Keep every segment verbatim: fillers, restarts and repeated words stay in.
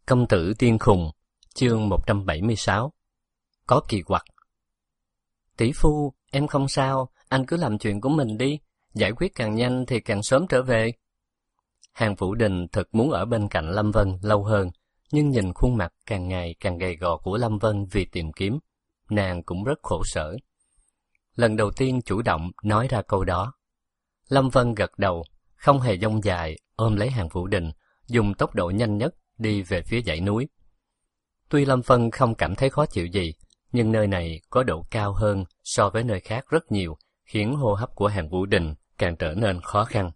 Công tử điên khùng, chương một trăm bảy mươi sáu. Có kỳ quặc. Tỷ phu, em không sao, anh cứ làm chuyện của mình đi, giải quyết càng nhanh thì càng sớm trở về. Hàn Vũ Đình thật muốn ở bên cạnh Lâm Vân lâu hơn, nhưng nhìn khuôn mặt càng ngày càng gầy gò của Lâm Vân vì tìm kiếm, nàng cũng rất khổ sở. Lần đầu tiên chủ động nói ra câu đó. Lâm Vân gật đầu, không hề dông dài, ôm lấy Hàn Vũ Đình, dùng tốc độ nhanh nhất đi về phía dãy núi. Tuy Lâm Vân không cảm thấy khó chịu gì, nhưng nơi này có độ cao hơn so với nơi khác rất nhiều, khiến hô hấp của Hàn Vũ Đình càng trở nên khó khăn.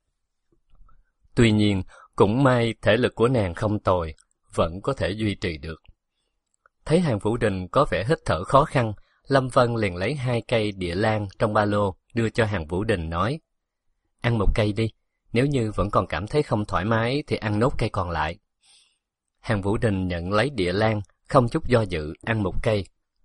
Tuy nhiên, cũng may thể lực của nàng không tồi, vẫn có thể duy trì được. Thấy Hàn Vũ Đình có vẻ hít thở khó khăn, Lâm Vân liền lấy hai cây địa lan trong ba lô đưa cho Hàn Vũ Đình nói: ăn một cây đi, nếu như vẫn còn cảm thấy không thoải mái thì ăn nốt cây còn lại. Hàn Vũ Đình nhận lấy địa lan, không chút do dự ăn một cây.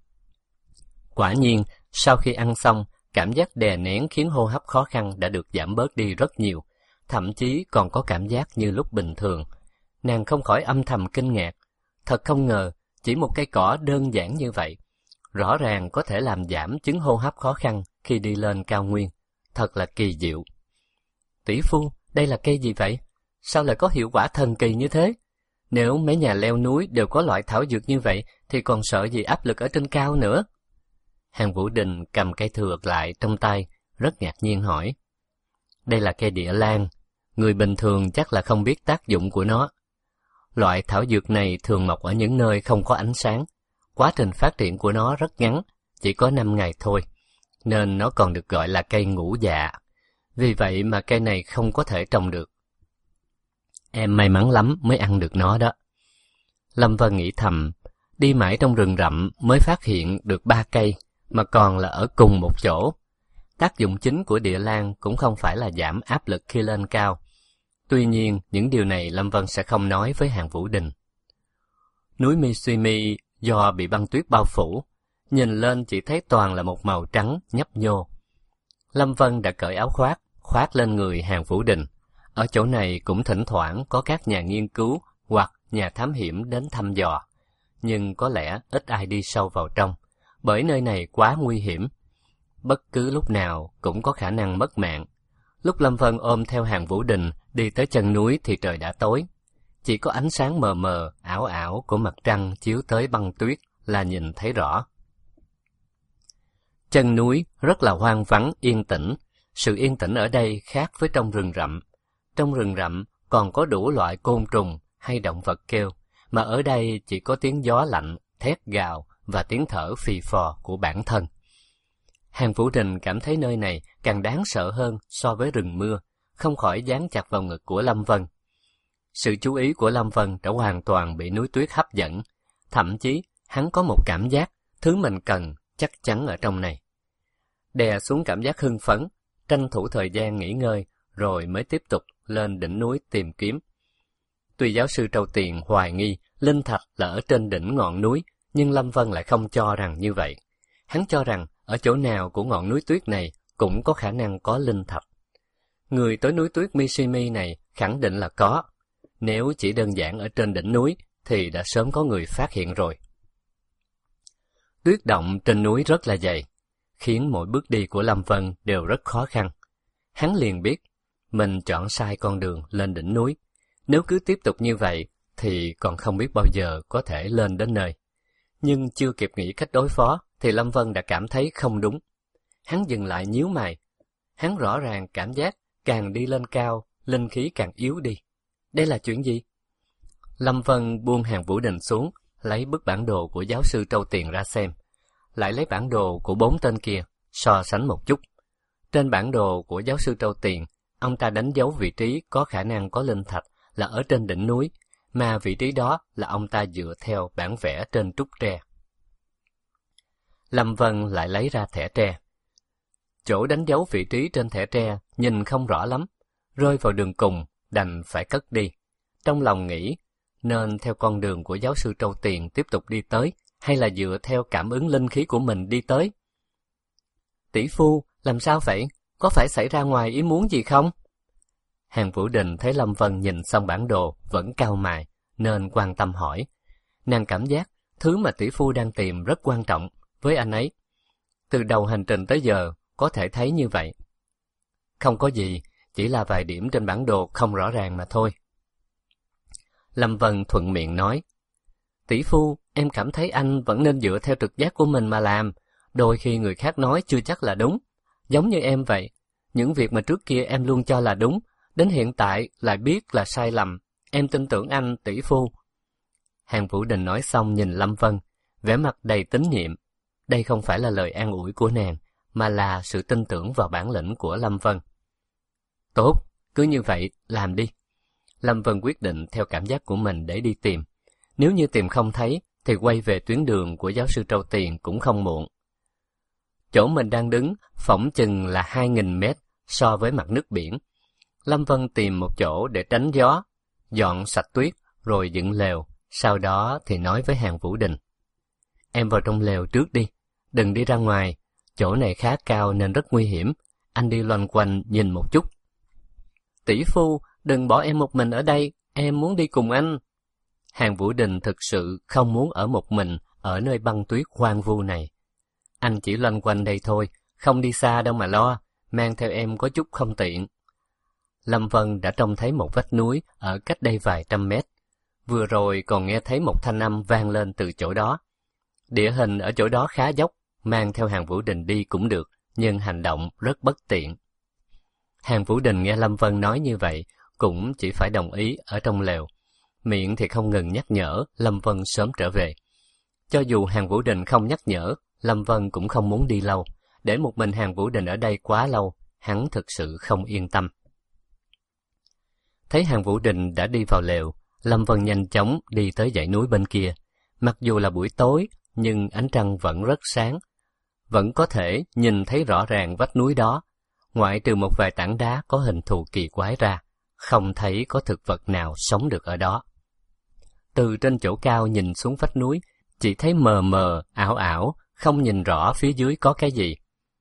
Quả nhiên, sau khi ăn xong, cảm giác đè nén khiến hô hấp khó khăn đã được giảm bớt đi rất nhiều, thậm chí còn có cảm giác như lúc bình thường. Nàng không khỏi âm thầm kinh ngạc, thật không ngờ, chỉ một cây cỏ đơn giản như vậy, rõ ràng có thể làm giảm chứng hô hấp khó khăn khi đi lên cao nguyên, thật là kỳ diệu. Tỷ phu, đây là cây gì vậy? Sao lại có hiệu quả thần kỳ như thế? Nếu mấy nhà leo núi đều có loại thảo dược như vậy, thì còn sợ gì áp lực ở trên cao nữa? Hàn Vũ Đình cầm cây thược lại trong tay, rất ngạc nhiên hỏi. Đây là cây địa lan, người bình thường chắc là không biết tác dụng của nó. Loại thảo dược này thường mọc ở những nơi không có ánh sáng. Quá trình phát triển của nó rất ngắn, chỉ có năm ngày thôi, nên nó còn được gọi là cây ngũ dạ. Vì vậy mà cây này không có thể trồng được. Em may mắn lắm mới ăn được nó đó. Lâm Vân nghĩ thầm, đi mãi trong rừng rậm mới phát hiện được ba cây, mà còn là ở cùng một chỗ. Tác dụng chính của địa lan cũng không phải là giảm áp lực khi lên cao. Tuy nhiên, những điều này Lâm Vân sẽ không nói với Hàn Vũ Đình. Núi Mitsumi do bị băng tuyết bao phủ, nhìn lên chỉ thấy toàn là một màu trắng nhấp nhô. Lâm Vân đã cởi áo khoác, khoác lên người Hàn Vũ Đình. Ở chỗ này cũng thỉnh thoảng có các nhà nghiên cứu hoặc nhà thám hiểm đến thăm dò, nhưng có lẽ ít ai đi sâu vào trong, bởi nơi này quá nguy hiểm. Bất cứ lúc nào cũng có khả năng mất mạng. Lúc Lâm Vân ôm theo Hàn Vũ Đình đi tới chân núi thì trời đã tối. Chỉ có ánh sáng mờ mờ, ảo ảo của mặt trăng chiếu tới băng tuyết là nhìn thấy rõ. Chân núi rất là hoang vắng, yên tĩnh. Sự yên tĩnh ở đây khác với trong rừng rậm. Trong rừng rậm còn có đủ loại côn trùng hay động vật kêu, mà ở đây chỉ có tiếng gió lạnh, thét gào và tiếng thở phì phò của bản thân. Hàn Vũ Đình cảm thấy nơi này càng đáng sợ hơn so với rừng mưa, không khỏi dán chặt vào ngực của Lâm Vân. Sự chú ý của Lâm Vân đã hoàn toàn bị núi tuyết hấp dẫn, thậm chí hắn có một cảm giác thứ mình cần chắc chắn ở trong này. Đè xuống cảm giác hưng phấn, tranh thủ thời gian nghỉ ngơi, rồi mới tiếp tục lên đỉnh núi tìm kiếm. Tuy giáo sư Trâu Tiền hoài nghi linh thạch là ở trên đỉnh ngọn núi, nhưng Lâm Vân lại không cho rằng như vậy. Hắn cho rằng ở chỗ nào của ngọn núi tuyết này cũng có khả năng có linh thạch. Người tới núi tuyết Mitsumi này khẳng định là có. Nếu chỉ đơn giản ở trên đỉnh núi thì đã sớm có người phát hiện rồi. Tuyết động trên núi rất là dày, khiến mỗi bước đi của Lâm Vân đều rất khó khăn. Hắn liền biết mình chọn sai con đường lên đỉnh núi. Nếu cứ tiếp tục như vậy thì còn không biết bao giờ có thể lên đến nơi. Nhưng chưa kịp nghĩ cách đối phó thì Lâm Vân đã cảm thấy không đúng. Hắn dừng lại nhíu mày. Hắn rõ ràng cảm giác càng đi lên cao, linh khí càng yếu đi. Đây là chuyện gì? Lâm Vân buông Hàn Vũ Đình xuống, lấy bức bản đồ của giáo sư Trâu Tiền ra xem. Lại lấy bản đồ của bốn tên kia, so sánh một chút. Trên bản đồ của giáo sư Trâu Tiền, ông ta đánh dấu vị trí có khả năng có linh thạch là ở trên đỉnh núi, mà vị trí đó là ông ta dựa theo bản vẽ trên trúc tre. Lâm Vân lại lấy ra thẻ tre. Chỗ đánh dấu vị trí trên thẻ tre nhìn không rõ lắm, rơi vào đường cùng, đành phải cất đi. Trong lòng nghĩ, nên theo con đường của giáo sư Trâu Tiền tiếp tục đi tới, hay là dựa theo cảm ứng linh khí của mình đi tới? Tỷ phu, làm sao vậy? Có phải xảy ra ngoài ý muốn gì không? Hàn Vũ Đình thấy Lâm Vân nhìn xong bản đồ, vẫn cau mày, nên quan tâm hỏi. Nàng cảm giác thứ mà tỷ phu đang tìm rất quan trọng với anh ấy. Từ đầu hành trình tới giờ có thể thấy như vậy. Không có gì, chỉ là vài điểm trên bản đồ không rõ ràng mà thôi. Lâm Vân thuận miệng nói, tỷ phu, em cảm thấy anh vẫn nên dựa theo trực giác của mình mà làm. Đôi khi người khác nói chưa chắc là đúng. Giống như em vậy, những việc mà trước kia em luôn cho là đúng, đến hiện tại lại biết là sai lầm. Em tin tưởng anh, tỷ phu. Hàn Vũ Đình nói xong nhìn Lâm Vân, vẻ mặt đầy tín nhiệm. Đây không phải là lời an ủi của nàng, mà là sự tin tưởng vào bản lĩnh của Lâm Vân. Tốt, cứ như vậy, làm đi. Lâm Vân quyết định theo cảm giác của mình để đi tìm. Nếu như tìm không thấy, thì quay về tuyến đường của giáo sư Trâu Tiền cũng không muộn. Chỗ mình đang đứng, phỏng chừng là hai nghìn mét so với mặt nước biển. Lâm Vân tìm một chỗ để tránh gió, dọn sạch tuyết, rồi dựng lều. Sau đó thì nói với Hàn Vũ Đình. Em vào trong lều trước đi, đừng đi ra ngoài. Chỗ này khá cao nên rất nguy hiểm. Anh đi loanh quanh nhìn một chút. Tỷ phu, đừng bỏ em một mình ở đây, em muốn đi cùng anh. Hàn Vũ Đình thực sự không muốn ở một mình ở nơi băng tuyết hoang vu này. Anh chỉ loanh quanh đây thôi, không đi xa đâu mà lo, mang theo em có chút không tiện. Lâm Vân đã trông thấy một vách núi ở cách đây vài trăm mét. Vừa rồi còn nghe thấy một thanh âm vang lên từ chỗ đó. Địa hình ở chỗ đó khá dốc, mang theo Hàn Vũ Đình đi cũng được, nhưng hành động rất bất tiện. Hàn Vũ Đình nghe Lâm Vân nói như vậy, cũng chỉ phải đồng ý ở trong lều. Miệng thì không ngừng nhắc nhở Lâm Vân sớm trở về. Cho dù Hàn Vũ Đình không nhắc nhở, Lâm Vân cũng không muốn đi lâu. Để một mình Hàn Vũ Đình ở đây quá lâu, hắn thực sự không yên tâm. Thấy Hàn Vũ Đình đã đi vào lều, Lâm Vân nhanh chóng đi tới dãy núi bên kia. Mặc dù là buổi tối, nhưng ánh trăng vẫn rất sáng. Vẫn có thể nhìn thấy rõ ràng vách núi đó. Ngoại trừ một vài tảng đá có hình thù kỳ quái ra, không thấy có thực vật nào sống được ở đó. Từ trên chỗ cao nhìn xuống vách núi, chỉ thấy mờ mờ, ảo ảo, không nhìn rõ phía dưới có cái gì.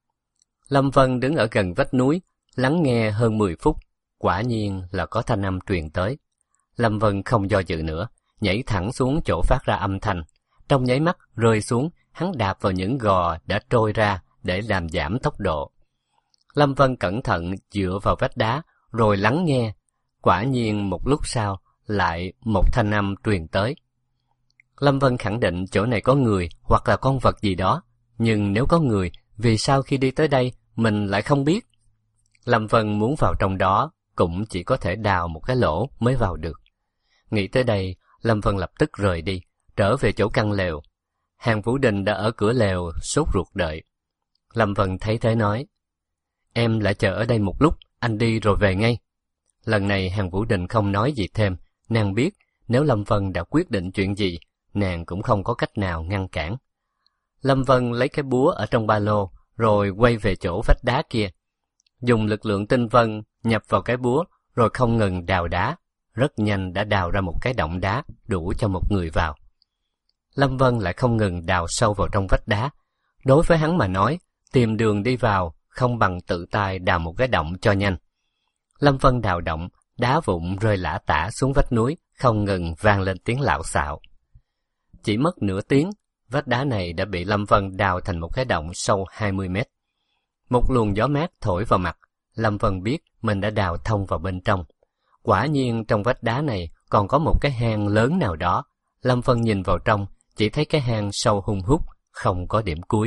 Lâm Vân đứng ở gần vách núi, lắng nghe hơn mười phút, quả nhiên là có thanh âm truyền tới. Lâm Vân không do dự nữa, nhảy thẳng xuống chỗ phát ra âm thanh. Trong nháy mắt rơi xuống, hắn đạp vào những gò đã trôi ra để làm giảm tốc độ. Lâm Vân cẩn thận dựa vào vách đá, rồi lắng nghe. Quả nhiên một lúc sau, lại một thanh âm truyền tới. Lâm Vân khẳng định chỗ này có người hoặc là con vật gì đó. Nhưng nếu có người, vì sao khi đi tới đây mình lại không biết? Lâm Vân muốn vào trong đó, cũng chỉ có thể đào một cái lỗ mới vào được. Nghĩ tới đây, Lâm Vân lập tức rời đi, trở về chỗ căn lều. Hàn Vũ Đình đã ở cửa lều, sốt ruột đợi. Lâm Vân thấy thế nói, em lại chờ ở đây một lúc, anh đi rồi về ngay. Lần này Hàn Vũ Đình không nói gì thêm, nàng biết nếu Lâm Vân đã quyết định chuyện gì, nàng cũng không có cách nào ngăn cản. Lâm Vân lấy cái búa ở trong ba lô, rồi quay về chỗ vách đá kia. Dùng lực lượng tinh vân nhập vào cái búa, rồi không ngừng đào đá. Rất nhanh đã đào ra một cái động đá đủ cho một người vào. Lâm Vân lại không ngừng đào sâu vào trong vách đá. Đối với hắn mà nói, tìm đường đi vào không bằng tự tay đào một cái động cho nhanh. Lâm Vân đào động, đá vụn rơi lả tả xuống vách núi, không ngừng vang lên tiếng lạo xạo. Chỉ mất nửa tiếng, vách đá này đã bị Lâm Vân đào thành một cái động sâu hai mươi mét. Một luồng gió mát thổi vào mặt, Lâm Vân biết mình đã đào thông vào bên trong. Quả nhiên trong vách đá này còn có một cái hang lớn nào đó. Lâm Vân nhìn vào trong, chỉ thấy cái hang sâu hun hút, không có điểm cuối.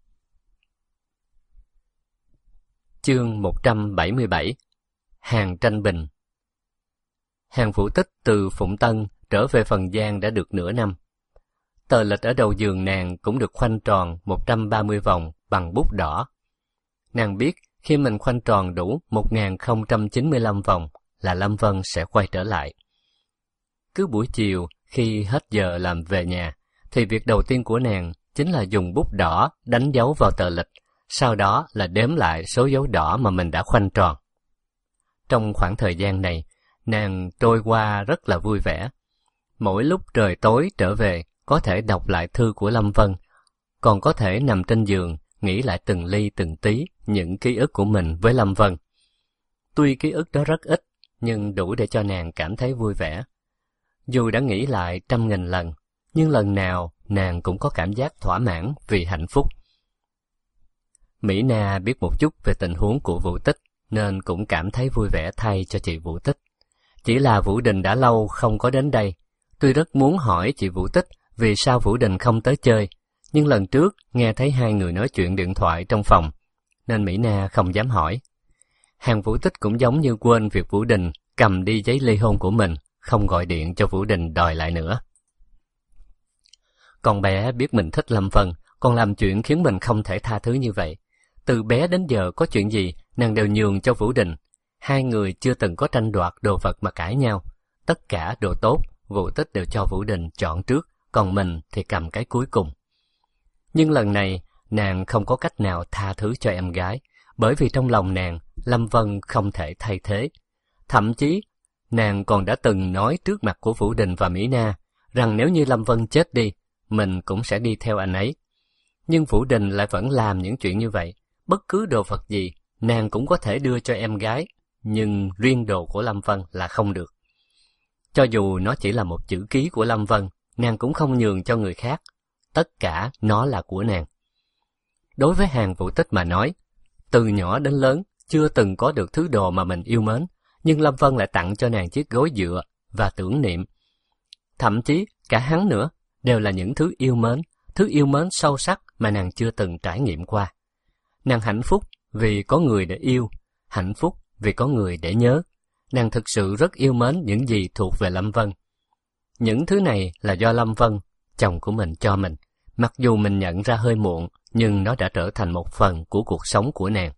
Chương một trăm bảy mươi bảy. Hàn Tranh Bình. Hàn Vũ Tích từ Phụng Tân trở về Phần Giang đã được nửa năm. Tờ lịch ở đầu giường nàng cũng được khoanh tròn một trăm ba mươi vòng bằng bút đỏ. Nàng biết khi mình khoanh tròn đủ một nghìn không trăm chín mươi lăm vòng là Lâm Vân sẽ quay trở lại. Cứ buổi chiều khi hết giờ làm về nhà, thì việc đầu tiên của nàng chính là dùng bút đỏ đánh dấu vào tờ lịch, sau đó là đếm lại số dấu đỏ mà mình đã khoanh tròn. Trong khoảng thời gian này, nàng trôi qua rất là vui vẻ. Mỗi lúc trời tối trở về, có thể đọc lại thư của Lâm Vân, còn có thể nằm trên giường, nghĩ lại từng ly từng tí những ký ức của mình với Lâm Vân. Tuy ký ức đó rất ít, nhưng đủ để cho nàng cảm thấy vui vẻ. Dù đã nghĩ lại trăm nghìn lần, nhưng lần nào nàng cũng có cảm giác thỏa mãn vì hạnh phúc. Mỹ Na biết một chút về tình huống của Vũ Tích, nên cũng cảm thấy vui vẻ thay cho chị Vũ Tích. Chỉ là Vũ Đình đã lâu không có đến đây. Tuy rất muốn hỏi chị Vũ Tích vì sao Vũ Đình không tới chơi, nhưng lần trước nghe thấy hai người nói chuyện điện thoại trong phòng, nên Mỹ Na không dám hỏi. Hàng Vũ Tích cũng giống như quên việc Vũ Đình cầm đi giấy ly hôn của mình, không gọi điện cho Vũ Đình đòi lại nữa. Con bé biết mình thích Lâm Vân, còn làm chuyện khiến mình không thể tha thứ như vậy. Từ bé đến giờ có chuyện gì, nàng đều nhường cho Vũ Đình. Hai người chưa từng có tranh đoạt đồ vật mà cãi nhau. Tất cả đồ tốt, Vũ Tích đều cho Vũ Đình chọn trước, còn mình thì cầm cái cuối cùng. Nhưng lần này, nàng không có cách nào tha thứ cho em gái, bởi vì trong lòng nàng, Lâm Vân không thể thay thế. Thậm chí, nàng còn đã từng nói trước mặt của Vũ Đình và Mỹ Na, rằng nếu như Lâm Vân chết đi, mình cũng sẽ đi theo anh ấy. Nhưng Vũ Đình lại vẫn làm những chuyện như vậy. Bất cứ đồ vật gì, nàng cũng có thể đưa cho em gái, nhưng riêng đồ của Lâm Vân là không được. Cho dù nó chỉ là một chữ ký của Lâm Vân, nàng cũng không nhường cho người khác. Tất cả nó là của nàng. Đối với Hàng Vũ Tích mà nói, từ nhỏ đến lớn, chưa từng có được thứ đồ mà mình yêu mến, nhưng Lâm Vân lại tặng cho nàng chiếc gối dựa và tưởng niệm. Thậm chí, cả hắn nữa, đều là những thứ yêu mến, thứ yêu mến sâu sắc mà nàng chưa từng trải nghiệm qua. Nàng hạnh phúc vì có người để yêu, hạnh phúc vì có người để nhớ. Nàng thực sự rất yêu mến những gì thuộc về Lâm Vân. Những thứ này là do Lâm Vân, chồng của mình cho mình. Mặc dù mình nhận ra hơi muộn, nhưng nó đã trở thành một phần của cuộc sống của nàng.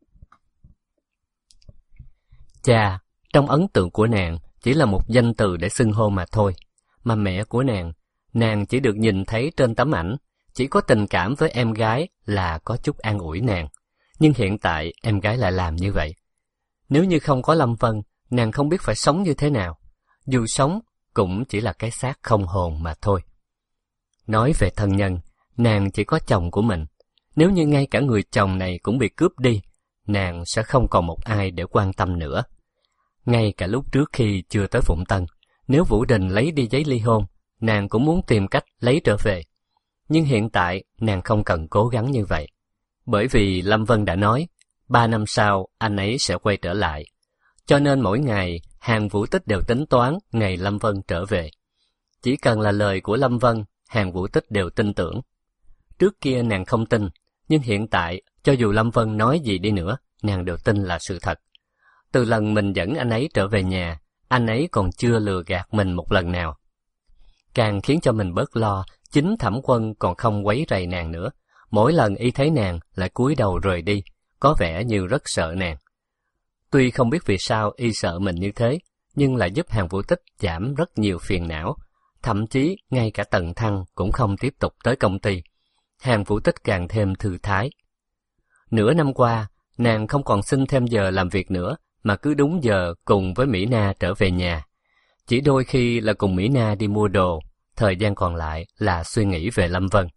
Cha, trong ấn tượng của nàng, chỉ là một danh từ để xưng hô mà thôi. Mà mẹ của nàng, nàng chỉ được nhìn thấy trên tấm ảnh, chỉ có tình cảm với em gái là có chút an ủi nàng. Nhưng hiện tại em gái lại làm như vậy. Nếu như không có Lâm Vân, nàng không biết phải sống như thế nào. Dù sống, cũng chỉ là cái xác không hồn mà thôi. Nói về thân nhân, nàng chỉ có chồng của mình. Nếu như ngay cả người chồng này cũng bị cướp đi, nàng sẽ không còn một ai để quan tâm nữa. Ngay cả lúc trước khi chưa tới Phụng Tân, nếu Vũ Đình lấy đi giấy ly hôn, nàng cũng muốn tìm cách lấy trở về. Nhưng hiện tại, nàng không cần cố gắng như vậy. Bởi vì Lâm Vân đã nói, ba năm sau anh ấy sẽ quay trở lại. Cho nên mỗi ngày, Hàng Vũ Tích đều tính toán ngày Lâm Vân trở về. Chỉ cần là lời của Lâm Vân, Hàng Vũ Tích đều tin tưởng. Trước kia nàng không tin, nhưng hiện tại, cho dù Lâm Vân nói gì đi nữa, nàng đều tin là sự thật. Từ lần mình dẫn anh ấy trở về nhà, anh ấy còn chưa lừa gạt mình một lần nào. Càng khiến cho mình bớt lo, chính Thẩm Quân còn không quấy rầy nàng nữa. Mỗi lần y thấy nàng lại cúi đầu rời đi, có vẻ như rất sợ nàng. Tuy không biết vì sao y sợ mình như thế, nhưng lại giúp Hàng Vũ Tích giảm rất nhiều phiền não. Thậm chí ngay cả Tần Thăng cũng không tiếp tục tới công ty. Hàng Vũ Tích càng thêm thư thái. Nửa năm qua, nàng không còn xin thêm giờ làm việc nữa, mà cứ đúng giờ cùng với Mỹ Na trở về nhà. Chỉ đôi khi là cùng Mỹ Na đi mua đồ, thời gian còn lại là suy nghĩ về Lâm Vân.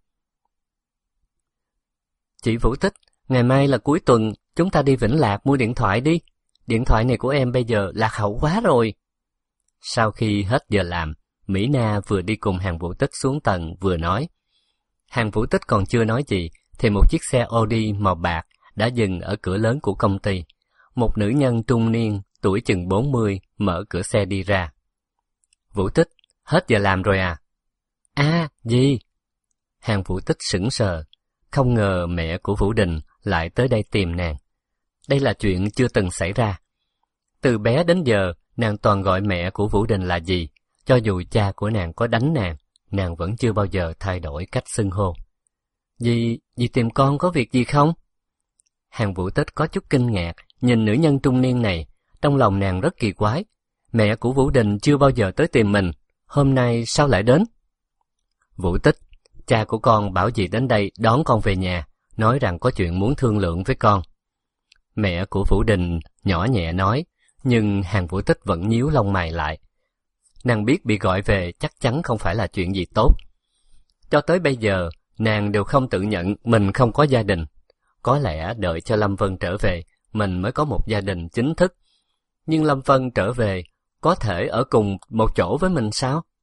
Chị Vũ Tích, ngày mai là cuối tuần, chúng ta đi Vĩnh Lạc mua điện thoại đi. Điện thoại này của em bây giờ lạc hậu quá rồi. Sau khi hết giờ làm, Mỹ Na vừa đi cùng Hàng Vũ Tích xuống tầng vừa nói. Hàng Vũ Tích còn chưa nói gì, thì một chiếc xe Audi màu bạc đã dừng ở cửa lớn của công ty. Một nữ nhân trung niên, tuổi chừng bốn mươi, mở cửa xe đi ra. Vũ Tích, hết giờ làm rồi à? À, gì? Hàng Vũ Tích sững sờ, không ngờ mẹ của Vũ Đình lại tới đây tìm nàng. Đây là chuyện chưa từng xảy ra. Từ bé đến giờ, nàng toàn gọi mẹ của Vũ Đình là dì. Cho dù cha của nàng có đánh nàng, nàng vẫn chưa bao giờ thay đổi cách xưng hô. Dì, dì tìm con có việc gì không? Hàng Vũ Tích có chút kinh ngạc, nhìn nữ nhân trung niên này, trong lòng nàng rất kỳ quái. Mẹ của Vũ Đình chưa bao giờ tới tìm mình, hôm nay sao lại đến? Vũ Tích, cha của con bảo dì đến đây đón con về nhà, nói rằng có chuyện muốn thương lượng với con. Mẹ của Vũ Đình nhỏ nhẹ nói, nhưng Hàng Vũ Tích vẫn nhíu lông mày lại. Nàng biết bị gọi về chắc chắn không phải là chuyện gì tốt. Cho tới bây giờ, nàng đều không tự nhận mình không có gia đình. Có lẽ đợi cho Lâm Vân trở về, mình mới có một gia đình chính thức. Nhưng Lâm Vân trở về, có thể ở cùng một chỗ với mình sao?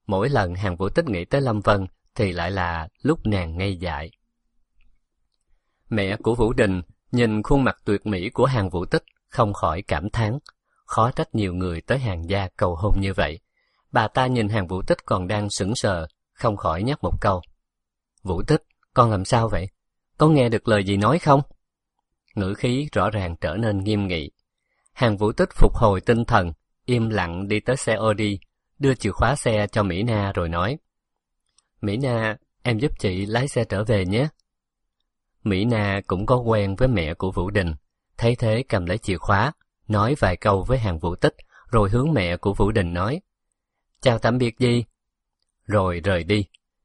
Mỗi lần Hàng Vũ Tích nghĩ tới Lâm Vân thì lại là lúc nàng ngây dại. Mẹ của Vũ Đình nhìn khuôn mặt tuyệt mỹ của Hàng Vũ Tích không khỏi cảm thán, khó trách nhiều người tới Hàng gia cầu hôn như vậy. Bà ta nhìn Hàng Vũ Tích còn đang sững sờ, không khỏi nhắc một câu. Vũ Tích, con làm sao vậy? Con nghe được lời gì nói không? Ngữ khí rõ ràng trở nên nghiêm nghị. Hàng Vũ Tích phục hồi tinh thần, im lặng đi tới xe Audi, đưa chìa khóa xe cho Mỹ Na rồi nói. Mỹ Na, em giúp chị lái xe trở về nhé. Mỹ Na cũng có quen với mẹ của Vũ Đình, thấy thế cầm lấy chìa khóa, nói vài câu với Hàng Vũ Tích, rồi hướng mẹ của Vũ Đình nói. Chào tạm biệt Di. Rồi rời đi.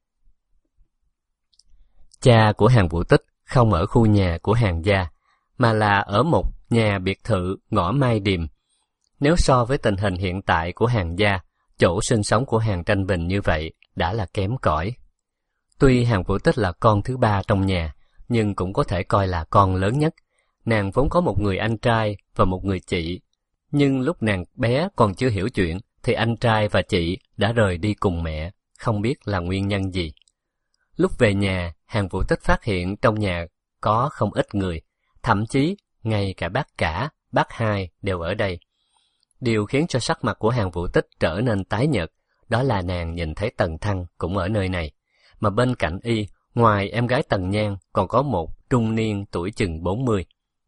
Cha của Hàng Vũ Tích không ở khu nhà của Hàng gia, mà là ở một nhà biệt thự ngõ Mai Điềm. Nếu so với tình hình hiện tại của Hàng gia, chỗ sinh sống của Hàng Tranh Bình như vậy đã là kém cỏi. Tuy Hàng Vũ Tích là con thứ ba trong nhà, nhưng cũng có thể coi là con lớn nhất. Nàng vốn có một người anh trai và một người chị, nhưng lúc nàng bé còn chưa hiểu chuyện, thì anh trai và chị đã rời đi cùng mẹ, không biết là nguyên nhân gì. Lúc về nhà, Hàng Vũ Tích phát hiện trong nhà có không ít người, thậm chí ngay cả bác cả, bác hai đều ở đây. Điều khiến cho sắc mặt của Hàng Vũ Tích trở nên tái nhợt, đó là nàng nhìn thấy Tần Thăng cũng ở nơi này, mà bên cạnh y, ngoài em gái Tần Nhan còn có một trung niên tuổi chừng bốn mươi.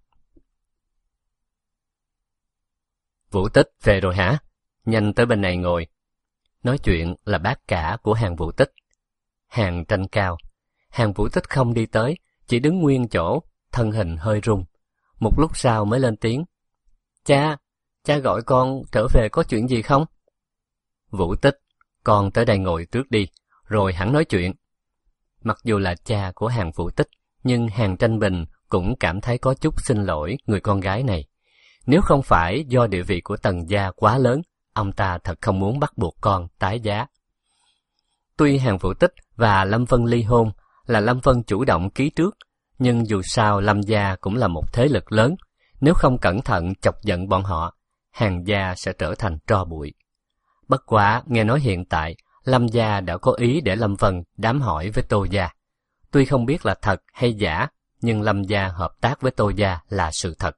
Vũ Tích về rồi hả? Nhanh tới bên này ngồi. Nói chuyện là bác cả của Hàng Vũ Tích. Hàng Tranh Cao. Hàng Vũ Tích không đi tới, chỉ đứng nguyên chỗ, thân hình hơi run. Một lúc sau mới lên tiếng. Cha, cha gọi con trở về có chuyện gì không? Vũ Tích, con tới đây ngồi trước đi, rồi hẳn nói chuyện. Mặc dù là cha của Hàng Vũ Tích, nhưng Hàng Tranh Bình cũng cảm thấy có chút xin lỗi người con gái này. Nếu không phải do địa vị của Tần gia quá lớn, ông ta thật không muốn bắt buộc con tái giá. Tuy Hàng Vũ Tích và Lâm Vân ly hôn là Lâm Vân chủ động ký trước, nhưng dù sao Lâm gia cũng là một thế lực lớn, nếu không cẩn thận chọc giận bọn họ, Hàng gia sẽ trở thành tro bụi. Bất quá nghe nói hiện tại Lâm gia đã có ý để Lâm Vân đám hỏi với Tô gia. Tuy không biết là thật hay giả, nhưng Lâm gia hợp tác với Tô gia là sự thật.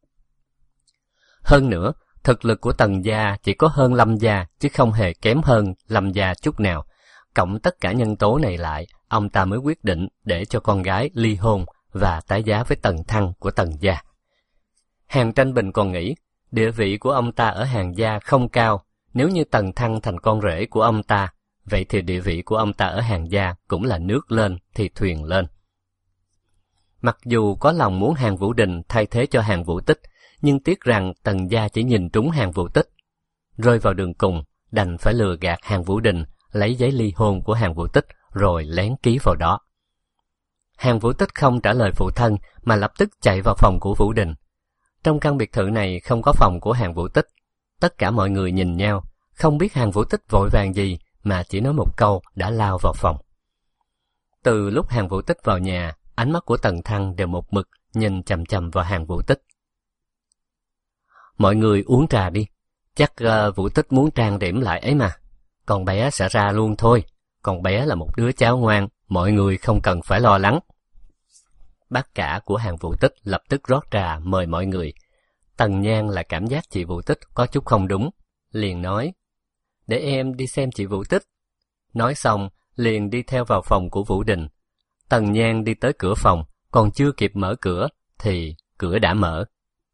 Hơn nữa, thực lực của Tần gia chỉ có hơn Lâm gia chứ không hề kém hơn Lâm gia chút nào. Cộng tất cả nhân tố này lại, ông ta mới quyết định để cho con gái ly hôn và tái giá với Tần Thăng của Tần gia. Hàng Tranh Bình còn nghĩ, địa vị của ông ta ở Hàng gia không cao, nếu như Tần Thăng thành con rể của ông ta, vậy thì địa vị của ông ta ở Hàng gia cũng là nước lên thì thuyền lên. Mặc dù có lòng muốn Hàng Vũ Đình thay thế cho Hàng Vũ Tích, nhưng tiếc rằng Tần gia chỉ nhìn trúng Hàng Vũ Tích. Rơi vào đường cùng, đành phải lừa gạt Hàng Vũ Đình, lấy giấy ly hôn của Hàng Vũ Tích rồi lén ký vào đó. Hàng Vũ Tích không trả lời phụ thân mà lập tức chạy vào phòng của Vũ Đình. Trong căn biệt thự này không có phòng của Hàng Vũ Tích. Tất cả mọi người nhìn nhau, không biết Hàng Vũ Tích vội vàng gì mà chỉ nói một câu đã lao vào phòng. Từ lúc Hàng Vũ Tích vào nhà, ánh mắt của Tần Thăng đều một mực nhìn chằm chằm vào Hàng Vũ Tích. Mọi người uống trà đi, chắc uh, Vũ Tích muốn trang điểm lại ấy mà. Con bé sẽ ra luôn thôi, con bé là một đứa cháu ngoan, mọi người không cần phải lo lắng. Bác cả của Hàng Vũ Tích lập tức rót trà mời mọi người. Tần Nhan là cảm giác chị Vũ Tích có chút không đúng, liền nói, để em đi xem chị Vũ Tích. Nói xong, liền đi theo vào phòng của Vũ Đình. Tần Nhan đi tới cửa phòng, còn chưa kịp mở cửa, thì cửa đã mở.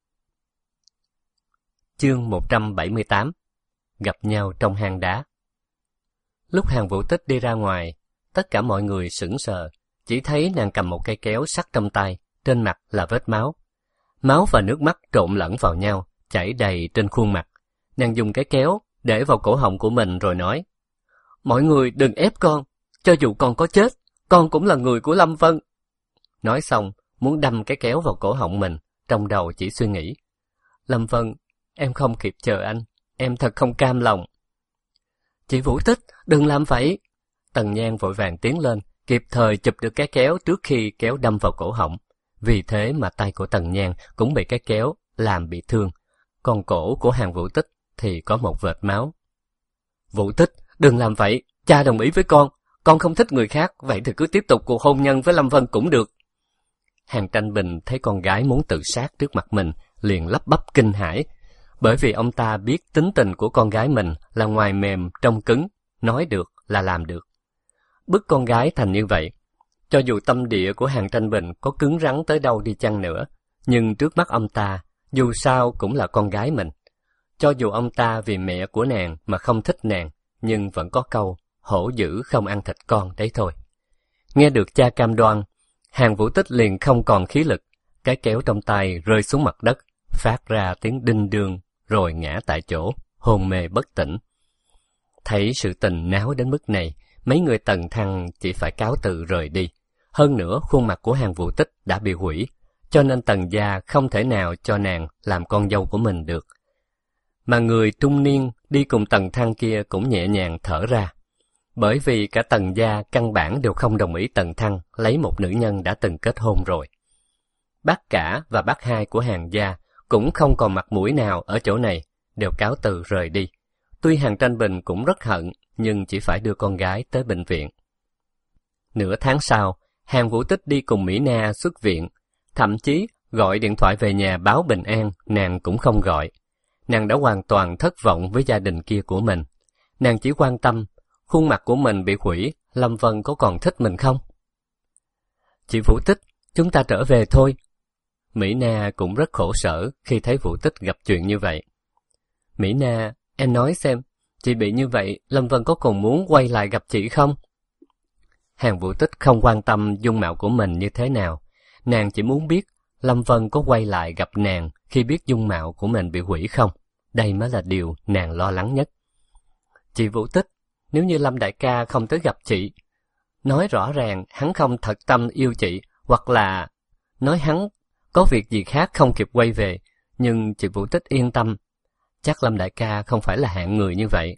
Chương một trăm bảy mươi tám. Gặp nhau trong hang đá. Lúc Hàng Vũ Tích đi ra ngoài, tất cả mọi người sững sờ, chỉ thấy nàng cầm một cây kéo sắt trong tay, trên mặt là vết máu. Máu và nước mắt trộn lẫn vào nhau, chảy đầy trên khuôn mặt. Nàng dùng cái kéo để vào cổ họng của mình rồi nói, mọi người đừng ép con, cho dù con có chết, con cũng là người của Lâm Vân. Nói xong, muốn đâm cái kéo vào cổ họng mình, trong đầu chỉ suy nghĩ, Lâm Vân, em không kịp chờ anh, em thật không cam lòng. Chị Vũ Tích, đừng làm vậy. Tần Nhan vội vàng tiến lên, kịp thời chụp được cái kéo trước khi kéo đâm vào cổ họng. Vì thế mà tay của Tần Nhan cũng bị cái kéo làm bị thương, còn cổ của Hàng Vũ Tích thì có một vệt máu. Vũ Tích, Đừng làm vậy, cha đồng ý với con. Con không thích người khác, vậy thì cứ tiếp tục cuộc hôn nhân với Lâm Vân cũng được. Hàn Tranh Bình thấy con gái muốn tự sát trước mặt mình, liền lắp bắp kinh hãi. Bởi vì ông ta biết tính tình của con gái mình là ngoài mềm, trong cứng, nói được là làm được. Bức con gái thành như vậy, cho dù tâm địa của Hàn Tranh Bình có cứng rắn tới đâu đi chăng nữa, nhưng trước mắt ông ta, dù sao cũng là con gái mình. Cho dù ông ta vì mẹ của nàng mà không thích nàng, nhưng vẫn có câu, hổ dữ không ăn thịt con đấy thôi. Nghe được cha cam đoan, Hàn Vũ Tích liền không còn khí lực, cái kéo trong tay rơi xuống mặt đất, phát ra tiếng đinh đương, rồi ngã tại chỗ, hôn mê bất tỉnh. Thấy sự tình náo đến mức này, mấy người Tần Thăng chỉ phải cáo từ rời đi. Hơn nữa, khuôn mặt của Hàn Vũ Tích đã bị hủy, cho nên Tần gia không thể nào cho nàng làm con dâu của mình được. Mà người trung niên đi cùng Tần Thăng kia cũng nhẹ nhàng thở ra. Bởi vì cả Tần gia căn bản đều không đồng ý Tần Thăng lấy một nữ nhân đã từng kết hôn rồi. Bác cả và bác hai của Hàn gia cũng không còn mặt mũi nào ở chỗ này, đều cáo từ rời đi. Tuy Hàn Tranh Bình cũng rất hận, nhưng chỉ phải đưa con gái tới bệnh viện. Nửa tháng sau, Hàn Vũ Tích đi cùng Mỹ Na xuất viện, thậm chí gọi điện thoại về nhà báo bình an, nàng cũng không gọi. Nàng đã hoàn toàn thất vọng với gia đình kia của mình. Nàng chỉ quan tâm, khuôn mặt của mình bị hủy, Lâm Vân có còn thích mình không? Chị Vũ Tích, chúng ta trở về thôi. Mỹ Na cũng rất khổ sở khi thấy Vũ Tích gặp chuyện như vậy. Mỹ Na, em nói xem, chị bị như vậy, Lâm Vân có còn muốn quay lại gặp chị không? Hàn Vũ Tích không quan tâm dung mạo của mình như thế nào. Nàng chỉ muốn biết Lâm Vân có quay lại gặp nàng khi biết dung mạo của mình bị hủy không. Đây mới là điều nàng lo lắng nhất. Chị Vũ Tích, nếu như Lâm đại ca không tới gặp chị, nói rõ ràng hắn không thật tâm yêu chị, hoặc là nói hắn có việc gì khác không kịp quay về, nhưng chị Vũ Tích yên tâm, chắc Lâm đại ca không phải là hạng người như vậy.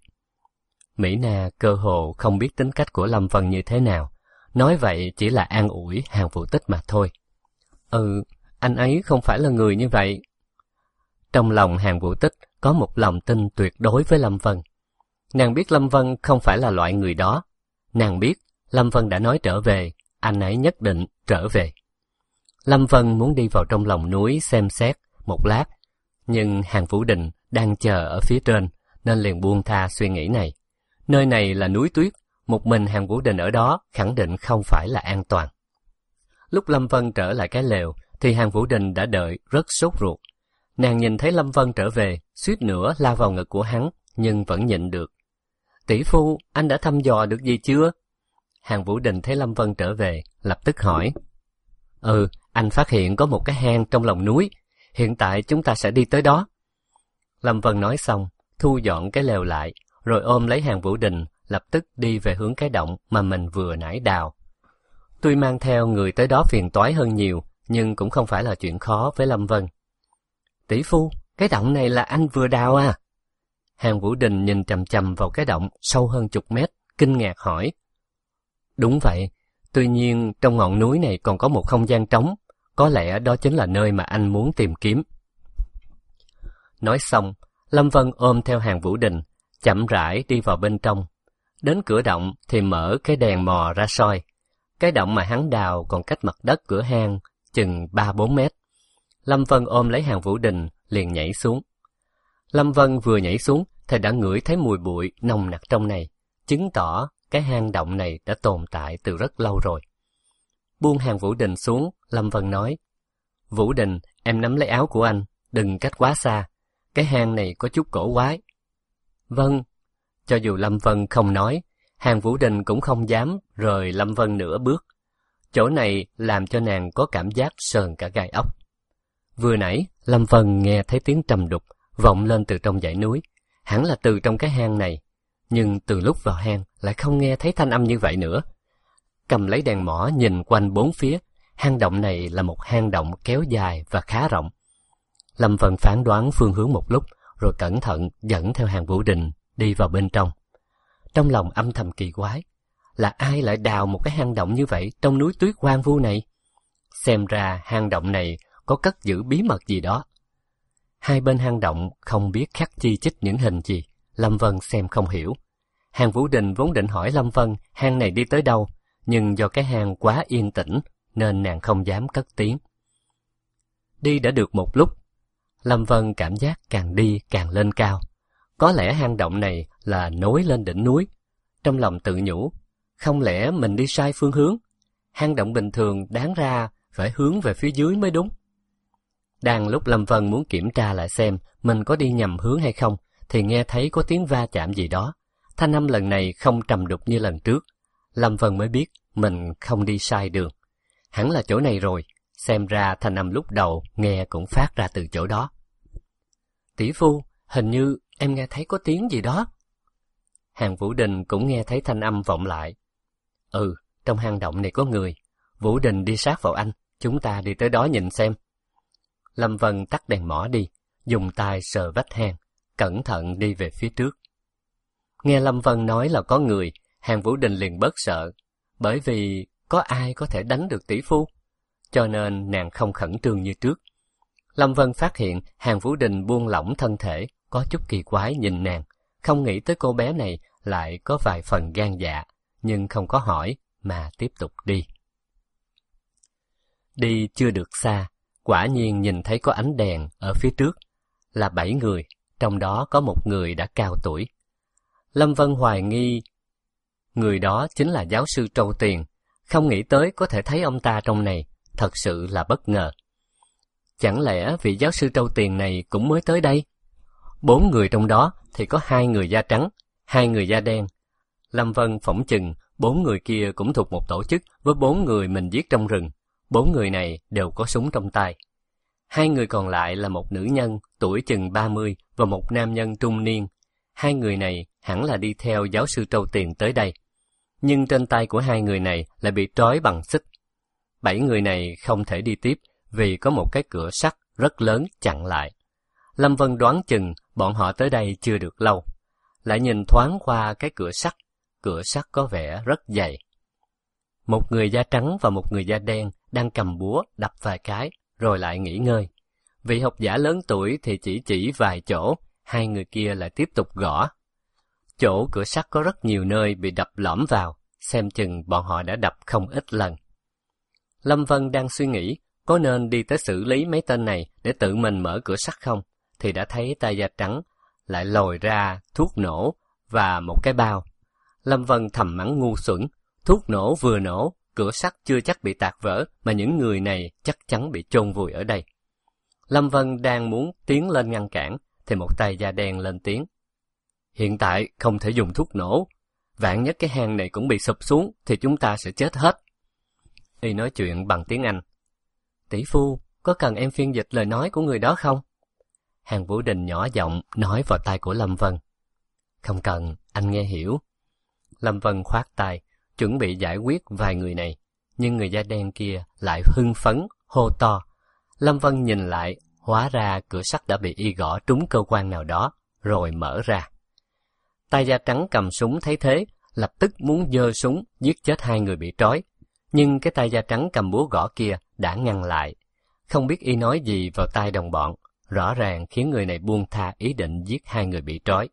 Mỹ Na cơ hồ không biết tính cách của Lâm Vân như thế nào, nói vậy chỉ là an ủi Hàn Vũ Tích mà thôi. Ừ, anh ấy không phải là người như vậy. Trong lòng Hàn Vũ Tích có một lòng tin tuyệt đối với Lâm Vân. Nàng biết Lâm Vân không phải là loại người đó. Nàng biết Lâm Vân đã nói trở về, anh ấy nhất định trở về. Lâm Vân muốn đi vào trong lòng núi xem xét một lát, nhưng Hàn Vũ Đình đang chờ ở phía trên, nên liền buông tha suy nghĩ này. Nơi này là núi tuyết, một mình Hàn Vũ Đình ở đó khẳng định không phải là an toàn. Lúc Lâm Vân trở lại cái lều, thì Hàn Vũ Đình đã đợi rất sốt ruột. Nàng nhìn thấy Lâm Vân trở về, suýt nữa lao vào ngực của hắn, nhưng vẫn nhịn được. Tỷ phu, anh đã thăm dò được gì chưa? Hàn Vũ Đình thấy Lâm Vân trở về, lập tức hỏi. Ừ, anh phát hiện có một cái hang trong lòng núi, hiện tại chúng ta sẽ đi tới đó. Lâm Vân nói xong, thu dọn cái lều lại, rồi ôm lấy Hàn Vũ Đình, lập tức đi về hướng cái động mà mình vừa nãy đào. Tuy mang theo người tới đó phiền toái hơn nhiều, nhưng cũng không phải là chuyện khó với Lâm Vân. Tỷ phu, cái động này là anh vừa đào à? Hàn Vũ Đình nhìn chằm chằm vào cái động sâu hơn chục mét, kinh ngạc hỏi. Đúng vậy, tuy nhiên trong ngọn núi này còn có một không gian trống, có lẽ đó chính là nơi mà anh muốn tìm kiếm. Nói xong, Lâm Vân ôm theo Hàn Vũ Đình, chậm rãi đi vào bên trong. Đến cửa động thì mở cái đèn mò ra soi. Cái động mà hắn đào còn cách mặt đất cửa hang chừng ba bốn mét. Lâm Vân ôm lấy Hàn Vũ Đình liền nhảy xuống. Lâm Vân vừa nhảy xuống thì đã ngửi thấy mùi bụi nồng nặc trong này, chứng tỏ cái hang động này đã tồn tại từ rất lâu rồi. Buông Hàn Vũ Đình xuống, Lâm Vân nói, Vũ Đình, em nắm lấy áo của anh, đừng cách quá xa, cái hang này có chút cổ quái. Vâng. Cho dù Lâm Vân không nói, Hàn Vũ Đình cũng không dám rời Lâm Vân nửa bước. Chỗ này làm cho nàng có cảm giác sờn cả gai ốc. Vừa nãy, Lâm Vân nghe thấy tiếng trầm đục vọng lên từ trong dãy núi, hẳn là từ trong cái hang này. Nhưng từ lúc vào hang lại không nghe thấy thanh âm như vậy nữa. Cầm lấy đèn mỏ nhìn quanh bốn phía, hang động này là một hang động kéo dài và khá rộng. Lâm Vân phán đoán phương hướng một lúc, rồi cẩn thận dẫn theo Hàn Vũ Đình đi vào bên trong. Trong lòng âm thầm kỳ quái, là ai lại đào một cái hang động như vậy trong núi tuyết hoang vu này? Xem ra hang động này có cất giữ bí mật gì đó. Hai bên hang động không biết khắc chi chít những hình gì, Lâm Vân xem không hiểu. Hàng Vũ Đình vốn định hỏi Lâm Vân hang này đi tới đâu, nhưng do cái hang quá yên tĩnh nên nàng không dám cất tiếng. Đi đã được một lúc, Lâm Vân cảm giác càng đi càng lên cao. Có lẽ hang động này là nối lên đỉnh núi. Trong lòng tự nhủ, không lẽ mình đi sai phương hướng? Hang động bình thường đáng ra phải hướng về phía dưới mới đúng. Đang lúc Lâm Vân muốn kiểm tra lại xem mình có đi nhầm hướng hay không, thì nghe thấy có tiếng va chạm gì đó. Thanh âm lần này không trầm đục như lần trước. Lâm Vân mới biết mình không đi sai đường. Hẳn là chỗ này rồi, xem ra thanh âm lúc đầu nghe cũng phát ra từ chỗ đó. Tỷ phu, hình như em nghe thấy có tiếng gì đó. Hàng Vũ Đình cũng nghe thấy thanh âm vọng lại. Ừ, trong hang động này có người. Vũ Đình đi sát vào anh, chúng ta đi tới đó nhìn xem. Lâm Vân tắt đèn mỏ đi, dùng tay sờ vách hang, cẩn thận đi về phía trước. Nghe Lâm Vân nói là có người, Hàng Vũ Đình liền bớt sợ, bởi vì có ai có thể đánh được tỷ phu, cho nên nàng không khẩn trương như trước. Lâm Vân phát hiện Hàng Vũ Đình buông lỏng thân thể, có chút kỳ quái nhìn nàng, không nghĩ tới cô bé này lại có vài phần gan dạ, nhưng không có hỏi mà tiếp tục đi. Đi chưa được xa, quả nhiên nhìn thấy có ánh đèn ở phía trước, là bảy người, trong đó có một người đã cao tuổi. Lâm Vân hoài nghi người đó chính là giáo sư Trâu Tiền, không nghĩ tới có thể thấy ông ta trong này, thật sự là bất ngờ. Chẳng lẽ vị giáo sư Trâu Tiền này cũng mới tới đây? Bốn người trong đó thì có hai người da trắng, hai người da đen. Lâm Vân phỏng chừng bốn người kia cũng thuộc một tổ chức với bốn người mình giết trong rừng. Bốn người này đều có súng trong tay. Hai người còn lại là một nữ nhân tuổi chừng ba mươi và một nam nhân trung niên. Hai người này hẳn là đi theo giáo sư Trâu Tiền tới đây. Nhưng trên tay của hai người này lại bị trói bằng xích. Bảy người này không thể đi tiếp vì có một cái cửa sắt rất lớn chặn lại. Lâm Vân đoán chừng bọn họ tới đây chưa được lâu. Lại nhìn thoáng qua cái cửa sắt, cửa sắt có vẻ rất dày. Một người da trắng và một người da đen đang cầm búa đập vài cái, rồi lại nghỉ ngơi. Vị học giả lớn tuổi thì chỉ chỉ vài chỗ, hai người kia lại tiếp tục gõ. Chỗ cửa sắt có rất nhiều nơi bị đập lõm vào, xem chừng bọn họ đã đập không ít lần. Lâm Vân đang suy nghĩ có nên đi tới xử lý mấy tên này để tự mình mở cửa sắt không, thì đã thấy tay da trắng lại lồi ra thuốc nổ và một cái bao. Lâm Vân thầm mắng ngu xuẩn, thuốc nổ vừa nổ, cửa sắt chưa chắc bị tạc vỡ, mà những người này chắc chắn bị chôn vùi ở đây. Lâm Vân đang muốn tiến lên ngăn cản, thì một tay da đen lên tiếng. Hiện tại không thể dùng thuốc nổ, vạn nhất cái hang này cũng bị sụp xuống thì chúng ta sẽ chết hết. Y nói chuyện bằng tiếng Anh. Tỷ phu, có cần em phiên dịch lời nói của người đó không? Hàng Vũ Đình nhỏ giọng nói vào tai của Lâm Vân. Không cần, anh nghe hiểu. Lâm Vân khoát tay, chuẩn bị giải quyết vài người này, nhưng người da đen kia lại hưng phấn, hô to. Lâm Vân nhìn lại, hóa ra cửa sắt đã bị y gõ trúng cơ quan nào đó, rồi mở ra. Tay da trắng cầm súng thấy thế, lập tức muốn giơ súng giết chết hai người bị trói, nhưng cái tay da trắng cầm búa gõ kia đã ngăn lại. Không biết y nói gì vào tai đồng bọn, rõ ràng khiến người này buông tha ý định giết hai người bị trói.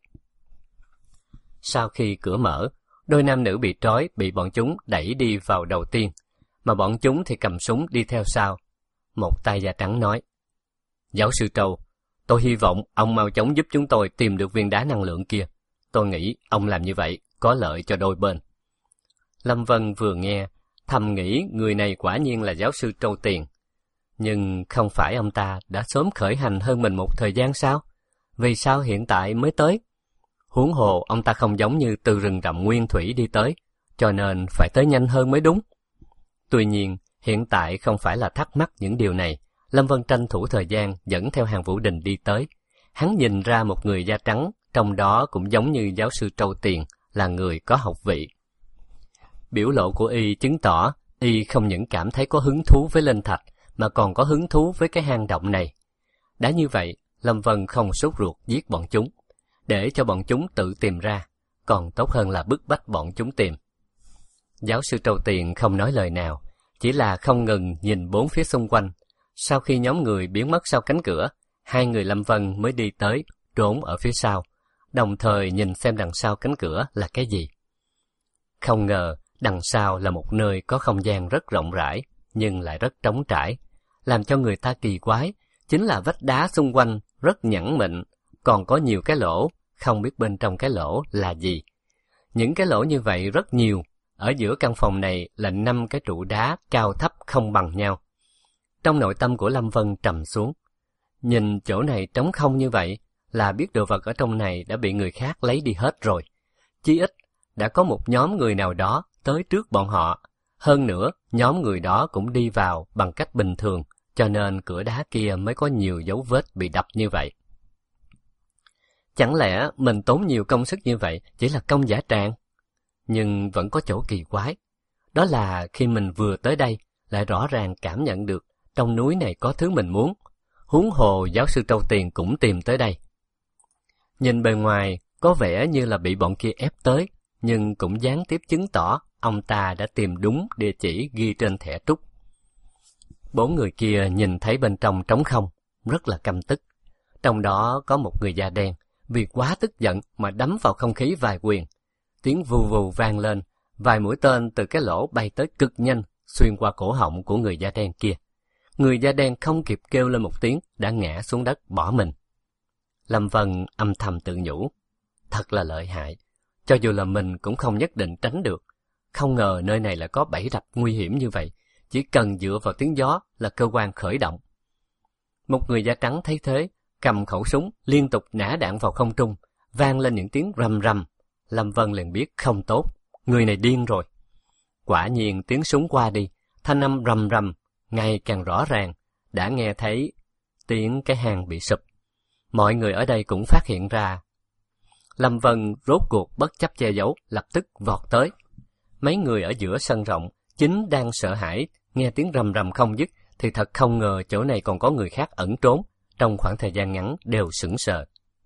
Sau khi cửa mở, đôi nam nữ bị trói bị bọn chúng đẩy đi vào đầu tiên, mà bọn chúng thì cầm súng đi theo sau. Một tay da trắng nói, Giáo sư Trâu, tôi hy vọng ông mau chóng giúp chúng tôi tìm được viên đá năng lượng kia. Tôi nghĩ ông làm như vậy có lợi cho đôi bên. Lâm Vân vừa nghe, thầm nghĩ người này quả nhiên là giáo sư Trâu Tiền. Nhưng không phải ông ta đã sớm khởi hành hơn mình một thời gian sao? Vì sao hiện tại mới tới? Huống hồ ông ta không giống như từ rừng rậm nguyên thủy đi tới, cho nên phải tới nhanh hơn mới đúng. Tuy nhiên, hiện tại không phải là thắc mắc những điều này. Lâm Vân tranh thủ thời gian dẫn theo Hàng Vũ Đình đi tới. Hắn nhìn ra một người da trắng, trong đó cũng giống như giáo sư Trâu Tiền, là người có học vị. Biểu lộ của y chứng tỏ y không những cảm thấy có hứng thú với linh thạch, mà còn có hứng thú với cái hang động này. Đã như vậy, Lâm Vân không sốt ruột giết bọn chúng, để cho bọn chúng tự tìm ra, còn tốt hơn là bức bách bọn chúng tìm. Giáo sư Trâu Tiền không nói lời nào, chỉ là không ngừng nhìn bốn phía xung quanh. Sau khi nhóm người biến mất sau cánh cửa, hai người Lâm Vân mới đi tới, trốn ở phía sau. đồng thời nhìn xem đằng sau cánh cửa là cái gì. Không ngờ, đằng sau là một nơi có không gian rất rộng rãi, nhưng lại rất trống trải. Làm cho người ta kỳ quái, chính là vách đá xung quanh rất nhẵn mịn, còn có nhiều cái lỗ, không biết bên trong cái lỗ là gì. Những cái lỗ như vậy rất nhiều, ở giữa căn phòng này là năm cái trụ đá cao thấp không bằng nhau. Trong nội tâm của Lâm Vân trầm xuống. Nhìn chỗ này trống không như vậy, là biết đồ vật ở trong này đã bị người khác lấy đi hết rồi. Chí ít, đã có một nhóm người nào đó tới trước bọn họ. Hơn nữa, nhóm người đó cũng đi vào bằng cách bình thường, cho nên cửa đá kia mới có nhiều dấu vết bị đập như vậy. Chẳng lẽ mình tốn nhiều công sức như vậy chỉ là công giả tràng? Nhưng vẫn có chỗ kỳ quái. Đó là khi mình vừa tới đây, lại rõ ràng cảm nhận được trong núi này có thứ mình muốn. Huống hồ giáo sư Trâu Tiền cũng tìm tới đây. Nhìn bề ngoài, có vẻ như là bị bọn kia ép tới, nhưng cũng gián tiếp chứng tỏ ông ta đã tìm đúng địa chỉ ghi trên thẻ trúc. Bốn người kia nhìn thấy bên trong trống không, rất là căm tức. Trong đó có một người da đen, vì quá tức giận mà đấm vào không khí vài quyền. Tiếng vù vù vang lên, vài mũi tên từ cái lỗ bay tới cực nhanh, xuyên qua cổ họng của người da đen kia. Người da đen không kịp kêu lên một tiếng, đã ngã xuống đất bỏ mình. Lâm Vân âm thầm tự nhủ, thật là lợi hại, cho dù là mình cũng không nhất định tránh được. Không ngờ nơi này lại có bẫy rập nguy hiểm như vậy, chỉ cần dựa vào tiếng gió là cơ quan khởi động. Một người da trắng thấy thế, cầm khẩu súng liên tục nã đạn vào không trung, vang lên những tiếng rầm rầm. Lâm Vân liền biết không tốt, người này điên rồi. Quả nhiên tiếng súng qua đi, thanh âm rầm rầm ngày càng rõ ràng, đã nghe thấy tiếng cái hang bị sụp. Mọi người ở đây cũng phát hiện ra. Lâm Vân rốt cuộc bất chấp che giấu, lập tức vọt tới. Mấy người ở giữa sân rộng, chính đang sợ hãi, nghe tiếng rầm rầm không dứt, thì thật không ngờ chỗ này còn có người khác ẩn trốn, trong khoảng thời gian ngắn đều sững sờ.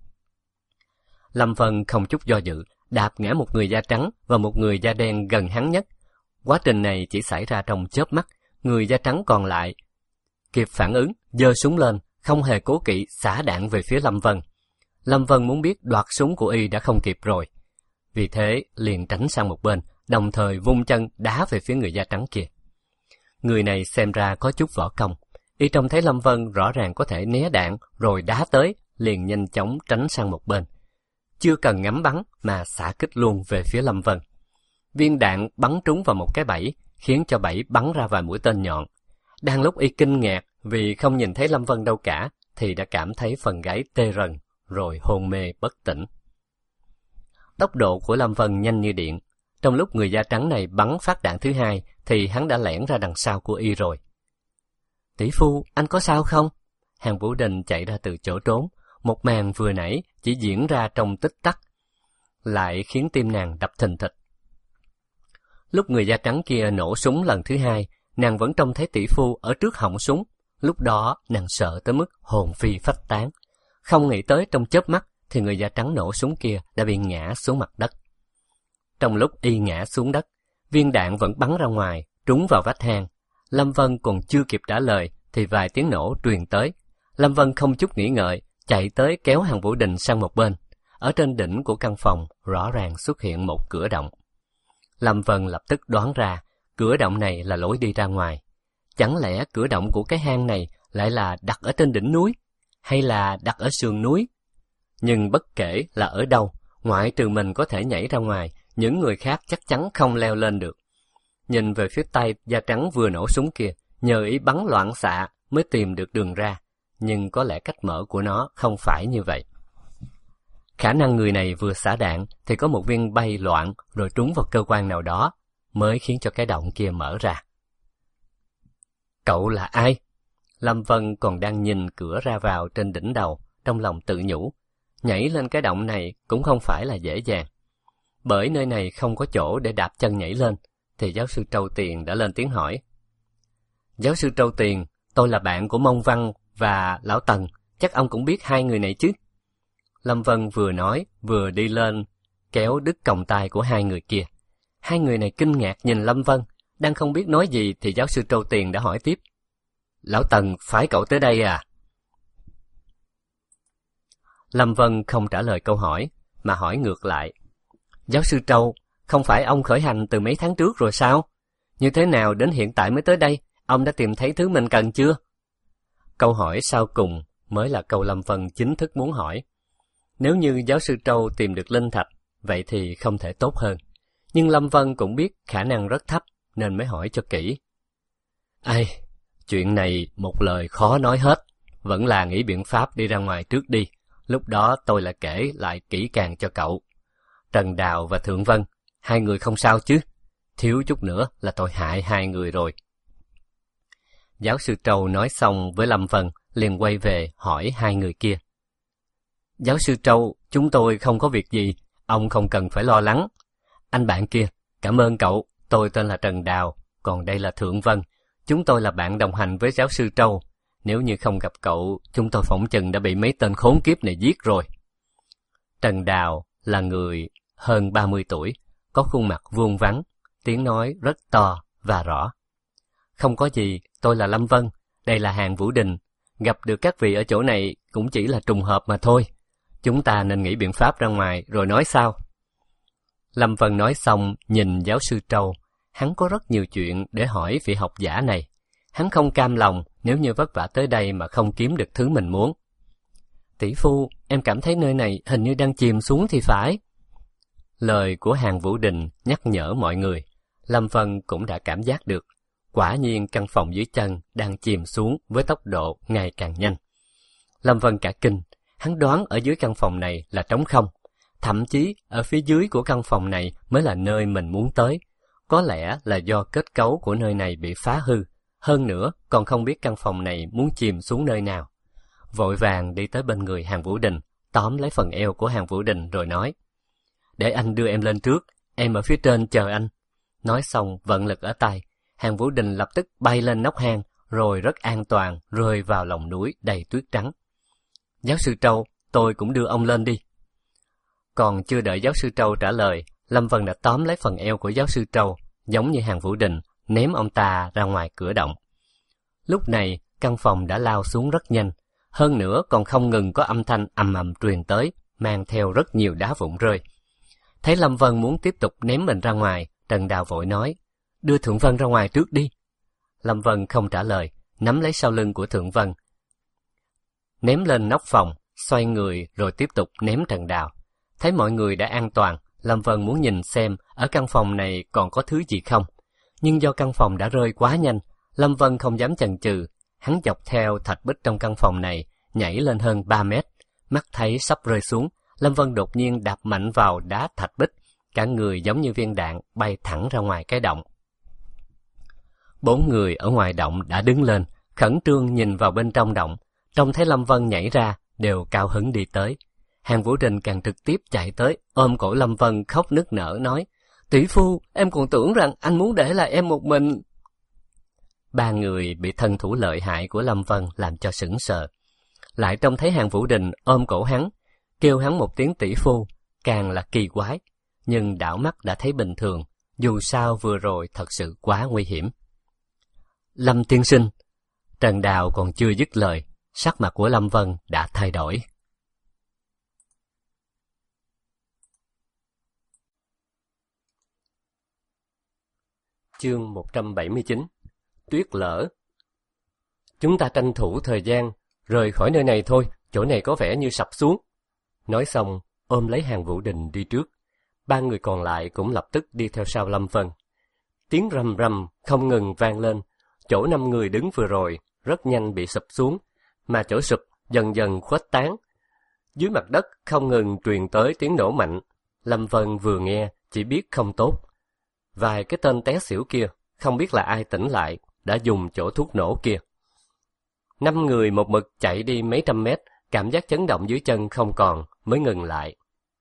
Lâm Vân không chút do dự, đạp ngã một người da trắng và một người da đen gần hắn nhất. Quá trình này chỉ xảy ra trong chớp mắt, người da trắng còn lại kịp phản ứng, giơ súng lên, không hề cố kỵ xả đạn về phía Lâm Vân. Lâm Vân muốn biết đoạt súng của y đã không kịp rồi, vì thế liền tránh sang một bên, đồng thời vung chân đá về phía người da trắng kia. Người này xem ra có chút võ công, y trông thấy Lâm Vân rõ ràng có thể né đạn rồi đá tới, liền nhanh chóng tránh sang một bên. Chưa cần ngắm bắn mà xả kích luôn về phía Lâm Vân. Viên đạn bắn trúng vào một cái bẫy, khiến cho bẫy bắn ra vài mũi tên nhọn. Đang lúc y kinh ngạc vì không nhìn thấy Lâm Vân đâu cả, thì đã cảm thấy phần gáy tê rần, rồi hôn mê bất tỉnh. Tốc độ của Lâm Vân nhanh như điện. Trong lúc người da trắng này bắn phát đạn thứ hai, thì hắn đã lẻn ra đằng sau của y rồi. Tỷ phu, anh có sao không? Hàn Vũ Đình chạy ra từ chỗ trốn. Một màn vừa nãy chỉ diễn ra trong tích tắc, lại khiến tim nàng đập thình thịch. Lúc người da trắng kia nổ súng lần thứ hai, nàng vẫn trông thấy tỷ phu ở trước họng súng. Lúc đó nàng sợ tới mức hồn phi phách tán. Không nghĩ tới trong chớp mắt thì người da trắng nổ súng kia đã bị ngã xuống mặt đất. Trong lúc y ngã xuống đất, viên đạn vẫn bắn ra ngoài, trúng vào vách hang. Lâm Vân còn chưa kịp trả lời thì vài tiếng nổ truyền tới. Lâm Vân không chút nghĩ ngợi, chạy tới kéo Hàn Vũ Đình sang một bên. Ở trên đỉnh của căn phòng rõ ràng xuất hiện một cửa động. Lâm Vân lập tức đoán ra cửa động này là lối đi ra ngoài. Chẳng lẽ cửa động của cái hang này lại là đặt ở trên đỉnh núi, hay là đặt ở sườn núi? Nhưng bất kể là ở đâu, ngoại trừ mình có thể nhảy ra ngoài, những người khác chắc chắn không leo lên được. Nhìn về phía tay da trắng vừa nổ súng kia, nhờ ý bắn loạn xạ mới tìm được đường ra, nhưng có lẽ cách mở của nó không phải như vậy. Khả năng người này vừa xả đạn thì có một viên bay loạn rồi trúng vào cơ quan nào đó, mới khiến cho cái động kia mở ra. Cậu là ai? Lâm Vân còn đang nhìn cửa ra vào trên đỉnh đầu, trong lòng tự nhủ. Nhảy lên cái động này cũng không phải là dễ dàng. Bởi nơi này không có chỗ để đạp chân nhảy lên, thì giáo sư Trâu Tiền đã lên tiếng hỏi. Giáo sư Trâu Tiền, tôi là bạn của Mông Văn và Lão Tần, chắc ông cũng biết hai người này chứ? Lâm Vân vừa nói, vừa đi lên, kéo đứt còng tay của hai người kia. Hai người này kinh ngạc nhìn Lâm Vân, đang không biết nói gì thì giáo sư Trâu Tiền đã hỏi tiếp. Lão Tần, phải cậu tới đây à? Lâm Vân không trả lời câu hỏi, mà hỏi ngược lại. Giáo sư Trâu, không phải ông khởi hành từ mấy tháng trước rồi sao? Như thế nào đến hiện tại mới tới đây? Ông đã tìm thấy thứ mình cần chưa? Câu hỏi sau cùng mới là câu Lâm Vân chính thức muốn hỏi. Nếu như giáo sư Trâu tìm được linh thạch, vậy thì không thể tốt hơn. Nhưng Lâm Vân cũng biết khả năng rất thấp, nên mới hỏi cho kỹ. Ai, chuyện này một lời khó nói hết. Vẫn là nghĩ biện pháp đi ra ngoài trước đi. Lúc đó tôi lại kể lại kỹ càng cho cậu. Trần Đào và Thượng Vân, hai người không sao chứ? Thiếu chút nữa là tôi hại hai người rồi. Giáo sư Trâu nói xong với Lâm Vân, liền quay về hỏi hai người kia. Giáo sư Trâu, chúng tôi không có việc gì, ông không cần phải lo lắng. Anh bạn kia, cảm ơn cậu, tôi tên là Trần Đào, còn đây là Thượng Vân. Chúng tôi là bạn đồng hành với giáo sư Trâu. Nếu như không gặp cậu, chúng tôi phỏng chừng đã bị mấy tên khốn kiếp này giết rồi. Trần Đào là người hơn ba mươi tuổi, có khuôn mặt vuông vắn, tiếng nói rất to và rõ. Không có gì, tôi là Lâm Vân, đây là Hàn Vũ Đình. Gặp được các vị ở chỗ này cũng chỉ là trùng hợp mà thôi. Chúng ta nên nghĩ biện pháp ra ngoài rồi nói sao. Lâm Vân nói xong nhìn giáo sư Trâu. Hắn có rất nhiều chuyện để hỏi vị học giả này. Hắn không cam lòng nếu như vất vả tới đây mà không kiếm được thứ mình muốn. Tỷ phu, em cảm thấy nơi này hình như đang chìm xuống thì phải. Lời của Hàn Vũ Đình nhắc nhở mọi người. Lâm Vân cũng đã cảm giác được. Quả nhiên căn phòng dưới chân đang chìm xuống với tốc độ ngày càng nhanh. Lâm Vân cả kinh, hắn đoán ở dưới căn phòng này là trống không. Thậm chí ở phía dưới của căn phòng này mới là nơi mình muốn tới. Có lẽ là do kết cấu của nơi này bị phá hư. Hơn nữa còn không biết căn phòng này muốn chìm xuống nơi nào. Vội vàng đi tới bên người Hàn Vũ Đình, tóm lấy phần eo của Hàn Vũ Đình rồi nói. Để anh đưa em lên trước, em ở phía trên chờ anh. Nói xong vận lực ở tay. Hàn Vũ Đình lập tức bay lên nóc hang, rồi rất an toàn rơi vào lòng núi đầy tuyết trắng. Giáo sư Trâu, tôi cũng đưa ông lên đi. Còn chưa đợi giáo sư Trâu trả lời, Lâm Vân đã tóm lấy phần eo của giáo sư Trâu, giống như Hàn Vũ Đình, ném ông ta ra ngoài cửa động. Lúc này, căn phòng đã lao xuống rất nhanh, hơn nữa còn không ngừng có âm thanh ầm ầm truyền tới, mang theo rất nhiều đá vụn rơi. Thấy Lâm Vân muốn tiếp tục ném mình ra ngoài, Trần Đào vội nói, đưa Thượng Vân ra ngoài trước đi. Lâm Vân không trả lời, nắm lấy sau lưng của Thượng Vân, ném lên nóc phòng, xoay người rồi tiếp tục ném Trần Đào. Thấy mọi người đã an toàn, Lâm Vân muốn nhìn xem ở căn phòng này còn có thứ gì không. Nhưng do căn phòng đã rơi quá nhanh, Lâm Vân không dám chần chừ. Hắn dọc theo thạch bích trong căn phòng này, nhảy lên hơn ba mét. Mắt thấy sắp rơi xuống, Lâm Vân đột nhiên đạp mạnh vào đá thạch bích. Cả người giống như viên đạn bay thẳng ra ngoài cái động. Bốn người ở ngoài động đã đứng lên, khẩn trương nhìn vào bên trong động. Trông thấy Lâm Vân nhảy ra, đều cao hứng đi tới. Hàn Vũ Đình càng trực tiếp chạy tới, ôm cổ Lâm Vân khóc nức nở nói, tỷ phu, em còn tưởng rằng anh muốn để lại em một mình. Ba người bị thân thủ lợi hại của Lâm Vân làm cho sững sờ. Lại trông thấy Hàn Vũ Đình ôm cổ hắn, kêu hắn một tiếng tỷ phu, càng là kỳ quái. Nhưng đảo mắt đã thấy bình thường, dù sao vừa rồi thật sự quá nguy hiểm. Lâm tiên sinh. Trần Đào còn chưa dứt lời, sắc mặt của Lâm Vân đã thay đổi. Chương một trăm bảy mươi chín. Tuyết lở. Chúng ta tranh thủ thời gian, rời khỏi nơi này thôi, chỗ này có vẻ như sập xuống. Nói xong, ôm lấy Hàn Vũ Đình đi trước. Ba người còn lại cũng lập tức đi theo sau Lâm Vân. Tiếng rầm rầm không ngừng vang lên. Chỗ năm người đứng vừa rồi rất nhanh bị sụp xuống, mà chỗ sụp dần dần khuếch tán. Dưới mặt đất không ngừng truyền tới tiếng nổ mạnh. Lâm Vân vừa nghe chỉ biết không tốt. Vài cái tên té xỉu kia, không biết là ai tỉnh lại, đã dùng chỗ thuốc nổ kia. Năm người một mực chạy đi mấy trăm mét, cảm giác chấn động dưới chân không còn, mới ngừng lại.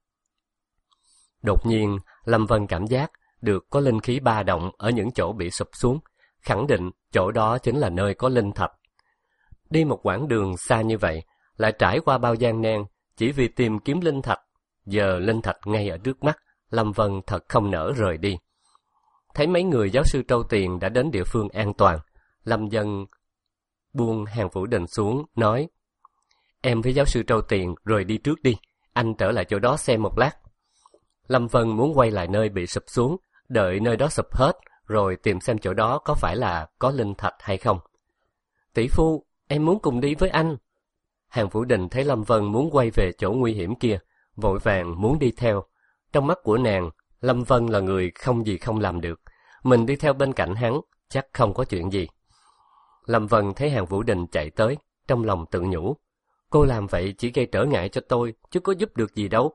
Đột nhiên, Lâm Vân cảm giác được có linh khí ba động ở những chỗ bị sụp xuống, khẳng định chỗ đó chính là nơi có linh thạch. Đi một quãng đường xa như vậy, lại trải qua bao gian nan, chỉ vì tìm kiếm linh thạch. Giờ linh thạch ngay ở trước mắt, Lâm Vân thật không nỡ rời đi. Thấy mấy người giáo sư Trâu Tiền đã đến địa phương an toàn, Lâm Vân buông Hàn Vũ Đình xuống, nói, em với giáo sư Trâu Tiền rời đi trước đi, anh trở lại chỗ đó xem một lát. Lâm Vân muốn quay lại nơi bị sụp xuống, đợi nơi đó sụp hết, rồi tìm xem chỗ đó có phải là có linh thạch hay không. Tỷ phu, em muốn cùng đi với anh. Hàng Vũ Đình thấy Lâm Vân muốn quay về chỗ nguy hiểm kia, vội vàng muốn đi theo. Trong mắt của nàng, Lâm Vân là người không gì không làm được. Mình đi theo bên cạnh hắn, chắc không có chuyện gì. Lâm Vân thấy Hàng Vũ Đình chạy tới, trong lòng tự nhủ. Cô làm vậy chỉ gây trở ngại cho tôi, chứ có giúp được gì đâu.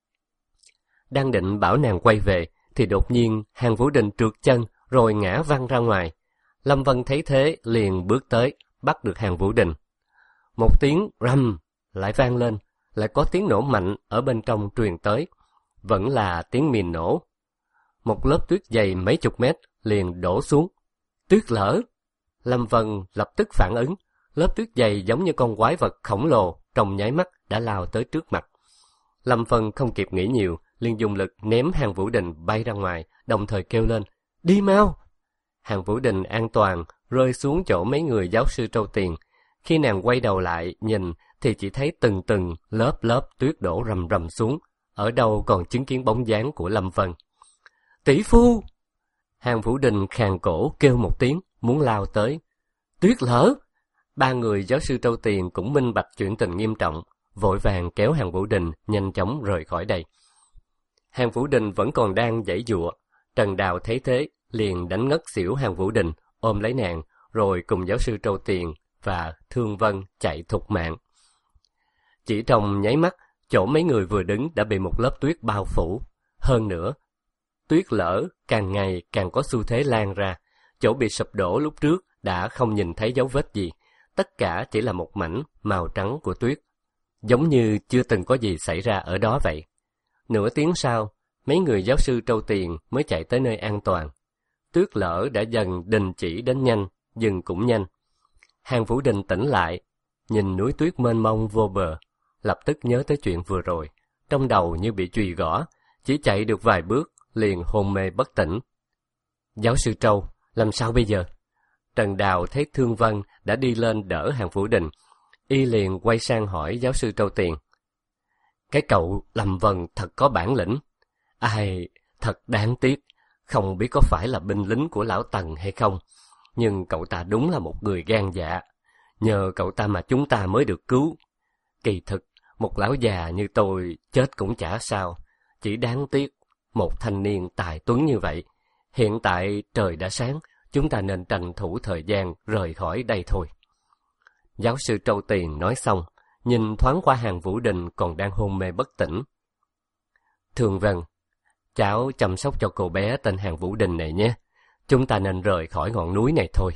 Đang định bảo nàng quay về, thì đột nhiên Hàng Vũ Đình trượt chân rồi ngã văng ra ngoài. Lâm Vân thấy thế liền bước tới, bắt được Hàng Vũ Đình. Một tiếng rầm lại vang lên, lại có tiếng nổ mạnh ở bên trong truyền tới. Vẫn là tiếng mìn nổ. Một lớp tuyết dày mấy chục mét liền đổ xuống. Tuyết lở! Lâm Vân lập tức phản ứng. Lớp tuyết dày giống như con quái vật khổng lồ, trong nháy mắt đã lao tới trước mặt. Lâm Vân không kịp nghĩ nhiều, liền dùng lực ném Hàng Vũ Đình bay ra ngoài, đồng thời kêu lên, đi mau! Hàng Vũ Đình an toàn, rơi xuống chỗ mấy người giáo sư trâu tiền. Khi nàng quay đầu lại, nhìn, thì chỉ thấy từng từng lớp lớp tuyết đổ rầm rầm xuống, ở đâu còn chứng kiến bóng dáng của Lâm Vân. Tỷ phu! Hàng Vũ Đình khàn cổ kêu một tiếng, muốn lao tới. Tuyết lở! Ba người giáo sư trâu tiền cũng minh bạch chuyện tình nghiêm trọng, vội vàng kéo Hàng Vũ Đình nhanh chóng rời khỏi đây. Hàng Vũ Đình vẫn còn đang giãy giụa. Trần Đào thấy thế, liền đánh ngất xỉu Hàng Vũ Đình, ôm lấy nàng, rồi cùng giáo sư trâu tiền và Thương Vân chạy thục mạng. Chỉ trong nháy mắt, chỗ mấy người vừa đứng đã bị một lớp tuyết bao phủ. Hơn nữa, tuyết lở càng ngày càng có xu thế lan ra. Chỗ bị sụp đổ lúc trước đã không nhìn thấy dấu vết gì. Tất cả chỉ là một mảnh màu trắng của tuyết, giống như chưa từng có gì xảy ra ở đó vậy. Nửa tiếng sau, mấy người giáo sư trâu tiền mới chạy tới nơi an toàn. Tuyết lở đã dần đình chỉ đến nhanh, dừng cũng nhanh. Hàng Vũ Đình tỉnh lại, nhìn núi tuyết mênh mông vô bờ, lập tức nhớ tới chuyện vừa rồi, trong đầu như bị chùy gõ, chỉ chạy được vài bước, liền hôn mê bất tỉnh. Giáo sư Trâu, làm sao bây giờ? Trần Đào thấy Thương Vân đã đi lên đỡ Hàng Vũ Đình, y liền quay sang hỏi giáo sư Trâu Tiền. Cái cậu Lâm Vân thật có bản lĩnh. Ai, thật đáng tiếc, không biết có phải là binh lính của lão Tần hay không, nhưng cậu ta đúng là một người gan dạ. Nhờ cậu ta mà chúng ta mới được cứu. Kỳ thực, một lão già như tôi chết cũng chả sao, chỉ đáng tiếc một thanh niên tài tuấn như vậy. Hiện tại trời đã sáng, chúng ta nên tranh thủ thời gian rời khỏi đây thôi. Giáo sư Trâu Tiền nói xong, nhìn thoáng qua Hàng Vũ Đình còn đang hôn mê bất tỉnh. Thương Vân, cháu chăm sóc cho cô bé tên Hàng Vũ Đình này nhé. Chúng ta nên rời khỏi ngọn núi này thôi.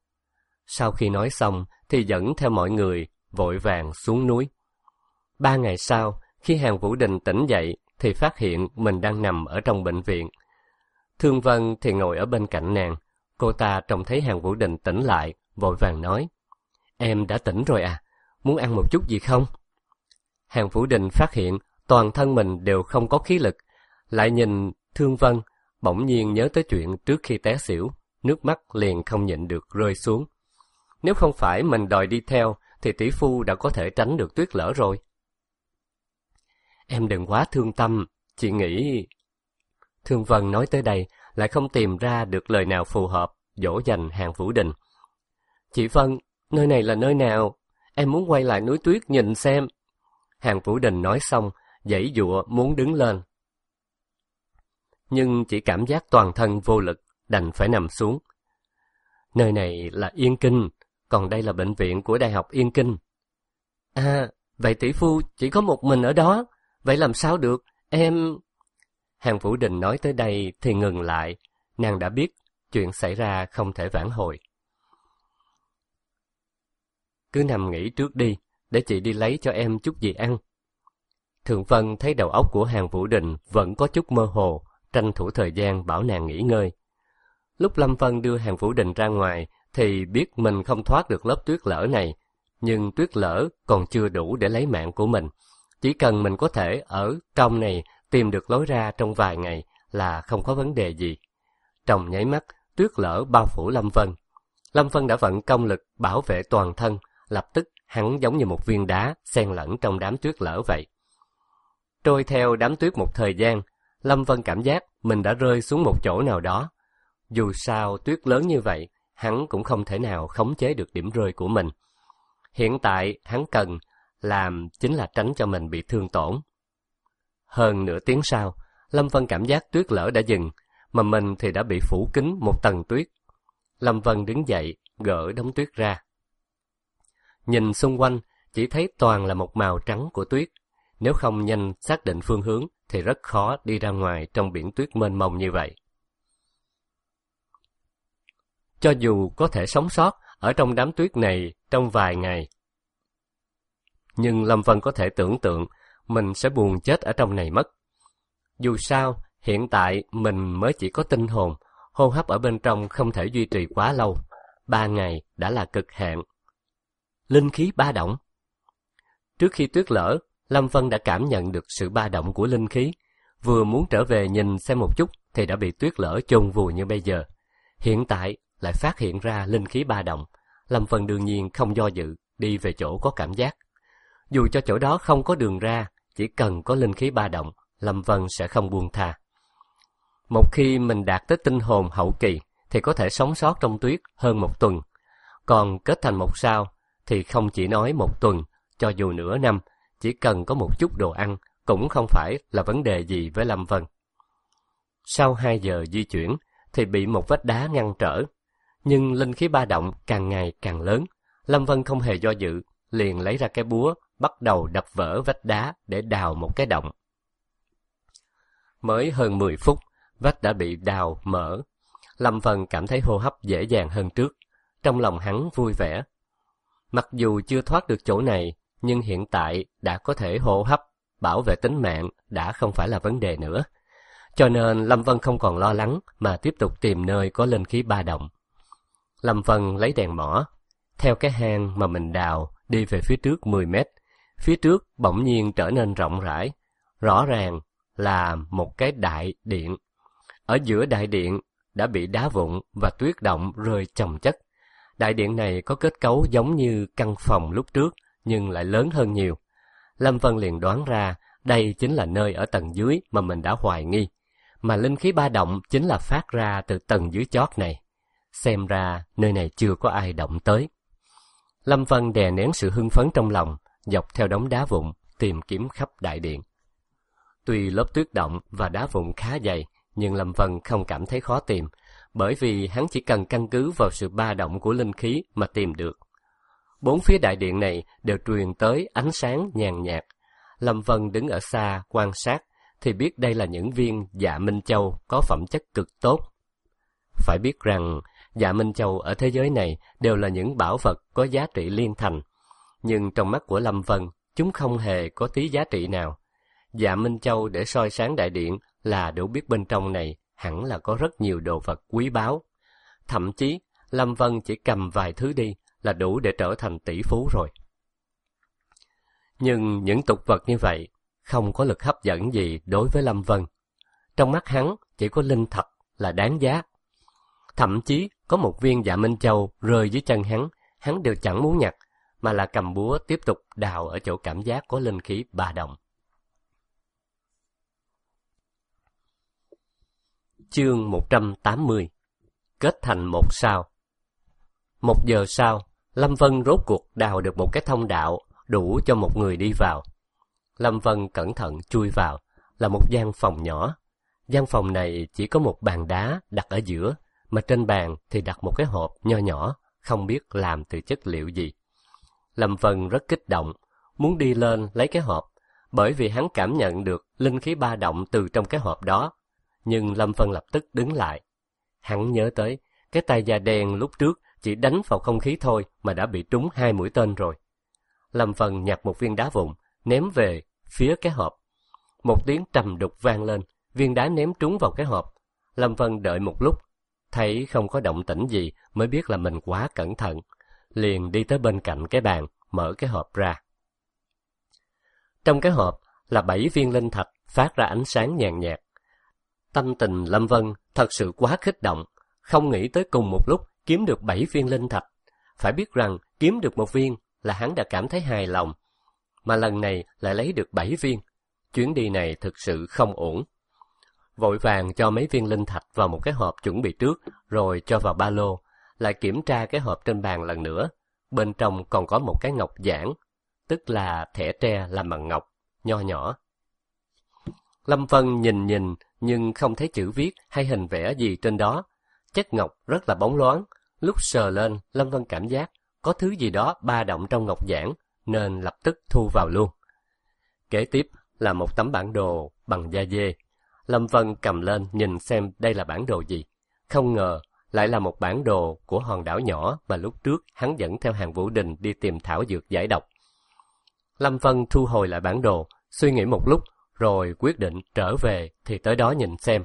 Sau khi nói xong thì dẫn theo mọi người vội vàng xuống núi. Ba ngày sau, khi Hàng Vũ Đình tỉnh dậy thì phát hiện mình đang nằm ở trong bệnh viện. Thương Vân thì ngồi ở bên cạnh nàng. Cô ta trông thấy Hàng Vũ Đình tỉnh lại, vội vàng nói, em đã tỉnh rồi à, muốn ăn một chút gì không? Hàng Vũ Đình phát hiện toàn thân mình đều không có khí lực, lại nhìn Thương Vân, bỗng nhiên nhớ tới chuyện trước khi té xỉu, nước mắt liền không nhịn được rơi xuống. Nếu không phải mình đòi đi theo, thì tỷ phu đã có thể tránh được tuyết lở rồi. Em đừng quá thương tâm, chị nghĩ... Thương Vân nói tới đây, lại không tìm ra được lời nào phù hợp, dỗ dành Hàng Vũ Đình. Chị Vân, nơi này là nơi nào? Em muốn quay lại núi tuyết nhìn xem. Hàng Vũ Đình nói xong, giãy giụa muốn đứng lên. Nhưng chỉ cảm giác toàn thân vô lực, đành phải nằm xuống. Nơi này là Yên Kinh, còn đây là bệnh viện của Đại học Yên Kinh. À, vậy tỷ phu chỉ có một mình ở đó, vậy làm sao được, em... Hàng Vũ Đình nói tới đây thì ngừng lại, nàng đã biết chuyện xảy ra không thể vãn hồi. Cứ nằm nghỉ trước đi, để chị đi lấy cho em chút gì ăn. Thượng Vân thấy đầu óc của Hàng Vũ Đình vẫn có chút mơ hồ, tranh thủ thời gian bảo nàng nghỉ ngơi. Lúc Lâm Vân đưa Hàng Vũ Đình ra ngoài thì biết mình không thoát được lớp tuyết lở này, nhưng tuyết lở còn chưa đủ để lấy mạng của mình. Chỉ cần mình có thể ở trong này tìm được lối ra trong vài ngày là không có vấn đề gì. Trong nháy mắt, tuyết lở bao phủ Lâm Vân. Lâm Vân đã vận công lực bảo vệ toàn thân, lập tức hắn giống như một viên đá xen lẫn trong đám tuyết lở vậy. Trôi theo đám tuyết một thời gian, Lâm Vân cảm giác mình đã rơi xuống một chỗ nào đó. Dù sao tuyết lớn như vậy, hắn cũng không thể nào khống chế được điểm rơi của mình. Hiện tại hắn cần làm chính là tránh cho mình bị thương tổn. Hơn nửa tiếng sau, Lâm Vân cảm giác tuyết lở đã dừng, mà mình thì đã bị phủ kín một tầng tuyết. Lâm Vân đứng dậy, gỡ đống tuyết ra. Nhìn xung quanh, chỉ thấy toàn là một màu trắng của tuyết. Nếu không nhanh xác định phương hướng, thì rất khó đi ra ngoài trong biển tuyết mênh mông như vậy. Cho dù có thể sống sót ở trong đám tuyết này trong vài ngày, nhưng Lâm Vân có thể tưởng tượng mình sẽ buồn chết ở trong này mất. Dù sao, hiện tại mình mới chỉ có tinh hồn, hô hấp ở bên trong không thể duy trì quá lâu. Ba ngày đã là cực hạn. Linh khí ba động. Trước khi tuyết lở, Lâm Vân đã cảm nhận được sự ba động của linh khí. Vừa muốn trở về nhìn xem một chút thì đã bị tuyết lở chôn vùi như bây giờ. Hiện tại lại phát hiện ra linh khí ba động. Lâm Vân đương nhiên không do dự, đi về chỗ có cảm giác. Dù cho chỗ đó không có đường ra, chỉ cần có linh khí ba động, Lâm Vân sẽ không buông tha. Một khi mình đạt tới tinh hồn hậu kỳ, thì có thể sống sót trong tuyết hơn một tuần. Còn kết thành một sao, thì không chỉ nói một tuần, cho dù nửa năm, chỉ cần có một chút đồ ăn, cũng không phải là vấn đề gì với Lâm Vân. Sau hai giờ di chuyển, thì bị một vách đá ngăn trở. Nhưng linh khí ba động càng ngày càng lớn. Lâm Vân không hề do dự, liền lấy ra cái búa, bắt đầu đập vỡ vách đá để đào một cái động. Mới hơn mười phút, vách đã bị đào mở. Lâm Vân cảm thấy hô hấp dễ dàng hơn trước. Trong lòng hắn vui vẻ. Mặc dù chưa thoát được chỗ này, nhưng hiện tại đã có thể hô hấp, bảo vệ tính mạng đã không phải là vấn đề nữa. Cho nên Lâm Vân không còn lo lắng mà tiếp tục tìm nơi có linh khí ba động. Lâm Vân lấy đèn mỏ, theo cái hang mà mình đào đi về phía trước mười mét. Phía trước bỗng nhiên trở nên rộng rãi, rõ ràng là một cái đại điện. Ở giữa đại điện đã bị đá vụn và tuyết động rơi chồng chất. Đại điện này có kết cấu giống như căn phòng lúc trước, nhưng lại lớn hơn nhiều. Lâm Vân liền đoán ra đây chính là nơi ở tầng dưới mà mình đã hoài nghi, mà linh khí ba động chính là phát ra từ tầng dưới chót này. Xem ra nơi này chưa có ai động tới. Lâm Vân đè nén sự hưng phấn trong lòng, dọc theo đống đá vụn tìm kiếm khắp đại điện. Tuy lớp tuyết động và đá vụn khá dày, nhưng Lâm Vân không cảm thấy khó tìm, bởi vì hắn chỉ cần căn cứ vào sự ba động của linh khí mà tìm được. Bốn phía đại điện này đều truyền tới ánh sáng nhàn nhạt. Lâm Vân đứng ở xa quan sát thì biết đây là những viên dạ minh châu có phẩm chất cực tốt. Phải biết rằng dạ minh châu ở thế giới này đều là những bảo vật có giá trị liên thành, nhưng trong mắt của Lâm Vân, chúng không hề có tí giá trị nào. Dạ minh châu để soi sáng đại điện là đủ biết bên trong này hẳn là có rất nhiều đồ vật quý báu. Thậm chí, Lâm Vân chỉ cầm vài thứ đi là đủ để trở thành tỷ phú rồi. Nhưng những tục vật như vậy không có lực hấp dẫn gì đối với Lâm Vân. Trong mắt hắn chỉ có linh thạch là đáng giá. Thậm chí có một viên dạ minh châu rơi dưới chân hắn, hắn đều chẳng muốn nhặt, mà là cầm búa tiếp tục đào ở chỗ cảm giác có linh khí ba động. Chương một trăm tám mươi. Kết thành một sao. Một giờ sau, Lâm Vân rốt cuộc đào được một cái thông đạo đủ cho một người đi vào. Lâm Vân cẩn thận chui vào, là một gian phòng nhỏ. Gian phòng này chỉ có một bàn đá đặt ở giữa, mà trên bàn thì đặt một cái hộp nho nhỏ, không biết làm từ chất liệu gì. Lâm Vân rất kích động, muốn đi lên lấy cái hộp, bởi vì hắn cảm nhận được linh khí ba động từ trong cái hộp đó. Nhưng Lâm Vân lập tức đứng lại. Hắn nhớ tới, cái tay da đen lúc trước chỉ đánh vào không khí thôi mà đã bị trúng hai mũi tên rồi. Lâm Vân nhặt một viên đá vụn, ném về phía cái hộp. Một tiếng trầm đục vang lên, viên đá ném trúng vào cái hộp. Lâm Vân đợi một lúc, thấy không có động tĩnh gì mới biết là mình quá cẩn thận. Liền đi tới bên cạnh cái bàn, mở cái hộp ra. Trong cái hộp là bảy viên linh thạch phát ra ánh sáng nhàn nhạt. Tâm tình Lâm Vân thật sự quá kích động, không nghĩ tới cùng một lúc kiếm được bảy viên linh thạch. Phải biết rằng kiếm được một viên là hắn đã cảm thấy hài lòng, mà lần này lại lấy được bảy viên. chuyến đi này thực sự không ổn. Vội vàng cho mấy viên linh thạch vào một cái hộp chuẩn bị trước, rồi cho vào ba lô, lại kiểm tra cái hộp trên bàn lần nữa. Bên trong còn có một cái ngọc giản, tức là thẻ tre làm bằng ngọc, nho nhỏ. Lâm Vân nhìn nhìn nhưng không thấy chữ viết hay hình vẽ gì trên đó. Chất ngọc rất là bóng loáng, lúc sờ lên Lâm Vân cảm giác có thứ gì đó ba động trong ngọc giản, nên lập tức thu vào luôn. Kế tiếp là một tấm bản đồ bằng da dê. Lâm Vân cầm lên nhìn xem đây là bản đồ gì. Không ngờ lại là một bản đồ của hòn đảo nhỏ mà lúc trước hắn dẫn theo Hàn Vũ Đình đi tìm thảo dược giải độc. Lâm Vân thu hồi lại bản đồ, suy nghĩ một lúc, rồi quyết định trở về thì tới đó nhìn xem.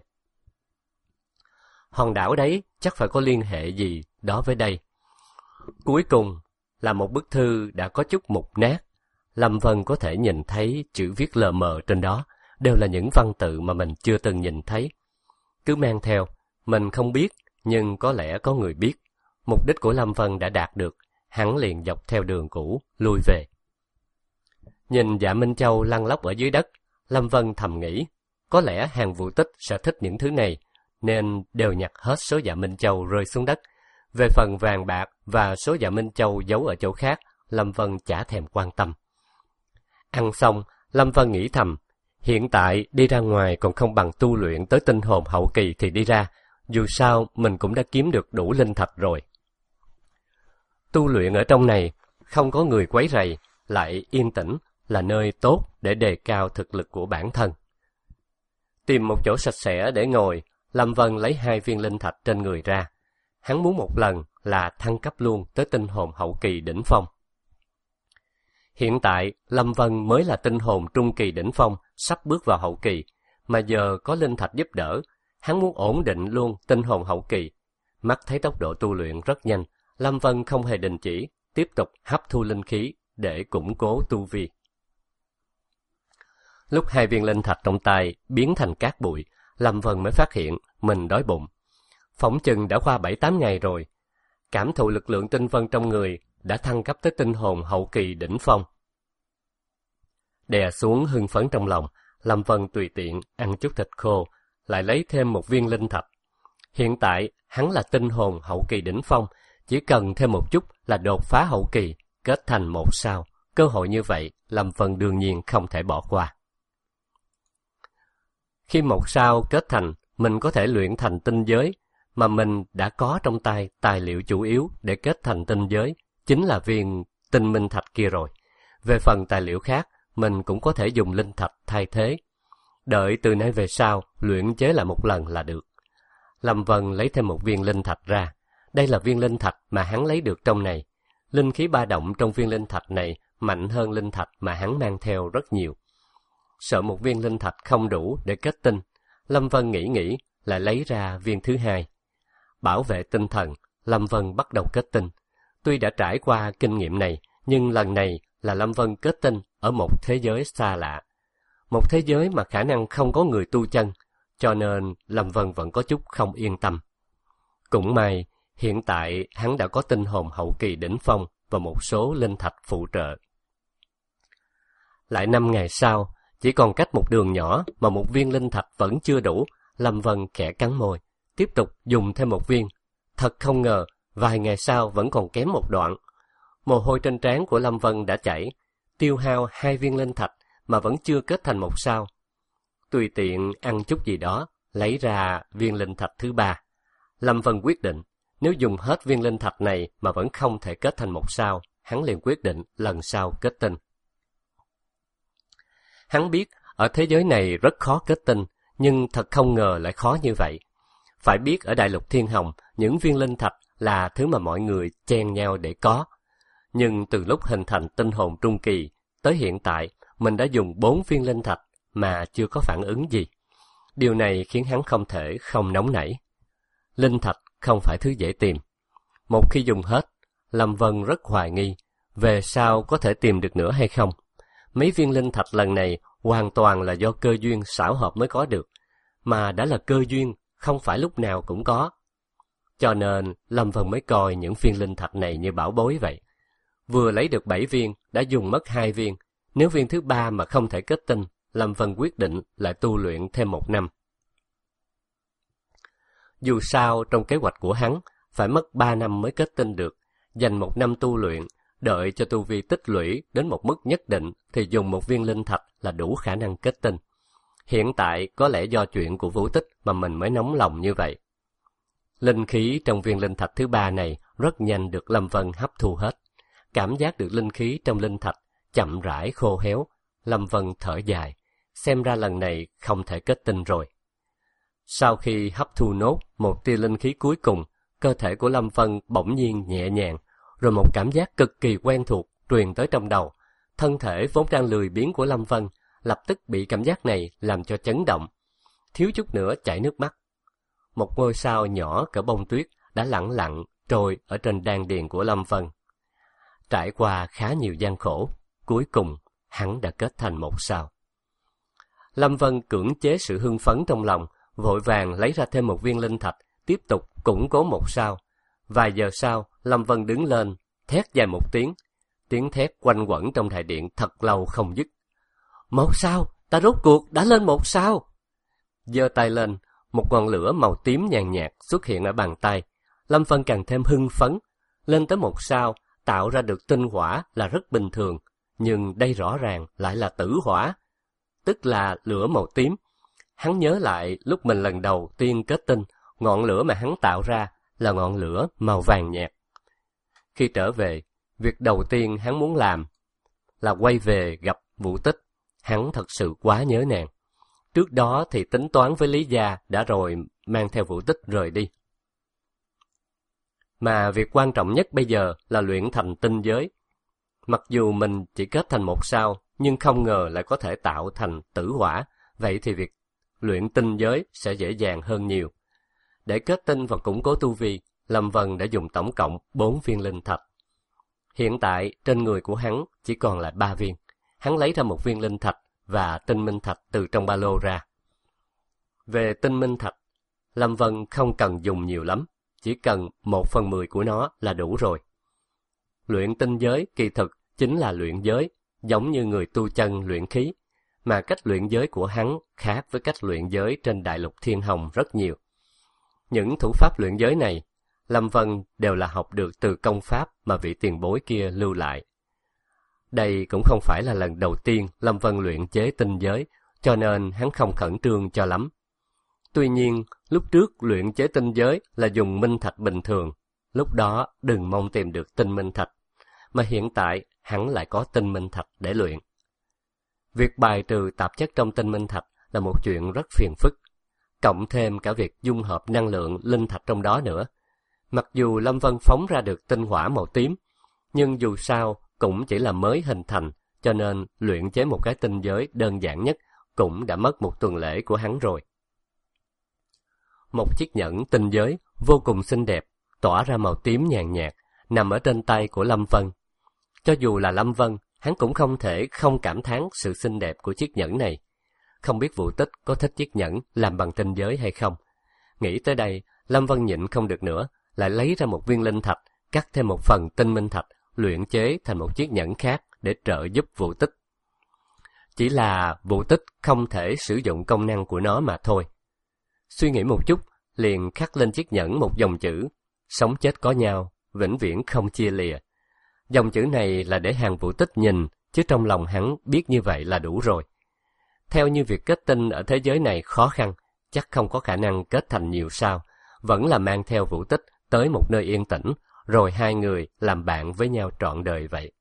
Hòn đảo đấy chắc phải có liên hệ gì đó với đây. Cuối cùng là một bức thư đã có chút mục nát. Lâm Vân có thể nhìn thấy chữ viết lờ mờ trên đó, đều là những văn tự mà mình chưa từng nhìn thấy. Cứ mang theo, mình không biết, nhưng có lẽ có người biết. Mục đích của Lâm Vân đã đạt được, hắn liền dọc theo đường cũ, lui về. Nhìn Dạ Minh Châu lăn lóc ở dưới đất, Lâm Vân thầm nghĩ, có lẽ Hàn Vũ Tích sẽ thích những thứ này, nên đều nhặt hết số Dạ Minh Châu rơi xuống đất. Về phần vàng bạc và số Dạ Minh Châu giấu ở chỗ khác, Lâm Vân chả thèm quan tâm. Ăn xong, Lâm Vân nghĩ thầm, hiện tại đi ra ngoài còn không bằng tu luyện tới tinh hồn hậu kỳ thì đi ra, dù sao mình cũng đã kiếm được đủ linh thạch rồi. Tu luyện ở trong này, không có người quấy rầy, lại yên tĩnh, là nơi tốt để đề cao thực lực của bản thân. Tìm một chỗ sạch sẽ để ngồi, Lâm Vân lấy hai viên linh thạch trên người ra. Hắn muốn một lần là thăng cấp luôn tới tinh hồn hậu kỳ đỉnh phong. Hiện tại, Lâm Vân mới là tinh hồn trung kỳ đỉnh phong, sắp bước vào hậu kỳ, mà giờ có linh thạch giúp đỡ, hắn muốn ổn định luôn tinh hồn hậu kỳ. Mắt thấy tốc độ tu luyện rất nhanh, Lâm Vân không hề đình chỉ, tiếp tục hấp thu linh khí để củng cố tu vi. Lúc hai viên linh thạch trong tay biến thành cát bụi, Lâm Vân mới phát hiện mình đói bụng. Phỏng chừng đã qua bảy tám ngày rồi. Cảm thụ lực lượng tinh vân trong người đã thăng cấp tới tinh hồn hậu kỳ đỉnh phong. Đè xuống hưng phấn trong lòng, Lâm Vân tùy tiện ăn chút thịt khô, lại lấy thêm một viên linh thạch. Hiện tại hắn là tinh hồn hậu kỳ đỉnh phong, chỉ cần thêm một chút là đột phá hậu kỳ, kết thành một sao. Cơ hội như vậy, Lâm Vân đương nhiên không thể bỏ qua. Khi một sao kết thành, mình có thể luyện thành tinh giới, mà mình đã có trong tay tài liệu chủ yếu để kết thành tinh giới, chính là viên tinh minh thạch kia rồi. Về phần tài liệu khác, mình cũng có thể dùng linh thạch thay thế. Đợi từ nay về sau, luyện chế lại một lần là được. Lâm Vân lấy thêm một viên linh thạch ra. Đây là viên linh thạch mà hắn lấy được trong này. Linh khí ba động trong viên linh thạch này mạnh hơn linh thạch mà hắn mang theo rất nhiều. Sợ một viên linh thạch không đủ để kết tinh, Lâm Vân nghĩ nghĩ, lại lấy ra viên thứ hai. Bảo vệ tinh thần, Lâm Vân bắt đầu kết tinh. Tuy đã trải qua kinh nghiệm này, nhưng lần này là Lâm Vân kết tinh ở một thế giới xa lạ. Một thế giới mà khả năng không có người tu chân, cho nên Lâm Vân vẫn có chút không yên tâm. Cũng may, hiện tại hắn đã có tinh hồn hậu kỳ đỉnh phong và một số linh thạch phụ trợ. Lại năm ngày sau, chỉ còn cách một đường nhỏ mà một viên linh thạch vẫn chưa đủ, Lâm Vân khẽ cắn môi, tiếp tục dùng thêm một viên. Thật không ngờ, vài ngày sau vẫn còn kém một đoạn. Mồ hôi trên trán của Lâm Vân đã chảy, tiêu hao hai viên linh thạch mà vẫn chưa kết thành một sao. Tùy tiện ăn chút gì đó, lấy ra viên linh thạch thứ ba. Lâm Vân quyết định, nếu dùng hết viên linh thạch này mà vẫn không thể kết thành một sao, hắn liền quyết định lần sau kết tinh. Hắn biết ở thế giới này rất khó kết tinh, nhưng thật không ngờ lại khó như vậy. Phải biết ở Đại Lục Thiên Hồng, những viên linh thạch là thứ mà mọi người chen nhau để có. Nhưng từ lúc hình thành tinh hồn trung kỳ, tới hiện tại, mình đã dùng bốn viên linh thạch mà chưa có phản ứng gì. Điều này khiến hắn không thể không nóng nảy. Linh thạch không phải thứ dễ tìm. Một khi dùng hết, Lâm Vân rất hoài nghi, về sau có thể tìm được nữa hay không. Mấy viên linh thạch lần này hoàn toàn là do cơ duyên xảo hợp mới có được, mà đã là cơ duyên, không phải lúc nào cũng có. Cho nên, Lâm Vân mới coi những viên linh thạch này như bảo bối vậy. Vừa lấy được bảy viên, đã dùng mất hai viên. Nếu viên thứ ba mà không thể kết tinh, Lâm Vân quyết định lại tu luyện thêm một năm. Dù sao, trong kế hoạch của hắn, phải mất ba năm mới kết tinh được, dành một năm tu luyện, đợi cho tu vi tích lũy đến một mức nhất định thì dùng một viên linh thạch là đủ khả năng kết tinh. Hiện tại có lẽ do chuyện của Vũ Tích mà mình mới nóng lòng như vậy. Linh khí trong viên linh thạch thứ ba này rất nhanh được Lâm Vân hấp thu hết. Cảm giác được linh khí trong linh thạch chậm rãi khô héo, Lâm Vân thở dài, xem ra lần này không thể kết tinh rồi. Sau khi hấp thu nốt một tia linh khí cuối cùng, cơ thể của Lâm Vân bỗng nhiên nhẹ nhàng, rồi một cảm giác cực kỳ quen thuộc truyền tới trong đầu. Thân thể vốn đang lười biếng của Lâm Vân lập tức bị cảm giác này làm cho chấn động, thiếu chút nữa chảy nước mắt. Một ngôi sao nhỏ cỡ bông tuyết đã lẳng lặng trôi ở trên đan điền của Lâm Vân. Trải qua khá nhiều gian khổ, cuối cùng hắn đã kết thành một sao. Lâm Vân cưỡng chế sự hưng phấn trong lòng, vội vàng lấy ra thêm một viên linh thạch, tiếp tục củng cố một sao. Vài giờ sau, Lâm Vân đứng lên, thét dài một tiếng. Tiếng thét quanh quẩn trong đại điện thật lâu không dứt. Một sao, ta rốt cuộc đã lên một sao. Giơ tay lên, một ngọn lửa màu tím nhàn nhạt xuất hiện ở bàn tay. Lâm Vân càng thêm hưng phấn. Lên tới một sao, tạo ra được tinh hỏa là rất bình thường, nhưng đây rõ ràng lại là tử hỏa, tức là lửa màu tím. Hắn nhớ lại lúc mình lần đầu tiên kết tinh, ngọn lửa mà hắn tạo ra là ngọn lửa màu vàng nhạt. Khi trở về, việc đầu tiên hắn muốn làm là quay về gặp Vũ Tích. Hắn thật sự quá nhớ nàng. Trước đó thì tính toán với Lý Gia đã rồi mang theo Vũ Tích rời đi. Mà việc quan trọng nhất bây giờ là luyện thành tinh giới. Mặc dù mình chỉ kết thành một sao, nhưng không ngờ lại có thể tạo thành tử hỏa, vậy thì việc luyện tinh giới sẽ dễ dàng hơn nhiều. Để kết tinh và củng cố tu vi, Lâm Vân đã dùng tổng cộng bốn viên linh thạch. Hiện tại trên người của hắn chỉ còn lại ba viên. Hắn lấy ra một viên linh thạch và tinh minh thạch từ trong ba lô ra. Về tinh minh thạch, Lâm Vân không cần dùng nhiều lắm, chỉ cần một phần mười của nó là đủ rồi. Luyện tinh giới kỳ thực chính là luyện giới, giống như người tu chân luyện khí, mà cách luyện giới của hắn khác với cách luyện giới trên đại lục Thiên Hồng rất nhiều. Những thủ pháp luyện giới này, Lâm Vân đều là học được từ công pháp mà vị tiền bối kia lưu lại. Đây cũng không phải là lần đầu tiên Lâm Vân luyện chế tinh giới, cho nên hắn không khẩn trương cho lắm. Tuy nhiên, lúc trước luyện chế tinh giới là dùng minh thạch bình thường, lúc đó đừng mong tìm được tinh minh thạch, mà hiện tại hắn lại có tinh minh thạch để luyện. Việc bài trừ tạp chất trong tinh minh thạch là một chuyện rất phiền phức, cộng thêm cả việc dung hợp năng lượng linh thạch trong đó nữa. Mặc dù Lâm Vân phóng ra được tinh hỏa màu tím, nhưng dù sao cũng chỉ là mới hình thành, cho nên luyện chế một cái tinh giới đơn giản nhất cũng đã mất một tuần lễ của hắn rồi. Một chiếc nhẫn tinh giới vô cùng xinh đẹp, tỏa ra màu tím nhàn nhạt, nằm ở trên tay của Lâm Vân. Cho dù là Lâm Vân, hắn cũng không thể không cảm thán sự xinh đẹp của chiếc nhẫn này. Không biết Vũ Tích có thích chiếc nhẫn làm bằng tinh giới hay không. Nghĩ tới đây, Lâm Vân nhịn không được nữa, lại lấy ra một viên linh thạch, cắt thêm một phần tinh minh thạch, luyện chế thành một chiếc nhẫn khác để trợ giúp Vũ Tích. Chỉ là Vũ Tích không thể sử dụng công năng của nó mà thôi. Suy nghĩ một chút, liền khắc lên chiếc nhẫn một dòng chữ: sống chết có nhau, vĩnh viễn không chia lìa. Dòng chữ này là để hàng Vũ Tích nhìn, chứ trong lòng hắn biết như vậy là đủ rồi. Theo như việc kết tinh ở thế giới này khó khăn, chắc không có khả năng kết thành nhiều sao, vẫn là mang theo Vũ Tích tới một nơi yên tĩnh, rồi hai người làm bạn với nhau trọn đời vậy.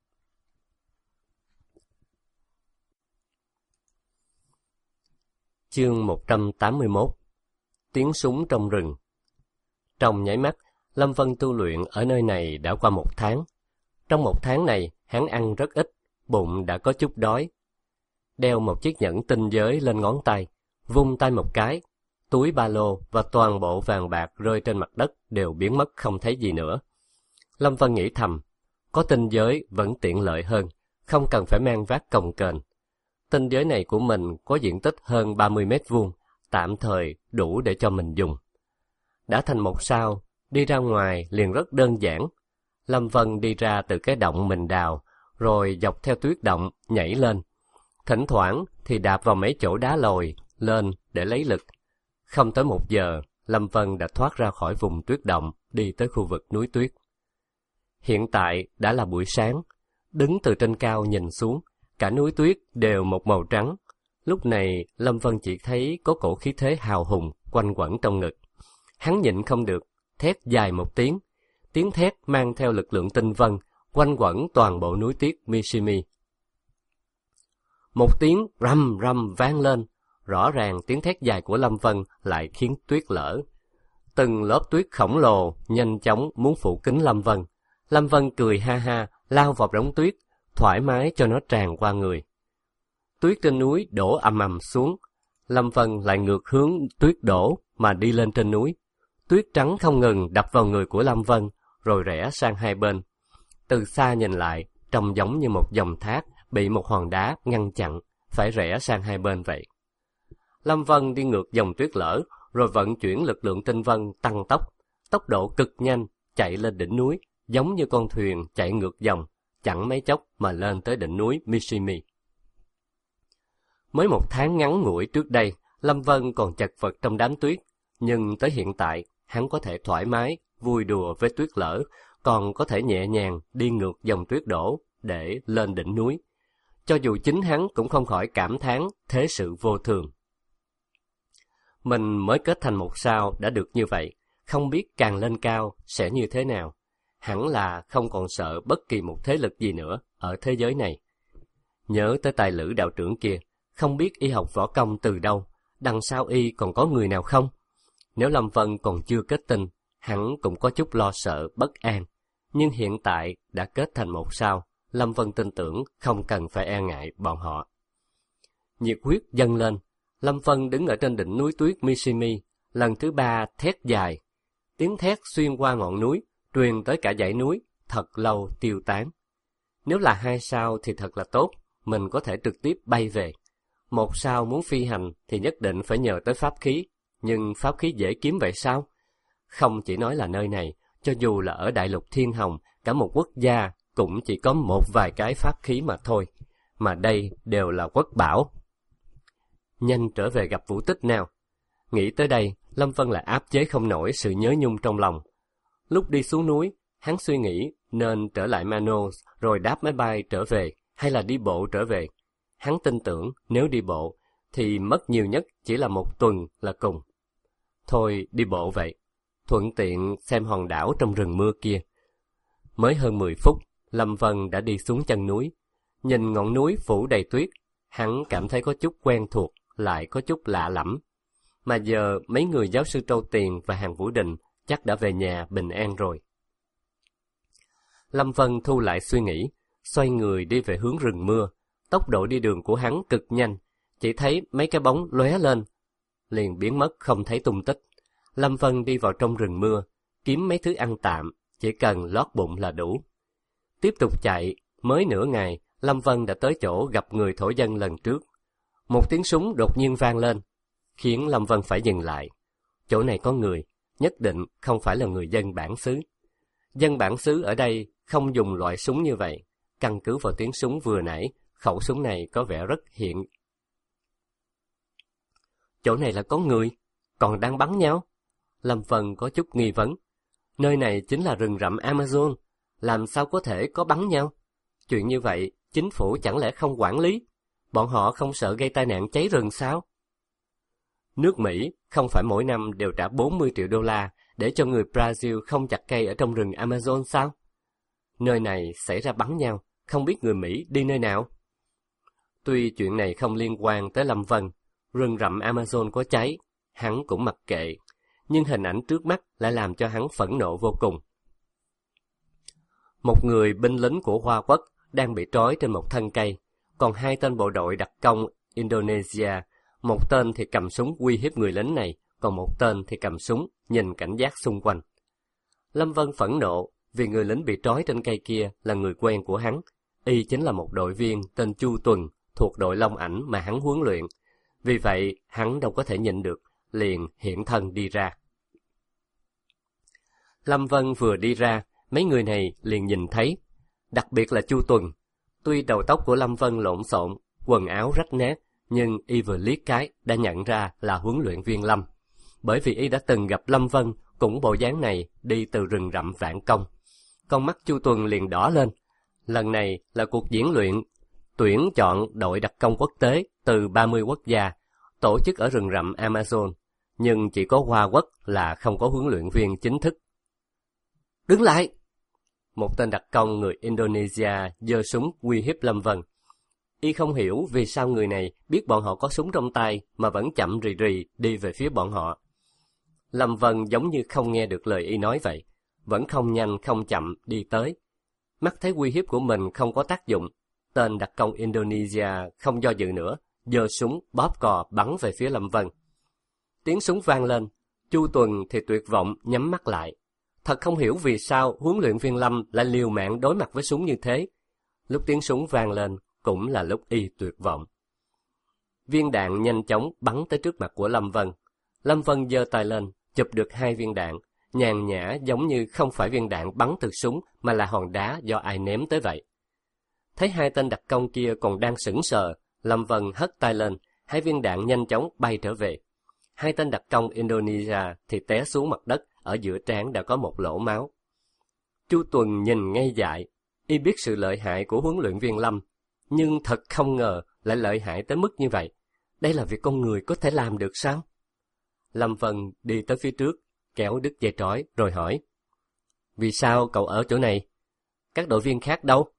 Chương một trăm tám mươi mốt. Tiếng súng trong rừng. Trong nháy mắt, Lâm Vân tu luyện ở nơi này đã qua một tháng. Trong một tháng này, hắn ăn rất ít, bụng đã có chút đói. Đeo một chiếc nhẫn tinh giới lên ngón tay, vung tay một cái, túi ba lô và toàn bộ vàng bạc rơi trên mặt đất đều biến mất không thấy gì nữa. Lâm Vân nghĩ thầm, có tinh giới vẫn tiện lợi hơn, không cần phải mang vác cồng kềnh. Tinh giới này của mình có diện tích hơn ba mươi mét vuông, tạm thời đủ để cho mình dùng. Đã thành một sao, đi ra ngoài liền rất đơn giản. Lâm Vân đi ra từ cái động mình đào, rồi dọc theo tuyết động nhảy lên. thỉnh thoảng thì đạp vào mấy chỗ đá lồi lên để lấy lực. Không tới một giờ, Lâm Vân đã thoát ra khỏi vùng tuyết động, đi tới khu vực núi tuyết. Hiện tại đã là buổi sáng, đứng từ trên cao nhìn xuống, cả núi tuyết đều một màu trắng. Lúc này, Lâm Vân chỉ thấy có cổ khí thế hào hùng quanh quẩn trong ngực. Hắn nhịn không được, thét dài một tiếng. Tiếng thét mang theo lực lượng tinh vân, quanh quẩn toàn bộ núi tuyết Mishimi. Một tiếng rầm rầm vang lên, rõ ràng tiếng thét dài của Lâm Vân lại khiến tuyết lở. Từng lớp tuyết khổng lồ nhanh chóng muốn phủ kín Lâm Vân. Lâm Vân cười ha ha, lao vào đống tuyết, thoải mái cho nó tràn qua người. Tuyết trên núi đổ ầm ầm xuống, Lâm Vân lại ngược hướng tuyết đổ mà đi lên trên núi. Tuyết trắng không ngừng đập vào người của Lâm Vân, rồi rẽ sang hai bên. Từ xa nhìn lại, trông giống như một dòng thác bị một hòn đá ngăn chặn, phải rẽ sang hai bên vậy. Lâm Vân đi ngược dòng tuyết lở, rồi vận chuyển lực lượng tinh vân tăng tốc, tốc độ cực nhanh, chạy lên đỉnh núi, giống như con thuyền chạy ngược dòng, chẳng mấy chốc mà lên tới đỉnh núi Mishimi. Mới một tháng ngắn ngủi trước đây, Lâm Vân còn chật vật trong đám tuyết, nhưng tới hiện tại, hắn có thể thoải mái, vui đùa với tuyết lở, còn có thể nhẹ nhàng đi ngược dòng tuyết đổ để lên đỉnh núi. Cho dù chính hắn cũng không khỏi cảm thán thế sự vô thường. Mình mới kết thành một sao đã được như vậy, không biết càng lên cao sẽ như thế nào. Hẳn là không còn sợ bất kỳ một thế lực gì nữa ở thế giới này. Nhớ tới tài lữ đạo trưởng kia, không biết y học võ công từ đâu, đằng sau y còn có người nào không? Nếu Lâm Vân còn chưa kết tinh, hắn cũng có chút lo sợ, bất an. Nhưng hiện tại đã kết thành một sao, Lâm Vân tin tưởng không cần phải e ngại bọn họ. Nhiệt huyết dâng lên, Lâm Vân đứng ở trên đỉnh núi tuyết Mishimi, lần thứ ba thét dài. Tiếng thét xuyên qua ngọn núi, truyền tới cả dãy núi, thật lâu tiêu tán. Nếu là hai sao thì thật là tốt, mình có thể trực tiếp bay về. Một sao muốn phi hành thì nhất định phải nhờ tới pháp khí, nhưng pháp khí dễ kiếm vậy sao? Không chỉ nói là nơi này, cho dù là ở Đại Lục Thiên Hồng, cả một quốc gia cũng chỉ có một vài cái pháp khí mà thôi, mà đây đều là quốc bảo. Nhanh trở về gặp Vũ Tích nào. Nghĩ tới đây, Lâm Vân lại áp chế không nổi sự nhớ nhung trong lòng. Lúc đi xuống núi, hắn suy nghĩ nên trở lại Manos rồi đáp máy bay trở về hay là đi bộ trở về. Hắn tin tưởng nếu đi bộ thì mất nhiều nhất chỉ là một tuần là cùng. Thôi đi bộ vậy, thuận tiện xem hòn đảo trong rừng mưa kia. Mới hơn mười phút, Lâm Vân đã đi xuống chân núi. Nhìn ngọn núi phủ đầy tuyết, hắn cảm thấy có chút quen thuộc, lại có chút lạ lẫm. Mà giờ mấy người giáo sư Trâu Tiền và Hàn Vũ Đình chắc đã về nhà bình an rồi. Lâm Vân thu lại suy nghĩ, xoay người đi về hướng rừng mưa. Tốc độ đi đường của hắn cực nhanh, chỉ thấy mấy cái bóng lóe lên, liền biến mất không thấy tung tích. Lâm Vân đi vào trong rừng mưa, kiếm mấy thứ ăn tạm, chỉ cần lót bụng là đủ. Tiếp tục chạy, mới nửa ngày, Lâm Vân đã tới chỗ gặp người thổ dân lần trước. Một tiếng súng đột nhiên vang lên, khiến Lâm Vân phải dừng lại. Chỗ này có người, nhất định không phải là người dân bản xứ. Dân bản xứ ở đây không dùng loại súng như vậy. Căn cứ vào tiếng súng vừa nãy, khẩu súng này có vẻ rất hiện. Chỗ này là có người, còn đang bắn nhau. Lâm Vân có chút nghi vấn. Nơi này chính là rừng rậm Amazon, làm sao có thể có bắn nhau? Chuyện như vậy, chính phủ chẳng lẽ không quản lý? Bọn họ không sợ gây tai nạn cháy rừng sao? Nước Mỹ không phải mỗi năm đều trả bốn mươi triệu đô la để cho người Brazil không chặt cây ở trong rừng Amazon sao? Nơi này xảy ra bắn nhau, không biết người Mỹ đi nơi nào? Tuy chuyện này không liên quan tới Lâm Vân, rừng rậm Amazon có cháy, hắn cũng mặc kệ, nhưng hình ảnh trước mắt lại làm cho hắn phẫn nộ vô cùng. Một người binh lính của Hoa Quốc đang bị trói trên một thân cây, còn hai tên bộ đội đặc công Indonesia, một tên thì cầm súng uy hiếp người lính này, còn một tên thì cầm súng nhìn cảnh giác xung quanh. Lâm Vân phẫn nộ vì người lính bị trói trên cây kia là người quen của hắn, y chính là một đội viên tên Chu Tuần thuộc đội Long Ảnh mà hắn huấn luyện. Vì vậy hắn đâu có thể nhịn được, liền hiện thân đi ra. Lâm Vân vừa đi ra, mấy người này liền nhìn thấy, đặc biệt là Chu Tuần. Tuy đầu tóc của Lâm Vân lộn xộn, quần áo rách nát, nhưng y vừa liếc cái đã nhận ra là huấn luyện viên Lâm. Bởi vì y đã từng gặp Lâm Vân cũng bộ dáng này đi từ rừng rậm Vạn Công. Con mắt Chu Tuần liền đỏ lên. Lần này là cuộc diễn luyện tuyển chọn đội đặc công quốc tế từ ba mươi quốc gia, tổ chức ở rừng rậm Amazon, nhưng chỉ có Hoa Quốc là không có huấn luyện viên chính thức. Đứng lại! Một tên đặc công người Indonesia giơ súng uy hiếp Lâm Vân. Y không hiểu vì sao người này biết bọn họ có súng trong tay mà vẫn chậm rì rì đi về phía bọn họ. Lâm Vân giống như không nghe được lời y nói vậy, vẫn không nhanh không chậm đi tới. Mắt thấy uy hiếp của mình không có tác dụng, tên đặc công Indonesia không do dự nữa, giơ súng bóp cò bắn về phía Lâm Vân. Tiếng súng vang lên, Chu Tuần thì tuyệt vọng nhắm mắt lại. Thật không hiểu vì sao huấn luyện viên Lâm lại liều mạng đối mặt với súng như thế. Lúc tiếng súng vang lên, cũng là lúc y tuyệt vọng. Viên đạn nhanh chóng bắn tới trước mặt của Lâm Vân. Lâm Vân giơ tay lên, chụp được hai viên đạn, nhàn nhã giống như không phải viên đạn bắn từ súng mà là hòn đá do ai ném tới vậy. Thấy hai tên đặc công kia còn đang sững sờ, Lâm Vân hất tay lên, hai viên đạn nhanh chóng bay trở về. Hai tên đặc công Indonesia thì té xuống mặt đất, ở giữa trán đã có một lỗ máu. Chu Tuần nhìn ngây dại, y biết sự lợi hại của huấn luyện viên Lâm, nhưng thật không ngờ lại lợi hại tới mức như vậy. Đây là việc con người có thể làm được sao? Lâm Vân đi tới phía trước, kéo đứt dây trói rồi hỏi: Vì sao cậu ở chỗ này? Các đội viên khác đâu?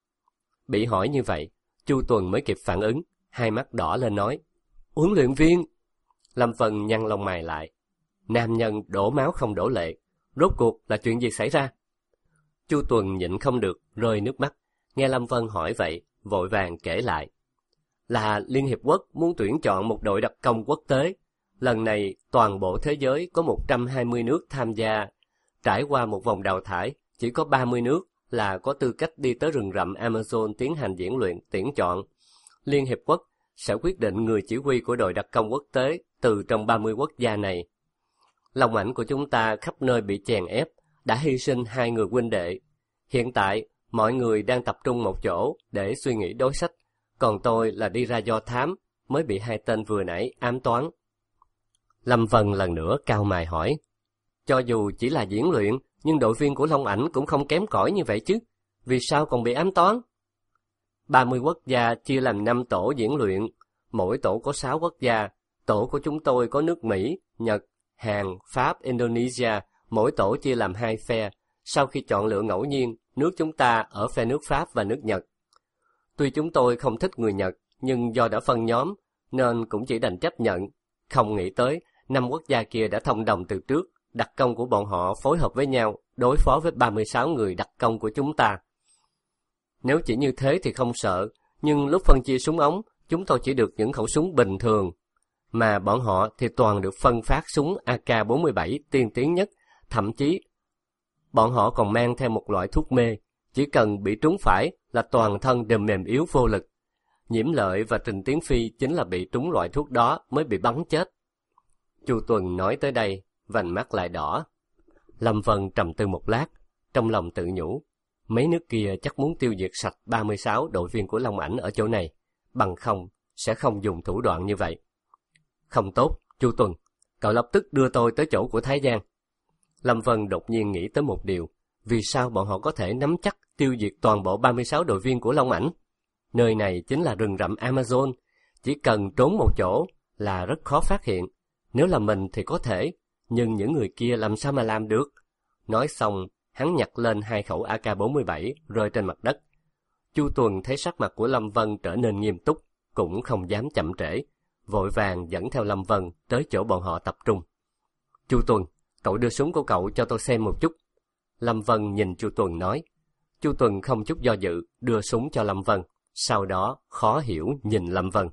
Bị hỏi như vậy, Chu Tuần mới kịp phản ứng, hai mắt đỏ lên nói: Huấn luyện viên! Lâm Vân nhăn lông mày lại. Nam nhân đổ máu không đổ lệ, rốt cuộc là chuyện gì xảy ra? Chu Tuần nhịn không được, rơi nước mắt. Nghe Lâm Vân hỏi vậy, vội vàng kể lại. Là Liên Hiệp Quốc muốn tuyển chọn một đội đặc công quốc tế. Lần này, toàn bộ thế giới có một trăm hai mươi nước tham gia. Trải qua một vòng đào thải, chỉ có ba mươi nước là có tư cách đi tới rừng rậm Amazon tiến hành diễn luyện tuyển chọn. Liên Hiệp Quốc sẽ quyết định người chỉ huy của đội đặc công quốc tế từ trong ba mươi quốc gia này. Long ảnh của chúng ta khắp nơi bị chèn ép, đã hy sinh hai người huynh đệ. Hiện tại, mọi người đang tập trung một chỗ để suy nghĩ đối sách, còn tôi là đi ra do thám, mới bị hai tên vừa nãy ám toán. Lâm Vân lần nữa cau mày hỏi: Cho dù chỉ là diễn luyện, nhưng đội viên của Long ảnh cũng không kém cỏi như vậy chứ, vì sao còn bị ám toán? ba mươi quốc gia chia làm năm tổ diễn luyện, mỗi tổ có sáu quốc gia. Tổ của chúng tôi có nước Mỹ, Nhật, Hàn, Pháp, Indonesia, mỗi tổ chia làm hai phe. Sau khi chọn lựa ngẫu nhiên, nước chúng ta ở phe nước Pháp và nước Nhật. Tuy chúng tôi không thích người Nhật, nhưng do đã phân nhóm, nên cũng chỉ đành chấp nhận. Không nghĩ tới, năm quốc gia kia đã thông đồng từ trước, đặc công của bọn họ phối hợp với nhau, đối phó với ba mươi sáu người đặc công của chúng ta. Nếu chỉ như thế thì không sợ, nhưng lúc phân chia súng ống, chúng tôi chỉ được những khẩu súng bình thường, mà bọn họ thì toàn được phân phát súng A K bốn mươi bảy tiên tiến nhất, thậm chí bọn họ còn mang theo một loại thuốc mê, chỉ cần bị trúng phải là toàn thân đều mềm yếu vô lực. Nhiễm Lợi và Trình Tiến Phi chính là bị trúng loại thuốc đó mới bị bắn chết. Chu Tuần nói tới đây, vành mắt lại đỏ. Lâm Vân trầm tư một lát, trong lòng tự nhủ, mấy nước kia chắc muốn tiêu diệt sạch ba mươi sáu đội viên của Long ảnh ở chỗ này, bằng không sẽ không dùng thủ đoạn như vậy. Không tốt, Chu Tuần, cậu lập tức đưa tôi tới chỗ của Thái Giang. Lâm Vân đột nhiên nghĩ tới một điều, vì sao bọn họ có thể nắm chắc tiêu diệt toàn bộ ba mươi sáu đội viên của Long ảnh? Nơi này chính là rừng rậm Amazon, chỉ cần trốn một chỗ là rất khó phát hiện. Nếu là mình thì có thể, nhưng những người kia làm sao mà làm được? Nói xong, hắn nhặt lên hai khẩu A K bốn mươi bảy rơi trên mặt đất. Chu Tuần thấy sắc mặt của Lâm Vân trở nên nghiêm túc, cũng không dám chậm trễ, vội vàng dẫn theo Lâm Vân tới chỗ bọn họ tập trung. Chu Tuần, cậu đưa súng của cậu cho tôi xem một chút. Lâm Vân nhìn Chu Tuần nói. Chu Tuần không chút do dự đưa súng cho Lâm Vân, sau đó khó hiểu nhìn Lâm Vân.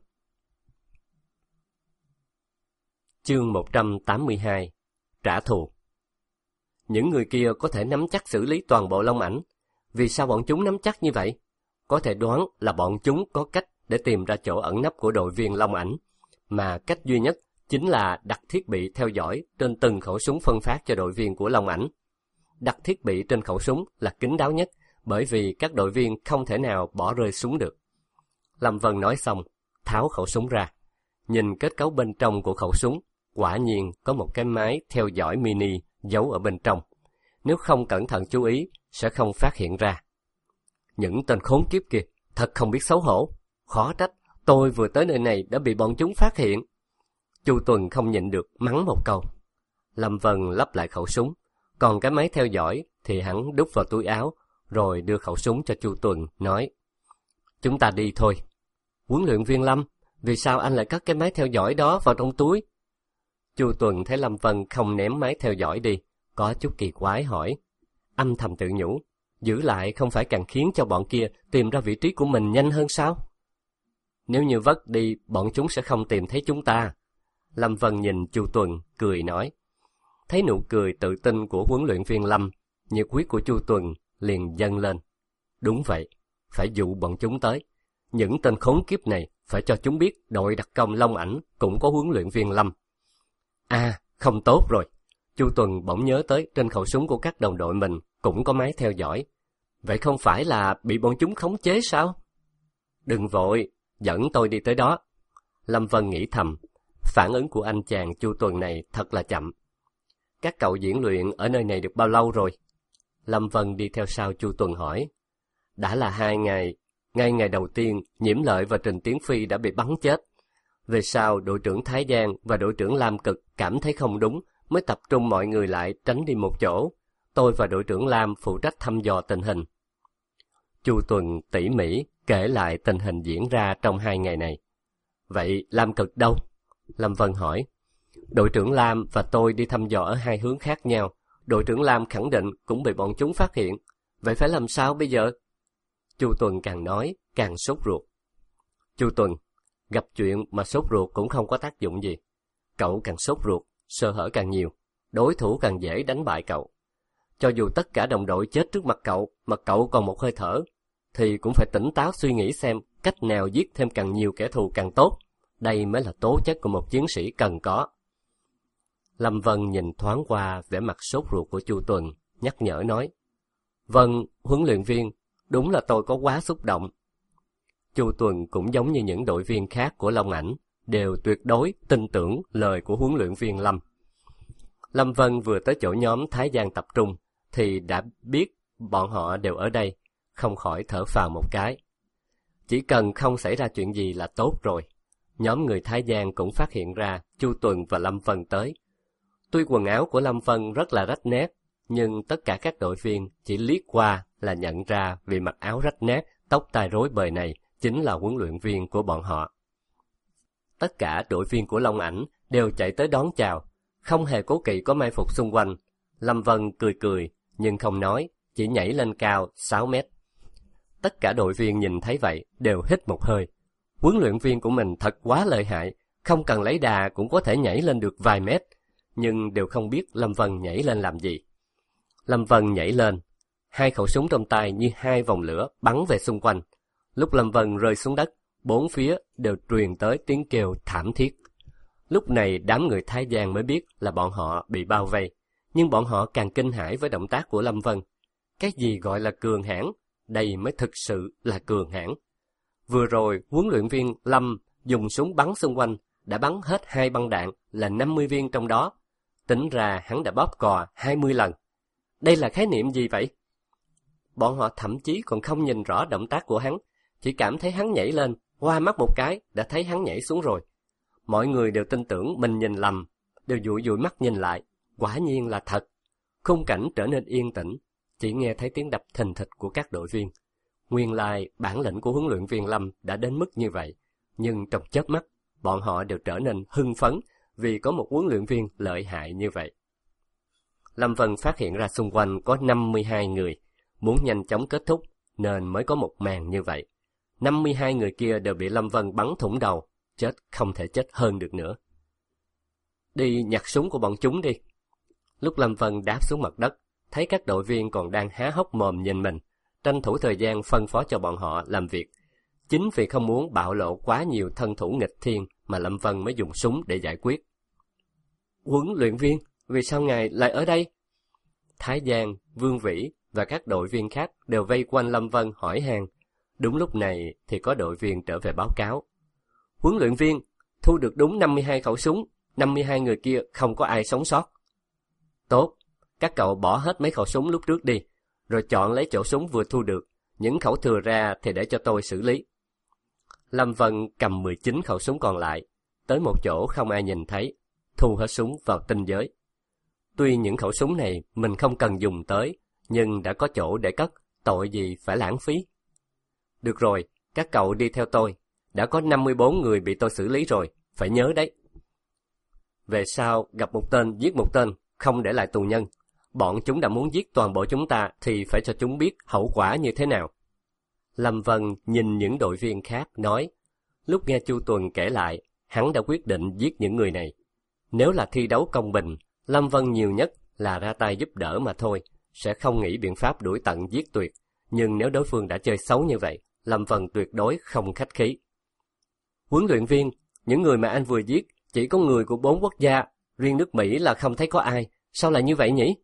Chương một trăm tám mươi hai. Trả thù. Những người kia có thể nắm chắc xử lý toàn bộ Long ảnh. Vì sao bọn chúng nắm chắc như vậy? Có thể đoán là bọn chúng có cách để tìm ra chỗ ẩn nấp của đội viên Long ảnh, mà cách duy nhất chính là đặt thiết bị theo dõi trên từng khẩu súng phân phát cho đội viên của Long ảnh. Đặt thiết bị trên khẩu súng là kín đáo nhất, bởi vì các đội viên không thể nào bỏ rơi súng được. Lâm Vân nói xong, tháo khẩu súng ra. Nhìn kết cấu bên trong của khẩu súng, quả nhiên có một cái máy theo dõi mini giấu ở bên trong. Nếu không cẩn thận chú ý, sẽ không phát hiện ra. Những tên khốn kiếp kia, thật không biết xấu hổ. Khó trách, tôi vừa tới nơi này đã bị bọn chúng phát hiện. Chu Tuần không nhịn được mắng một câu. Lâm Vân lắp lại khẩu súng, còn cái máy theo dõi thì hắn đút vào túi áo, rồi đưa khẩu súng cho Chu Tuần, nói: Chúng ta đi thôi. Huấn luyện viên Lâm, vì sao anh lại cất cái máy theo dõi đó vào trong túi? Chu Tuần thấy Lâm Vân không ném máy theo dõi đi, có chút kỳ quái hỏi. Âm thầm tự nhủ, giữ lại không phải càng khiến cho bọn kia tìm ra vị trí của mình nhanh hơn sao? Nếu như vất đi, bọn chúng sẽ không tìm thấy chúng ta. Lâm Vân nhìn Chu Tuần, cười nói. Thấy nụ cười tự tin của huấn luyện viên Lâm, nhiệt huyết của Chu Tuần liền dâng lên. Đúng vậy, phải dụ bọn chúng tới. Những tên khốn kiếp này phải cho chúng biết đội đặc công Long Ảnh cũng có huấn luyện viên Lâm. À, không tốt rồi. Chu Tuần bỗng nhớ tới trên khẩu súng của các đồng đội mình cũng có máy theo dõi. Vậy không phải là bị bọn chúng khống chế sao? Đừng vội, dẫn tôi đi tới đó. Lâm Vân nghĩ thầm, phản ứng của anh chàng Chu Tuần này thật là chậm. Các cậu diễn luyện ở nơi này được bao lâu rồi? Lâm Vân đi theo sau Chu Tuần hỏi. Đã là hai ngày. Ngay ngày đầu tiên, Nhiễm Lợi và Trình Tiến Phi đã bị bắn chết. Về sau, đội trưởng Thái Giang và đội trưởng Lam Cực cảm thấy không đúng, mới tập trung mọi người lại tránh đi một chỗ. Tôi và đội trưởng Lam phụ trách thăm dò tình hình. Chu Tuần tỉ mỉ kể lại tình hình diễn ra trong hai ngày này. Vậy Lam Cực đâu? Lâm Vân hỏi. Đội trưởng Lam và tôi đi thăm dò ở hai hướng khác nhau. Đội trưởng Lam khẳng định cũng bị bọn chúng phát hiện. Vậy phải làm sao bây giờ? Chu Tuần càng nói, càng sốt ruột. Chu Tuần, gặp chuyện mà sốt ruột cũng không có tác dụng gì. Cậu càng sốt ruột, sơ hở càng nhiều, đối thủ càng dễ đánh bại cậu. Cho dù tất cả đồng đội chết trước mặt cậu, mà cậu còn một hơi thở, thì cũng phải tỉnh táo suy nghĩ xem cách nào giết thêm càng nhiều kẻ thù càng tốt. Đây mới là tố chất của một chiến sĩ cần có. Lâm Vân nhìn thoáng qua vẻ mặt sốt ruột của Chu Tuần, nhắc nhở nói. Vâng, huấn luyện viên, đúng là tôi có quá xúc động. Chu Tuần cũng giống như những đội viên khác của Long Ảnh, đều tuyệt đối tin tưởng lời của huấn luyện viên Lâm. Lâm Vân vừa tới chỗ nhóm Thái Giang tập trung, thì đã biết bọn họ đều ở đây, không khỏi thở phào một cái. Chỉ cần không xảy ra chuyện gì là tốt rồi. Nhóm người Thái Giang cũng phát hiện ra Chu Tuần và Lâm Vân tới. Tuy quần áo của Lâm Vân rất là rách nát, nhưng tất cả các đội viên chỉ liếc qua là nhận ra vì mặc áo rách nát, tóc tai rối bời này chính là huấn luyện viên của bọn họ. Tất cả đội viên của Long Ảnh đều chạy tới đón chào, không hề cố kỵ có mai phục xung quanh. Lâm Vân cười cười, nhưng không nói, chỉ nhảy lên cao sáu mét. Tất cả đội viên nhìn thấy vậy đều hít một hơi. Huấn luyện viên của mình thật quá lợi hại, không cần lấy đà cũng có thể nhảy lên được vài mét, nhưng đều không biết Lâm Vân nhảy lên làm gì. Lâm Vân nhảy lên, hai khẩu súng trong tay như hai vòng lửa bắn về xung quanh. Lúc Lâm Vân rơi xuống đất, bốn phía đều truyền tới tiếng kêu thảm thiết. Lúc này đám người Thái Giang mới biết là bọn họ bị bao vây, nhưng bọn họ càng kinh hãi với động tác của Lâm Vân. Cái gì gọi là cường hãn? Đây mới thực sự là cường hãn. Vừa rồi, huấn luyện viên Lâm dùng súng bắn xung quanh, đã bắn hết hai băng đạn là năm mươi viên trong đó. Tính ra hắn đã bóp cò hai mươi lần. Đây là khái niệm gì vậy? Bọn họ thậm chí còn không nhìn rõ động tác của hắn, chỉ cảm thấy hắn nhảy lên, hoa mắt một cái đã thấy hắn nhảy xuống rồi. Mọi người đều tin tưởng mình nhìn lầm, đều dụi dụi mắt nhìn lại, quả nhiên là thật. Khung cảnh trở nên yên tĩnh, chỉ nghe thấy tiếng đập thình thịch của các đội viên. Nguyên lai bản lĩnh của huấn luyện viên Lâm đã đến mức như vậy, nhưng trong chớp mắt, bọn họ đều trở nên hưng phấn vì có một huấn luyện viên lợi hại như vậy. Lâm Vân phát hiện ra xung quanh có năm mươi hai người, muốn nhanh chóng kết thúc nên mới có một màn như vậy. năm mươi hai người kia đều bị Lâm Vân bắn thủng đầu, chết không thể chết hơn được nữa. Đi nhặt súng của bọn chúng đi. Lúc Lâm Vân đáp xuống mặt đất, thấy các đội viên còn đang há hốc mồm nhìn mình, tranh thủ thời gian phân phó cho bọn họ làm việc. Chính vì không muốn bạo lộ quá nhiều thân thủ nghịch thiên mà Lâm Vân mới dùng súng để giải quyết. Huấn luyện viên, vì sao ngài lại ở đây? Thái Giang, Vương Vĩ và các đội viên khác đều vây quanh Lâm Vân hỏi han. Đúng lúc này thì có đội viên trở về báo cáo. Huấn luyện viên, thu được đúng năm mươi hai khẩu súng, năm mươi hai người kia không có ai sống sót. Tốt, các cậu bỏ hết mấy khẩu súng lúc trước đi, rồi chọn lấy chỗ súng vừa thu được, những khẩu thừa ra thì để cho tôi xử lý. Lâm Vân cầm mười chín khẩu súng còn lại, tới một chỗ không ai nhìn thấy, thu hết súng vào tinh giới. Tuy những khẩu súng này mình không cần dùng tới, nhưng đã có chỗ để cất, tội gì phải lãng phí. Được rồi, các cậu đi theo tôi, đã có năm mươi bốn người bị tôi xử lý rồi, phải nhớ đấy. Về sau gặp một tên giết một tên, không để lại tù nhân. Bọn chúng đã muốn giết toàn bộ chúng ta thì phải cho chúng biết hậu quả như thế nào. Lâm Vân nhìn những đội viên khác nói, lúc nghe Chu Tuần kể lại, hắn đã quyết định giết những người này. Nếu là thi đấu công bình, Lâm Vân nhiều nhất là ra tay giúp đỡ mà thôi, sẽ không nghĩ biện pháp đuổi tận giết tuyệt. Nhưng nếu đối phương đã chơi xấu như vậy, Lâm Vân tuyệt đối không khách khí. Huấn luyện viên, những người mà anh vừa giết chỉ có người của bốn quốc gia, riêng nước Mỹ là không thấy có ai, sao lại như vậy nhỉ?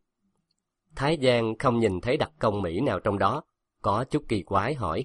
Thái Giang không nhìn thấy đặc công Mỹ nào trong đó, có chút kỳ quái hỏi.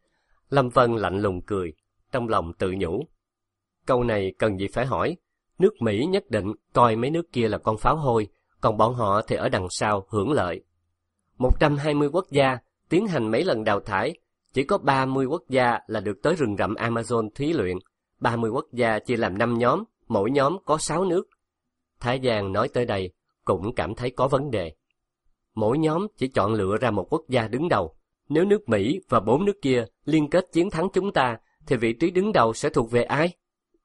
Lâm Vân lạnh lùng cười, trong lòng tự nhủ. Câu này cần gì phải hỏi, nước Mỹ nhất định coi mấy nước kia là con pháo hôi, còn bọn họ thì ở đằng sau hưởng lợi. một trăm hai mươi quốc gia tiến hành mấy lần đào thải, chỉ có ba mươi quốc gia là được tới rừng rậm Amazon thí luyện, ba mươi quốc gia chia làm năm nhóm, mỗi nhóm có sáu nước. Thái Giang nói tới đây, cũng cảm thấy có vấn đề. Mỗi nhóm chỉ chọn lựa ra một quốc gia đứng đầu. Nếu nước Mỹ và bốn nước kia liên kết chiến thắng chúng ta, thì vị trí đứng đầu sẽ thuộc về ai?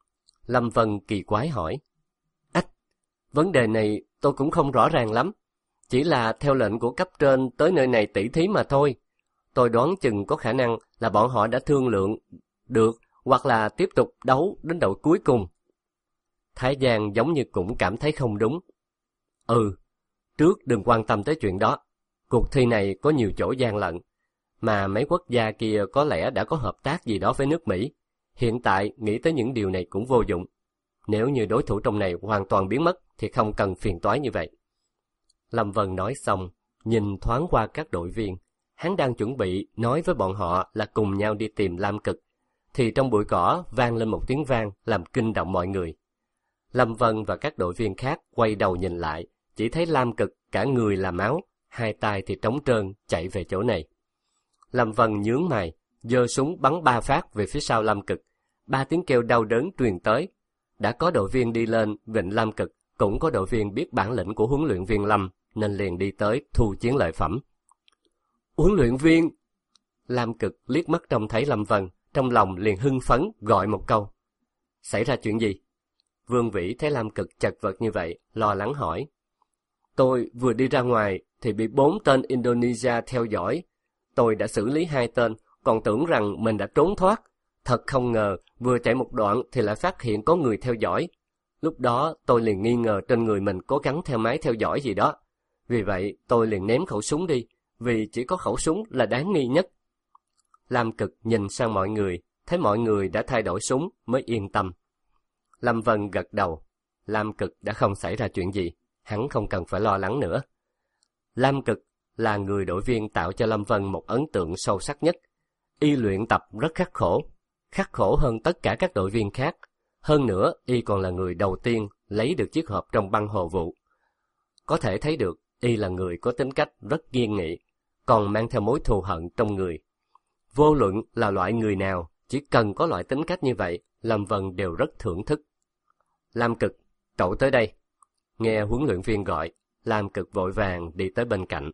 Lâm Vân kỳ quái hỏi. Ách, vấn đề này tôi cũng không rõ ràng lắm. Chỉ là theo lệnh của cấp trên tới nơi này tỉ thí mà thôi. Tôi đoán chừng có khả năng là bọn họ đã thương lượng được, hoặc là tiếp tục đấu đến đội cuối cùng. Thái Giang giống như cũng cảm thấy không đúng. Ừ, trước đừng quan tâm tới chuyện đó. Cuộc thi này có nhiều chỗ gian lận, mà mấy quốc gia kia có lẽ đã có hợp tác gì đó với nước Mỹ. Hiện tại nghĩ tới những điều này cũng vô dụng. Nếu như đối thủ trong này hoàn toàn biến mất thì không cần phiền toái như vậy. Lâm Vân nói xong, nhìn thoáng qua các đội viên. Hắn đang chuẩn bị nói với bọn họ là cùng nhau đi tìm Lam Cực, thì trong bụi cỏ vang lên một tiếng vang làm kinh động mọi người. Lâm Vân và các đội viên khác quay đầu nhìn lại, chỉ thấy Lam Cực cả người là máu, hai tay thì trống trơn chạy về chỗ này. Lâm Vân nhướng mày, giơ súng bắn ba phát về phía sau Lam Cực. Ba tiếng kêu đau đớn truyền tới. Đã có đội viên đi lên vịnh Lam Cực, cũng có đội viên biết bản lĩnh của huấn luyện viên Lâm, nên liền đi tới thu chiến lợi phẩm. Huấn luyện viên! Lam Cực liếc mắt trông thấy Lâm Vân, trong lòng liền hưng phấn gọi một câu. Xảy ra chuyện gì? Vương Vĩ thấy Lam Cực chật vật như vậy, lo lắng hỏi. Tôi vừa đi ra ngoài thì bị bốn tên Indonesia theo dõi. Tôi đã xử lý hai tên, còn tưởng rằng mình đã trốn thoát. Thật không ngờ, vừa chạy một đoạn thì lại phát hiện có người theo dõi. Lúc đó tôi liền nghi ngờ trên người mình có gắn theo máy theo dõi gì đó. Vì vậy tôi liền ném khẩu súng đi, vì chỉ có khẩu súng là đáng nghi nhất. Lam Cực nhìn sang mọi người, thấy mọi người đã thay đổi súng mới yên tâm. Lâm Vân gật đầu. Lam Cực đã không xảy ra chuyện gì, hắn không cần phải lo lắng nữa. Lam Cực là người đội viên tạo cho Lâm Vân một ấn tượng sâu sắc nhất. Y luyện tập rất khắc khổ, khắc khổ hơn tất cả các đội viên khác. Hơn nữa, Y còn là người đầu tiên lấy được chiếc hộp trong băng hồ vụ. Có thể thấy được, Y là người có tính cách rất kiên nghị, còn mang theo mối thù hận trong người. Vô luận là loại người nào, chỉ cần có loại tính cách như vậy, Lâm Vân đều rất thưởng thức. Lam Cực, cậu tới đây. Nghe huấn luyện viên gọi, Lam Cực vội vàng đi tới bên cạnh.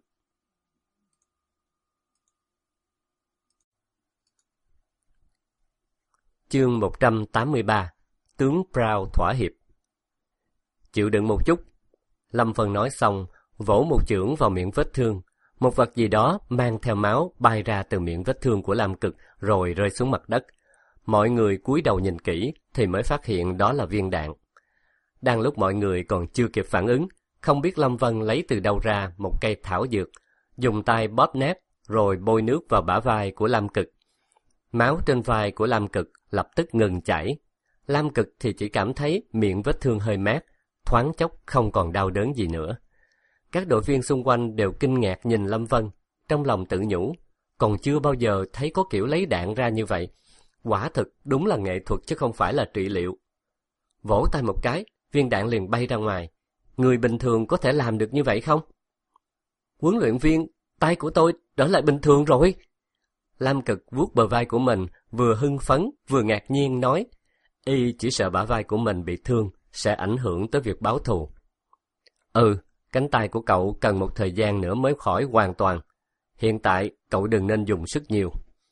Chương một trăm tám mươi ba. Tướng Brown thỏa hiệp. Chịu đựng một chút. Lâm Vân nói xong, vỗ một chưởng vào miệng vết thương. Một vật gì đó mang theo máu bay ra từ miệng vết thương của Lam Cực rồi rơi xuống mặt đất. Mọi người cúi đầu nhìn kỹ thì mới phát hiện đó là viên đạn. Đang lúc mọi người còn chưa kịp phản ứng, không biết Lâm Vân lấy từ đâu ra một cây thảo dược, dùng tay bóp nát rồi bôi nước vào bả vai của Lam Cực. Máu trên vai của Lam Cực lập tức ngừng chảy. Lam Cực thì chỉ cảm thấy miệng vết thương hơi mát, thoáng chốc không còn đau đớn gì nữa. Các đội viên xung quanh đều kinh ngạc nhìn Lâm Vân, trong lòng tự nhủ, còn chưa bao giờ thấy có kiểu lấy đạn ra như vậy. quả thực đúng là nghệ thuật chứ không phải là trị liệu. Vỗ tay một cái, viên đạn liền bay ra ngoài. Người bình thường có thể làm được như vậy không? Huấn luyện viên, tay của tôi trở lại bình thường rồi. Lam Cực vuốt bờ vai của mình, vừa hưng phấn vừa ngạc nhiên nói, y chỉ sợ bả vai của mình bị thương sẽ ảnh hưởng tới việc báo thù. Ừ, cánh tay của cậu cần một thời gian nữa mới khỏi hoàn toàn. Hiện tại cậu đừng nên dùng sức nhiều.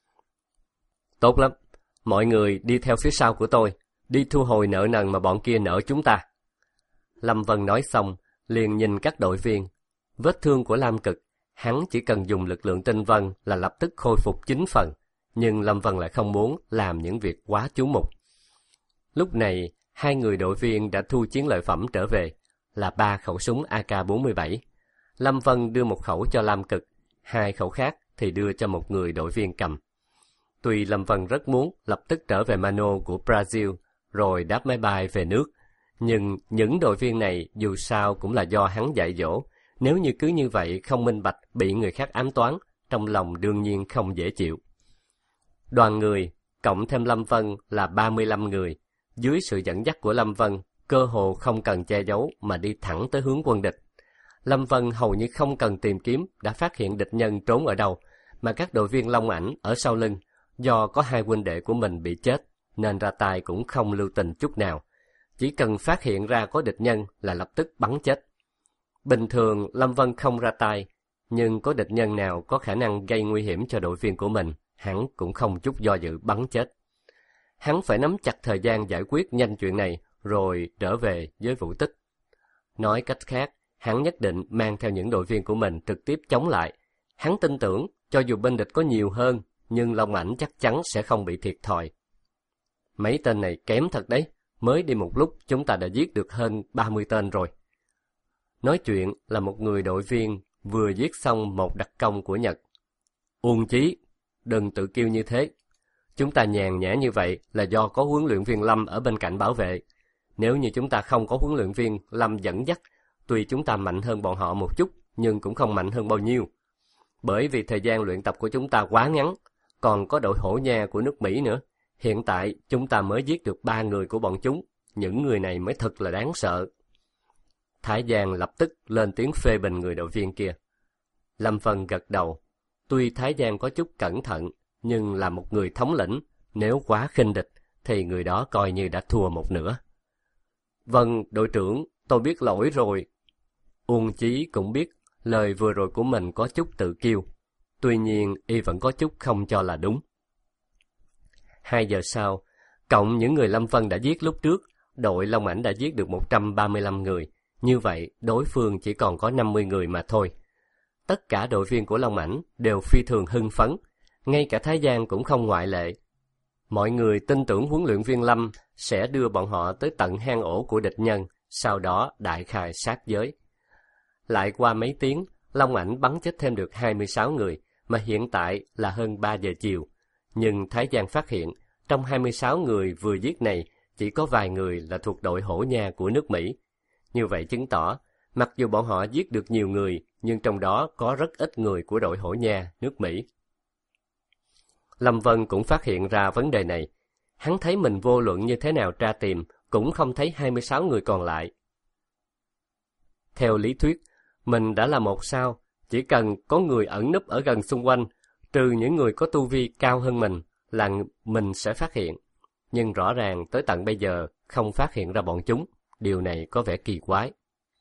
Tốt lắm, mọi người đi theo phía sau của tôi, đi thu hồi nợ nần mà bọn kia nợ chúng ta. Lâm Vân nói xong, liền nhìn các đội viên. Vết thương của Lam Cực, hắn chỉ cần dùng lực lượng tinh vân là lập tức khôi phục chín phần, nhưng Lâm Vân lại không muốn làm những việc quá chú mục. Lúc này, hai người đội viên đã thu chiến lợi phẩm trở về, là ba khẩu súng A K bốn mươi bảy. Lâm Vân đưa một khẩu cho Lam Cực, hai khẩu khác thì đưa cho một người đội viên cầm. Tuy Lâm Vân rất muốn lập tức trở về Mano của Brazil, rồi đáp máy bay về nước, nhưng những đội viên này dù sao cũng là do hắn dạy dỗ. Nếu như cứ như vậy không minh bạch bị người khác ám toán, trong lòng đương nhiên không dễ chịu. Đoàn người, cộng thêm Lâm Vân là ba mươi lăm người, dưới sự dẫn dắt của Lâm Vân, cơ hồ không cần che giấu mà đi thẳng tới hướng quân địch. Lâm Vân hầu như không cần tìm kiếm đã phát hiện địch nhân trốn ở đâu, mà các đội viên Long Ảnh ở sau lưng, do có hai huynh đệ của mình bị chết, nên ra tay cũng không lưu tình chút nào. Chỉ cần phát hiện ra có địch nhân là lập tức bắn chết. Bình thường Lâm Vân không ra tay, nhưng có địch nhân nào có khả năng gây nguy hiểm cho đội viên của mình, hắn cũng không chút do dự bắn chết. Hắn phải nắm chặt thời gian giải quyết nhanh chuyện này, rồi trở về với Vũ Tích. Nói cách khác, hắn nhất định mang theo những đội viên của mình trực tiếp chống lại. Hắn tin tưởng, cho dù bên địch có nhiều hơn, nhưng Long Ảnh chắc chắn sẽ không bị thiệt thòi. Mấy tên này kém thật đấy, mới đi một lúc chúng ta đã giết được hơn ba mươi tên rồi. Nói chuyện là một người đội viên vừa giết xong một đặc công của Nhật. Uông Chí, đừng tự kiêu như thế. Chúng ta nhàn nhã như vậy là do có huấn luyện viên Lâm ở bên cạnh bảo vệ. Nếu như chúng ta không có huấn luyện viên Lâm dẫn dắt, tuy chúng ta mạnh hơn bọn họ một chút, nhưng cũng không mạnh hơn bao nhiêu. Bởi vì thời gian luyện tập của chúng ta quá ngắn, còn có đội hổ nha của nước Mỹ nữa. Hiện tại chúng ta mới giết được ba người của bọn chúng, những người này mới thật là đáng sợ. Thái Giang lập tức lên tiếng phê bình người đội viên kia. Lâm Vân gật đầu. Tuy Thái Giang có chút cẩn thận, nhưng là một người thống lĩnh, nếu quá khinh địch, thì người đó coi như đã thua một nửa. Vâng, đội trưởng, tôi biết lỗi rồi. Uông Chí cũng biết lời vừa rồi của mình có chút tự kiêu. Tuy nhiên, y vẫn có chút không cho là đúng. Hai giờ sau, cộng những người Lâm Vân đã giết lúc trước, đội Long Ảnh đã giết được một trăm ba mươi lăm người. Như vậy, đối phương chỉ còn có năm mươi người mà thôi. Tất cả đội viên của Long Ảnh đều phi thường hưng phấn, ngay cả Thái Giang cũng không ngoại lệ. Mọi người tin tưởng huấn luyện viên Lâm sẽ đưa bọn họ tới tận hang ổ của địch nhân, sau đó đại khai sát giới. Lại qua mấy tiếng, Long Ảnh bắn chết thêm được hai mươi sáu người, mà hiện tại là hơn ba giờ chiều. Nhưng Thái Giang phát hiện, trong hai mươi sáu người vừa giết này, chỉ có vài người là thuộc đội hổ nha của nước Mỹ. Như vậy chứng tỏ, mặc dù bọn họ giết được nhiều người, nhưng trong đó có rất ít người của đội hổ nha nước Mỹ. Lâm Vân cũng phát hiện ra vấn đề này. Hắn thấy mình vô luận như thế nào tra tìm, cũng không thấy hai mươi sáu người còn lại. Theo lý thuyết, mình đã là một sao, chỉ cần có người ẩn núp ở gần xung quanh, trừ những người có tu vi cao hơn mình, là mình sẽ phát hiện. Nhưng rõ ràng tới tận bây giờ không phát hiện ra bọn chúng, điều này có vẻ kỳ quái.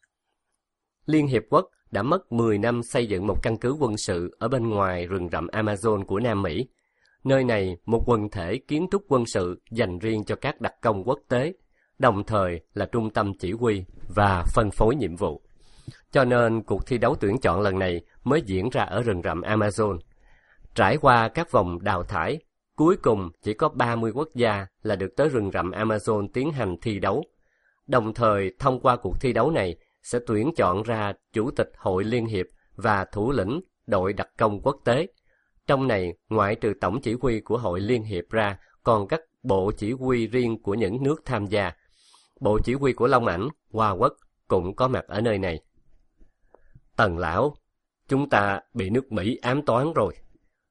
Liên Hiệp Quốc đã mất mười năm xây dựng một căn cứ quân sự ở bên ngoài rừng rậm Amazon của Nam Mỹ. Nơi này một quần thể kiến trúc quân sự dành riêng cho các đặc công quốc tế, đồng thời là trung tâm chỉ huy và phân phối nhiệm vụ. Cho nên cuộc thi đấu tuyển chọn lần này mới diễn ra ở rừng rậm Amazon. Trải qua các vòng đào thải, cuối cùng chỉ có ba mươi quốc gia là được tới rừng rậm Amazon tiến hành thi đấu. Đồng thời thông qua cuộc thi đấu này sẽ tuyển chọn ra Chủ tịch Hội Liên Hiệp và thủ lĩnh đội đặc công quốc tế. Trong này, ngoại trừ tổng chỉ huy của Hội Liên Hiệp ra, còn các bộ chỉ huy riêng của những nước tham gia. Bộ chỉ huy của Long Ảnh, Hoa Quốc cũng có mặt ở nơi này. Tần lão, chúng ta bị nước Mỹ ám toán rồi.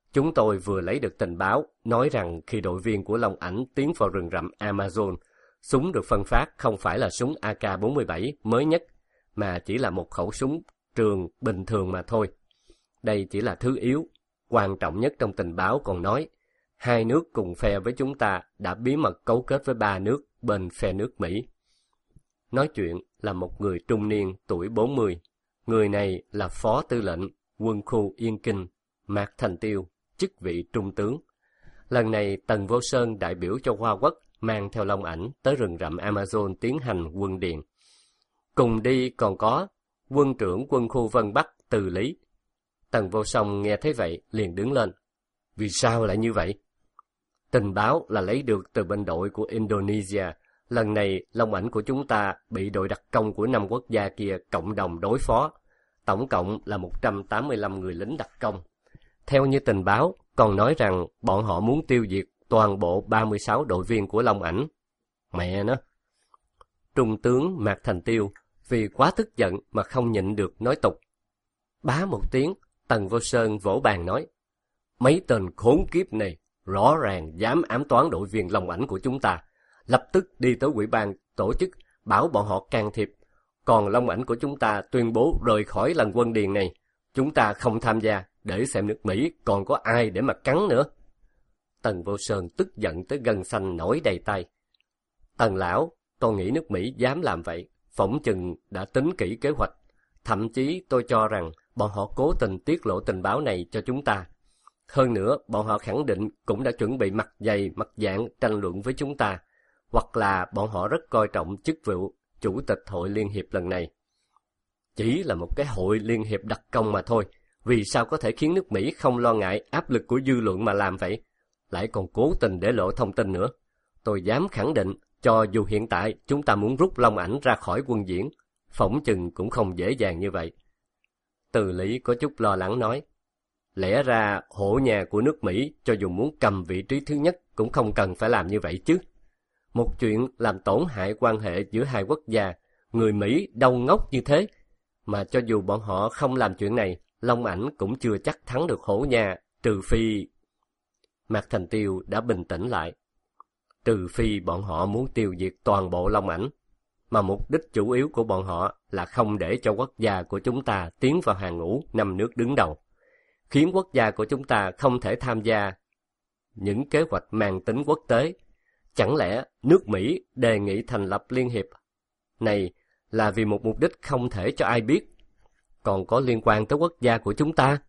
Chúng tôi vừa lấy được tình báo nói rằng khi đội viên của Long Ảnh tiến vào rừng rậm Amazon, súng được phân phát không phải là súng A K bốn mươi bảy mới nhất, mà chỉ là một khẩu súng trường bình thường mà thôi. Đây chỉ là thứ yếu. Quan trọng nhất trong tình báo còn nói, hai nước cùng phe với chúng ta đã bí mật cấu kết với ba nước bên phe nước Mỹ. Nói chuyện là một người trung niên tuổi bốn mươi. Người này là Phó Tư lệnh Quân khu Yên Kinh, Mạc Thành Tiêu, chức vị trung tướng. Lần này Tần Vô Sơn đại biểu cho Hoa Quốc mang theo Long Ảnh tới rừng rậm Amazon tiến hành quân điện. Cùng đi còn có quân trưởng quân khu Vân Bắc Từ Lý. Tần Vô Song nghe thấy vậy liền đứng lên. Vì sao lại như vậy? Tình báo là lấy được từ bên đội của Indonesia. Lần này Long Ảnh của chúng ta bị đội đặc công của năm quốc gia kia cộng đồng đối phó. Tổng cộng là một trăm tám mươi lăm người lính đặc công. Theo như tình báo, còn nói rằng bọn họ muốn tiêu diệt toàn bộ ba mươi sáu đội viên của Long Ảnh. Mẹ nó! Trung tướng Mạc Thành Tiêu vì quá tức giận mà không nhịn được nói tục. Bá một tiếng, Tần Vô Sơn vỗ bàn nói, mấy tên khốn kiếp này rõ ràng dám ám toán đội viên Long Ảnh của chúng ta, lập tức đi tới ủy ban tổ chức bảo bọn họ can thiệp. Còn Long Ảnh của chúng ta tuyên bố rời khỏi lần quân điền này, chúng ta không tham gia để xem nước Mỹ còn có ai để mà cắn nữa. Tần Vô Sơn tức giận tới gân xanh nổi đầy tay. Tần lão, tôi nghĩ nước Mỹ dám làm vậy, phỏng chừng đã tính kỹ kế hoạch. Thậm chí tôi cho rằng bọn họ cố tình tiết lộ tình báo này cho chúng ta. Hơn nữa, bọn họ khẳng định cũng đã chuẩn bị mặt dày, mặt dạng tranh luận với chúng ta. Hoặc là bọn họ rất coi trọng chức vụ Chủ tịch Hội Liên Hiệp lần này. Chỉ là một cái hội liên hiệp đặc công mà thôi. Vì sao có thể khiến nước Mỹ không lo ngại áp lực của dư luận mà làm vậy? Lại còn cố tình để lộ thông tin nữa. Tôi dám khẳng định, cho dù hiện tại chúng ta muốn rút Long Ảnh ra khỏi quân diễn, phỏng chừng cũng không dễ dàng như vậy. Từ Lý có chút lo lắng nói, lẽ ra hổ nhà của nước Mỹ cho dù muốn cầm vị trí thứ nhất cũng không cần phải làm như vậy chứ. Một chuyện làm tổn hại quan hệ giữa hai quốc gia, người Mỹ đâu ngốc như thế. Mà cho dù bọn họ không làm chuyện này, Long Ảnh cũng chưa chắc thắng được hổ nhà, trừ phi... Mạc Thành Tiêu đã bình tĩnh lại. Trừ phi bọn họ muốn tiêu diệt toàn bộ Long Ảnh, mà mục đích chủ yếu của bọn họ là không để cho quốc gia của chúng ta tiến vào hàng ngũ năm nước đứng đầu, khiến quốc gia của chúng ta không thể tham gia những kế hoạch mang tính quốc tế. Chẳng lẽ nước Mỹ đề nghị thành lập liên hiệp này là vì một mục đích không thể cho ai biết, còn có liên quan tới quốc gia của chúng ta?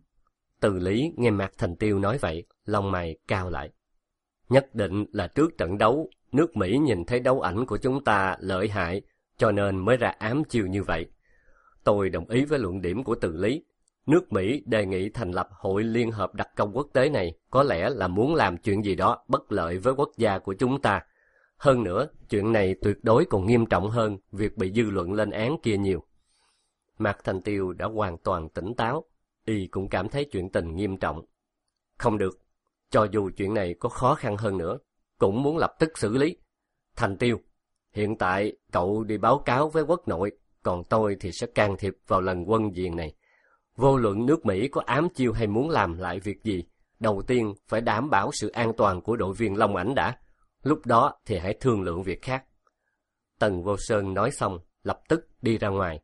Từ Lý nghe Mạc Thành Tiêu nói vậy, lông mày cao lại. Nhất định là trước trận đấu, nước Mỹ nhìn thấy đấu ảnh của chúng ta lợi hại, cho nên mới ra ám chiêu như vậy. Tôi đồng ý với luận điểm của Từ Lý. Nước Mỹ đề nghị thành lập Hội Liên hợp Đặc công Quốc tế này có lẽ là muốn làm chuyện gì đó bất lợi với quốc gia của chúng ta. Hơn nữa, chuyện này tuyệt đối còn nghiêm trọng hơn việc bị dư luận lên án kia nhiều. Mạc Thành Tiêu đã hoàn toàn tỉnh táo, y cũng cảm thấy chuyện tình nghiêm trọng. Không được, cho dù chuyện này có khó khăn hơn nữa, cũng muốn lập tức xử lý. Thành Tiêu, hiện tại cậu đi báo cáo với quốc nội, còn tôi thì sẽ can thiệp vào lần quân diện này. Vô luận nước Mỹ có ám chiêu hay muốn làm lại việc gì, đầu tiên phải đảm bảo sự an toàn của đội viên Long Ảnh đã. Lúc đó thì hãy thương lượng việc khác. Tần Vô Sơn nói xong, lập tức đi ra ngoài.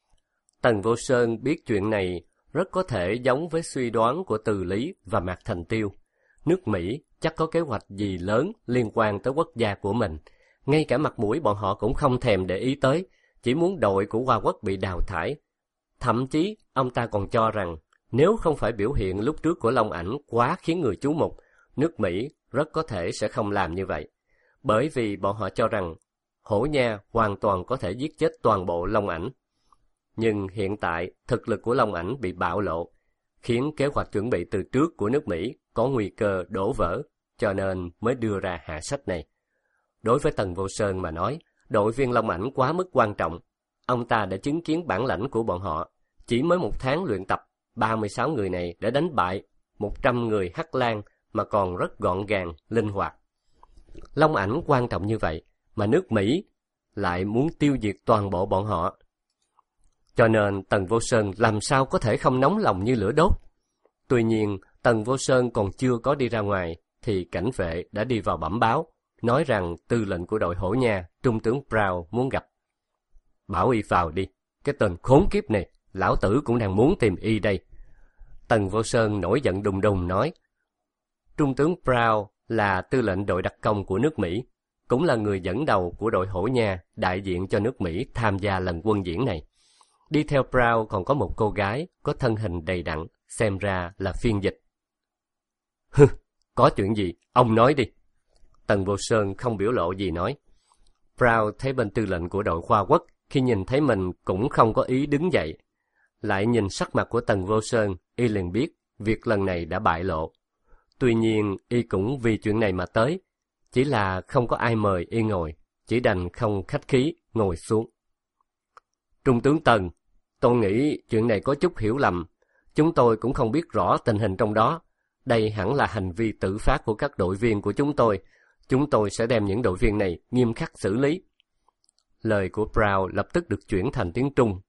Tần Vô Sơn biết chuyện này rất có thể giống với suy đoán của Từ Lý và Mạc Thành Tiêu. Nước Mỹ chắc có kế hoạch gì lớn liên quan tới quốc gia của mình. Ngay cả mặt mũi bọn họ cũng không thèm để ý tới, chỉ muốn đội của Hoa Quốc bị đào thải. Thậm chí, ông ta còn cho rằng, nếu không phải biểu hiện lúc trước của Long Ảnh quá khiến người chú mục, nước Mỹ rất có thể sẽ không làm như vậy. Bởi vì bọn họ cho rằng, Hổ Nha hoàn toàn có thể giết chết toàn bộ Long Ảnh. Nhưng hiện tại, thực lực của Long Ảnh bị bạo lộ, khiến kế hoạch chuẩn bị từ trước của nước Mỹ có nguy cơ đổ vỡ, cho nên mới đưa ra hạ sách này. Đối với Tần Vô Sơn mà nói, đội viên Long Ảnh quá mức quan trọng. Ông ta đã chứng kiến bản lãnh của bọn họ. Chỉ mới một tháng luyện tập, ba mươi sáu người này đã đánh bại một trăm người Hắc Lang mà còn rất gọn gàng, linh hoạt. Long Ảnh quan trọng như vậy, mà nước Mỹ lại muốn tiêu diệt toàn bộ bọn họ. Cho nên Tần Vô Sơn làm sao có thể không nóng lòng như lửa đốt. Tuy nhiên, Tần Vô Sơn còn chưa có đi ra ngoài, thì cảnh vệ đã đi vào bẩm báo, nói rằng tư lệnh của đội Hổ Nha, Trung tướng Brown muốn gặp. Bảo y vào đi, cái tên khốn kiếp này, lão tử cũng đang muốn tìm y đây. Tần Vô Sơn nổi giận đùng đùng nói, Trung tướng Brown là tư lệnh đội đặc công của nước Mỹ, cũng là người dẫn đầu của đội Hổ Nha đại diện cho nước Mỹ tham gia lần quân diễn này. Đi theo Brown còn có một cô gái có thân hình đầy đặn, xem ra là phiên dịch. Hừ, có chuyện gì, ông nói đi. Tần Vô Sơn không biểu lộ gì nói. Brown thấy bên tư lệnh của đội Hoa Quốc, khi nhìn thấy mình cũng không có ý đứng dậy. Lại nhìn sắc mặt của Tần Vô Sơn, y liền biết việc lần này đã bại lộ. Tuy nhiên, y cũng vì chuyện này mà tới, chỉ là không có ai mời y ngồi, chỉ đành không khách khí ngồi xuống. Trung tướng Tần, tôi nghĩ chuyện này có chút hiểu lầm. Chúng tôi cũng không biết rõ tình hình trong đó. Đây hẳn là hành vi tự phát của các đội viên của chúng tôi. Chúng tôi sẽ đem những đội viên này nghiêm khắc xử lý. Lời của Brown lập tức được chuyển thành tiếng Trung.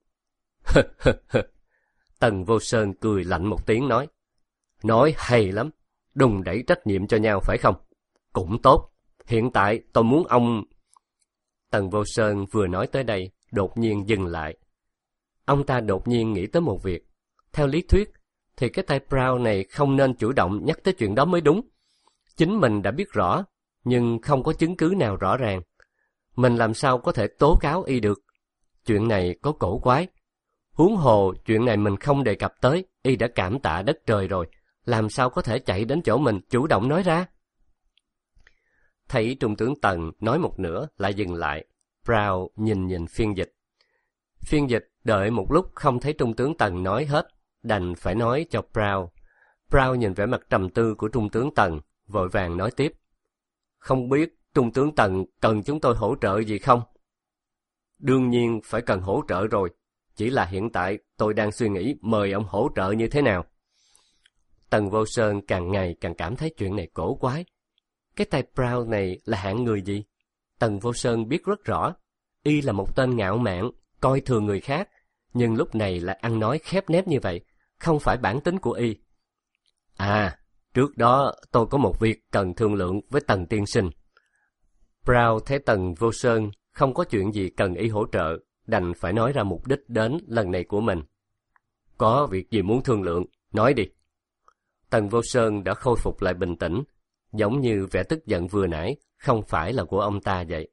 Tần Vô Sơn cười lạnh một tiếng nói. Nói hay lắm, đùng đẩy trách nhiệm cho nhau phải không? Cũng tốt, hiện tại tôi muốn ông... Tần Vô Sơn vừa nói tới đây, đột nhiên dừng lại. Ông ta đột nhiên nghĩ tới một việc. Theo lý thuyết, thì cái tay Brown này không nên chủ động nhắc tới chuyện đó mới đúng. Chính mình đã biết rõ, nhưng không có chứng cứ nào rõ ràng. Mình làm sao có thể tố cáo y được? Chuyện này có cổ quái. Huống hồ, chuyện này mình không đề cập tới, y đã cảm tạ đất trời rồi. Làm sao có thể chạy đến chỗ mình chủ động nói ra? Thấy Trung tướng Tần nói một nửa lại dừng lại. Brown nhìn nhìn phiên dịch. Phiên dịch đợi một lúc không thấy Trung tướng Tần nói hết, đành phải nói cho Brown. Brown nhìn vẻ mặt trầm tư của Trung tướng Tần, vội vàng nói tiếp. Không biết Trung tướng Tần cần chúng tôi hỗ trợ gì không? Đương nhiên phải cần hỗ trợ rồi, chỉ là hiện tại tôi đang suy nghĩ mời ông hỗ trợ như thế nào. Tần Vô Sơn càng ngày càng cảm thấy chuyện này cổ quái. Cái tay Brown này là hạng người gì? Tần Vô Sơn biết rất rõ, y là một tên ngạo mạn, coi thường người khác, nhưng lúc này lại ăn nói khép nép như vậy, không phải bản tính của y. À, trước đó tôi có một việc cần thương lượng với Tần tiên sinh. Brown thấy Tần Vô Sơn không có chuyện gì cần y hỗ trợ, đành phải nói ra mục đích đến lần này của mình. Có việc gì muốn thương lượng, nói đi. Tần Vô Sơn đã khôi phục lại bình tĩnh, giống như vẻ tức giận vừa nãy không phải là của ông ta vậy.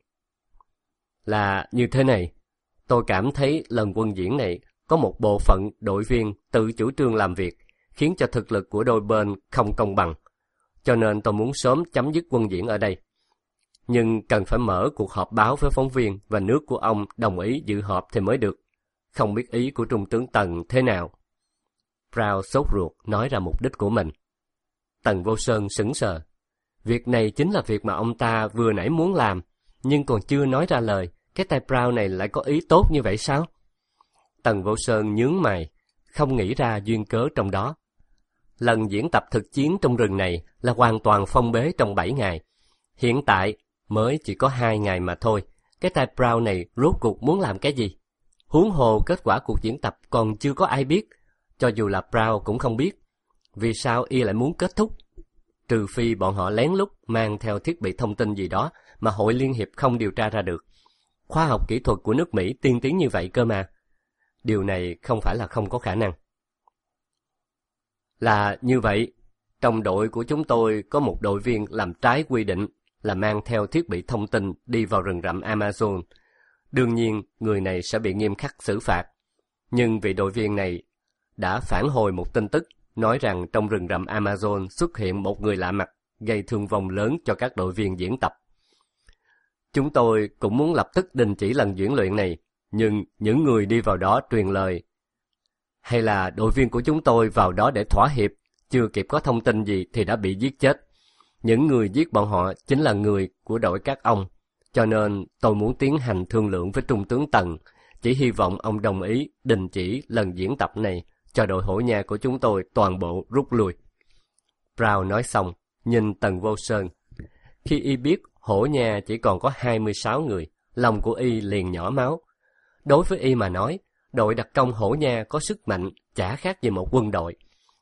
Là như thế này, tôi cảm thấy lần quân diễn này có một bộ phận đội viên tự chủ trương làm việc, khiến cho thực lực của đôi bên không công bằng. Cho nên tôi muốn sớm chấm dứt quân diễn ở đây. Nhưng cần phải mở cuộc họp báo với phóng viên và nước của ông đồng ý dự họp thì mới được. Không biết ý của Trung tướng Tần thế nào? Brown sốt ruột nói ra mục đích của mình. Tần Vô Sơn sững sờ. Việc này chính là việc mà ông ta vừa nãy muốn làm, nhưng còn chưa nói ra lời. Cái tay Brown này lại có ý tốt như vậy sao? Tần Vô Sơn nhướng mày, không nghĩ ra duyên cớ trong đó. Lần diễn tập thực chiến trong rừng này là hoàn toàn phong bế trong bảy ngày. Hiện tại mới chỉ có hai ngày mà thôi. Cái tay Brown này rốt cuộc muốn làm cái gì? Huống hồ kết quả cuộc diễn tập còn chưa có ai biết. Cho dù là Brown cũng không biết. Vì sao y lại muốn kết thúc? Trừ phi bọn họ lén lút mang theo thiết bị thông tin gì đó mà Hội Liên Hiệp không điều tra ra được. Khoa học kỹ thuật của nước Mỹ tiên tiến như vậy cơ mà. Điều này không phải là không có khả năng. Là như vậy, trong đội của chúng tôi có một đội viên làm trái quy định là mang theo thiết bị thông tin đi vào rừng rậm Amazon. Đương nhiên, người này sẽ bị nghiêm khắc xử phạt. Nhưng vị đội viên này đã phản hồi một tin tức nói rằng trong rừng rậm Amazon xuất hiện một người lạ mặt gây thương vong lớn cho các đội viên diễn tập. Chúng tôi cũng muốn lập tức đình chỉ lần diễn luyện này, nhưng những người đi vào đó truyền lời. Hay là đội viên của chúng tôi vào đó để thỏa hiệp, chưa kịp có thông tin gì thì đã bị giết chết. Những người giết bọn họ chính là người của đội các ông, cho nên tôi muốn tiến hành thương lượng với Trung tướng Tần, chỉ hy vọng ông đồng ý đình chỉ lần diễn tập này cho đội Hổ Nha của chúng tôi toàn bộ rút lui. Brown nói xong, nhìn Tần Vô Sơn. Khi y biết Hổ Nha chỉ còn có hai mươi sáu người, lòng của y liền nhỏ máu. Đối với y mà nói, đội đặc công Hổ Nha có sức mạnh chả khác gì một quân đội.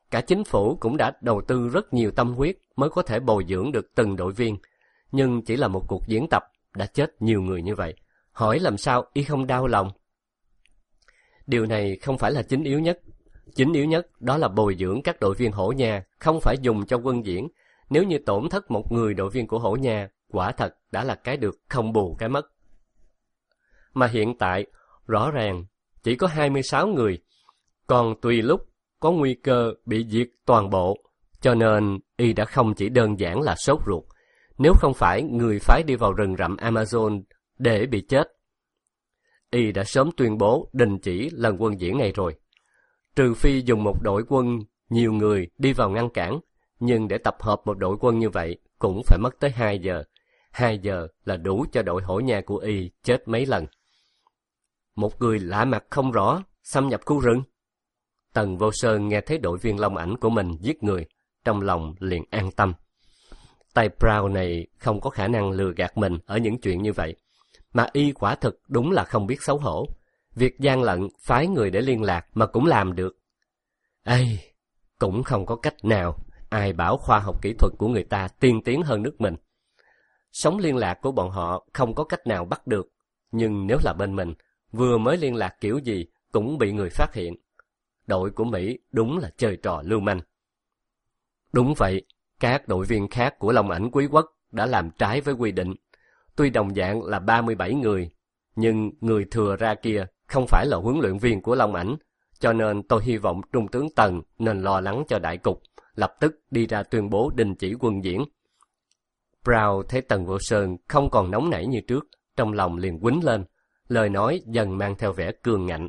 Cả chính phủ cũng đã đầu tư rất nhiều tâm huyết mới có thể bồi dưỡng được từng đội viên. Nhưng chỉ là một cuộc diễn tập đã chết nhiều người như vậy. Hỏi làm sao y không đau lòng? Điều này không phải là chính yếu nhất. Chính yếu nhất đó là bồi dưỡng các đội viên Hổ Nha, không phải dùng cho quân diễn. Nếu như tổn thất một người đội viên của Hổ Nha, quả thật đã là cái được không bù cái mất. Mà hiện tại, rõ ràng, chỉ có hai mươi sáu người, còn tùy lúc có nguy cơ bị diệt toàn bộ, cho nên y đã không chỉ đơn giản là sốt ruột, nếu không phải người phái đi vào rừng rậm Amazon để bị chết. Y đã sớm tuyên bố đình chỉ lần quân diễn này rồi. Trừ phi dùng một đội quân nhiều người đi vào ngăn cản, nhưng để tập hợp một đội quân như vậy cũng phải mất tới hai giờ. Hai giờ là đủ cho đội Hổ Nha của y chết mấy lần. Một người lạ mặt không rõ xâm nhập khu rừng. Tần Vô Sơn nghe thấy đội viên Long Ảnh của mình giết người, trong lòng liền an tâm. Tay Brown này không có khả năng lừa gạt mình ở những chuyện như vậy, mà y quả thực đúng là không biết xấu hổ. Việc gian lận phái người để liên lạc mà cũng làm được. Ây, cũng không có cách nào, ai bảo khoa học kỹ thuật của người ta tiên tiến hơn nước mình. Sóng liên lạc của bọn họ không có cách nào bắt được, nhưng nếu là bên mình, vừa mới liên lạc kiểu gì cũng bị người phát hiện. Đội của Mỹ đúng là chơi trò lưu manh. Đúng vậy, các đội viên khác của Long Ảnh Quý Quốc đã làm trái với quy định. Tuy đồng dạng là ba mươi bảy người, nhưng người thừa ra kia không phải là huấn luyện viên của Long Ảnh, cho nên tôi hy vọng Trung tướng Tần nên lo lắng cho đại cục, lập tức đi ra tuyên bố đình chỉ quân diễn. Brown thấy Tần Vô Sơn không còn nóng nảy như trước, trong lòng liền quýnh lên, lời nói dần mang theo vẻ cương ngạnh.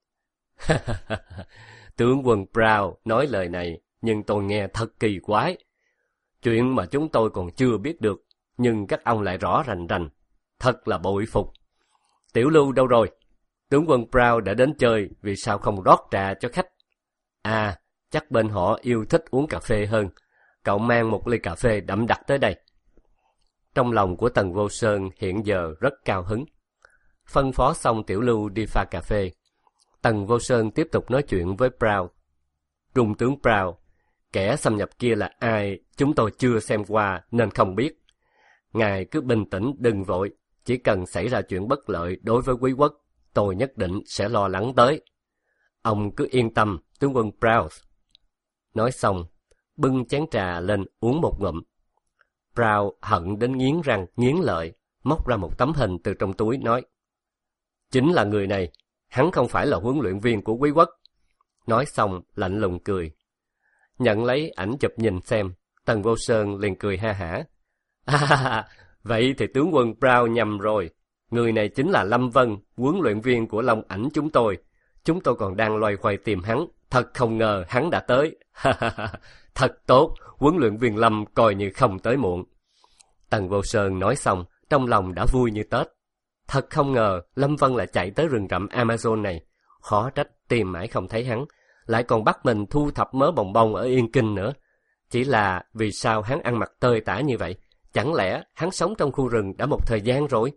Tướng quân Brown nói lời này, nhưng tôi nghe thật kỳ quái. Chuyện mà chúng tôi còn chưa biết được, nhưng các ông lại rõ rành rành. Thật là bội phục. Tiểu Lưu đâu rồi? Tướng quân Brown đã đến chơi, vì sao không rót trà cho khách? À, chắc bên họ yêu thích uống cà phê hơn. Cậu mang một ly cà phê đậm đặc tới đây. Trong lòng của Tần Vô Sơn hiện giờ rất cao hứng. Phân phó xong Tiểu Lưu đi pha cà phê. Tần Vô Sơn tiếp tục nói chuyện với Brown. Trung tướng Brown, kẻ xâm nhập kia là ai chúng tôi chưa xem qua nên không biết. Ngài cứ bình tĩnh đừng vội, chỉ cần xảy ra chuyện bất lợi đối với Quý Quốc, tôi nhất định sẽ lo lắng tới. Ông cứ yên tâm, tướng quân Brown. Nói xong, bưng chén trà lên uống một ngụm. Brown hận đến nghiến răng nghiến lợi, móc ra một tấm hình từ trong túi nói. Chính là người này, hắn không phải là huấn luyện viên của Quý Quốc. Nói xong lạnh lùng cười. Nhận lấy ảnh chụp nhìn xem, Tần Vô Sơn liền cười ha hả. À, vậy thì tướng quân Brown nhầm rồi. Người này chính là Lâm Vân, huấn luyện viên của Long Ảnh chúng tôi. Chúng tôi còn đang loay hoay tìm hắn, thật không ngờ hắn đã tới. Thật tốt, huấn luyện viên Lâm coi như không tới muộn. Tần Vô Sơn nói xong, trong lòng đã vui như Tết. Thật không ngờ Lâm Vân lại chạy tới rừng rậm Amazon này. Khó trách tìm mãi không thấy hắn, lại còn bắt mình thu thập mớ bồng bông ở Yên Kinh nữa. Chỉ là vì sao hắn ăn mặc tơi tả như vậy? Chẳng lẽ hắn sống trong khu rừng đã một thời gian rồi?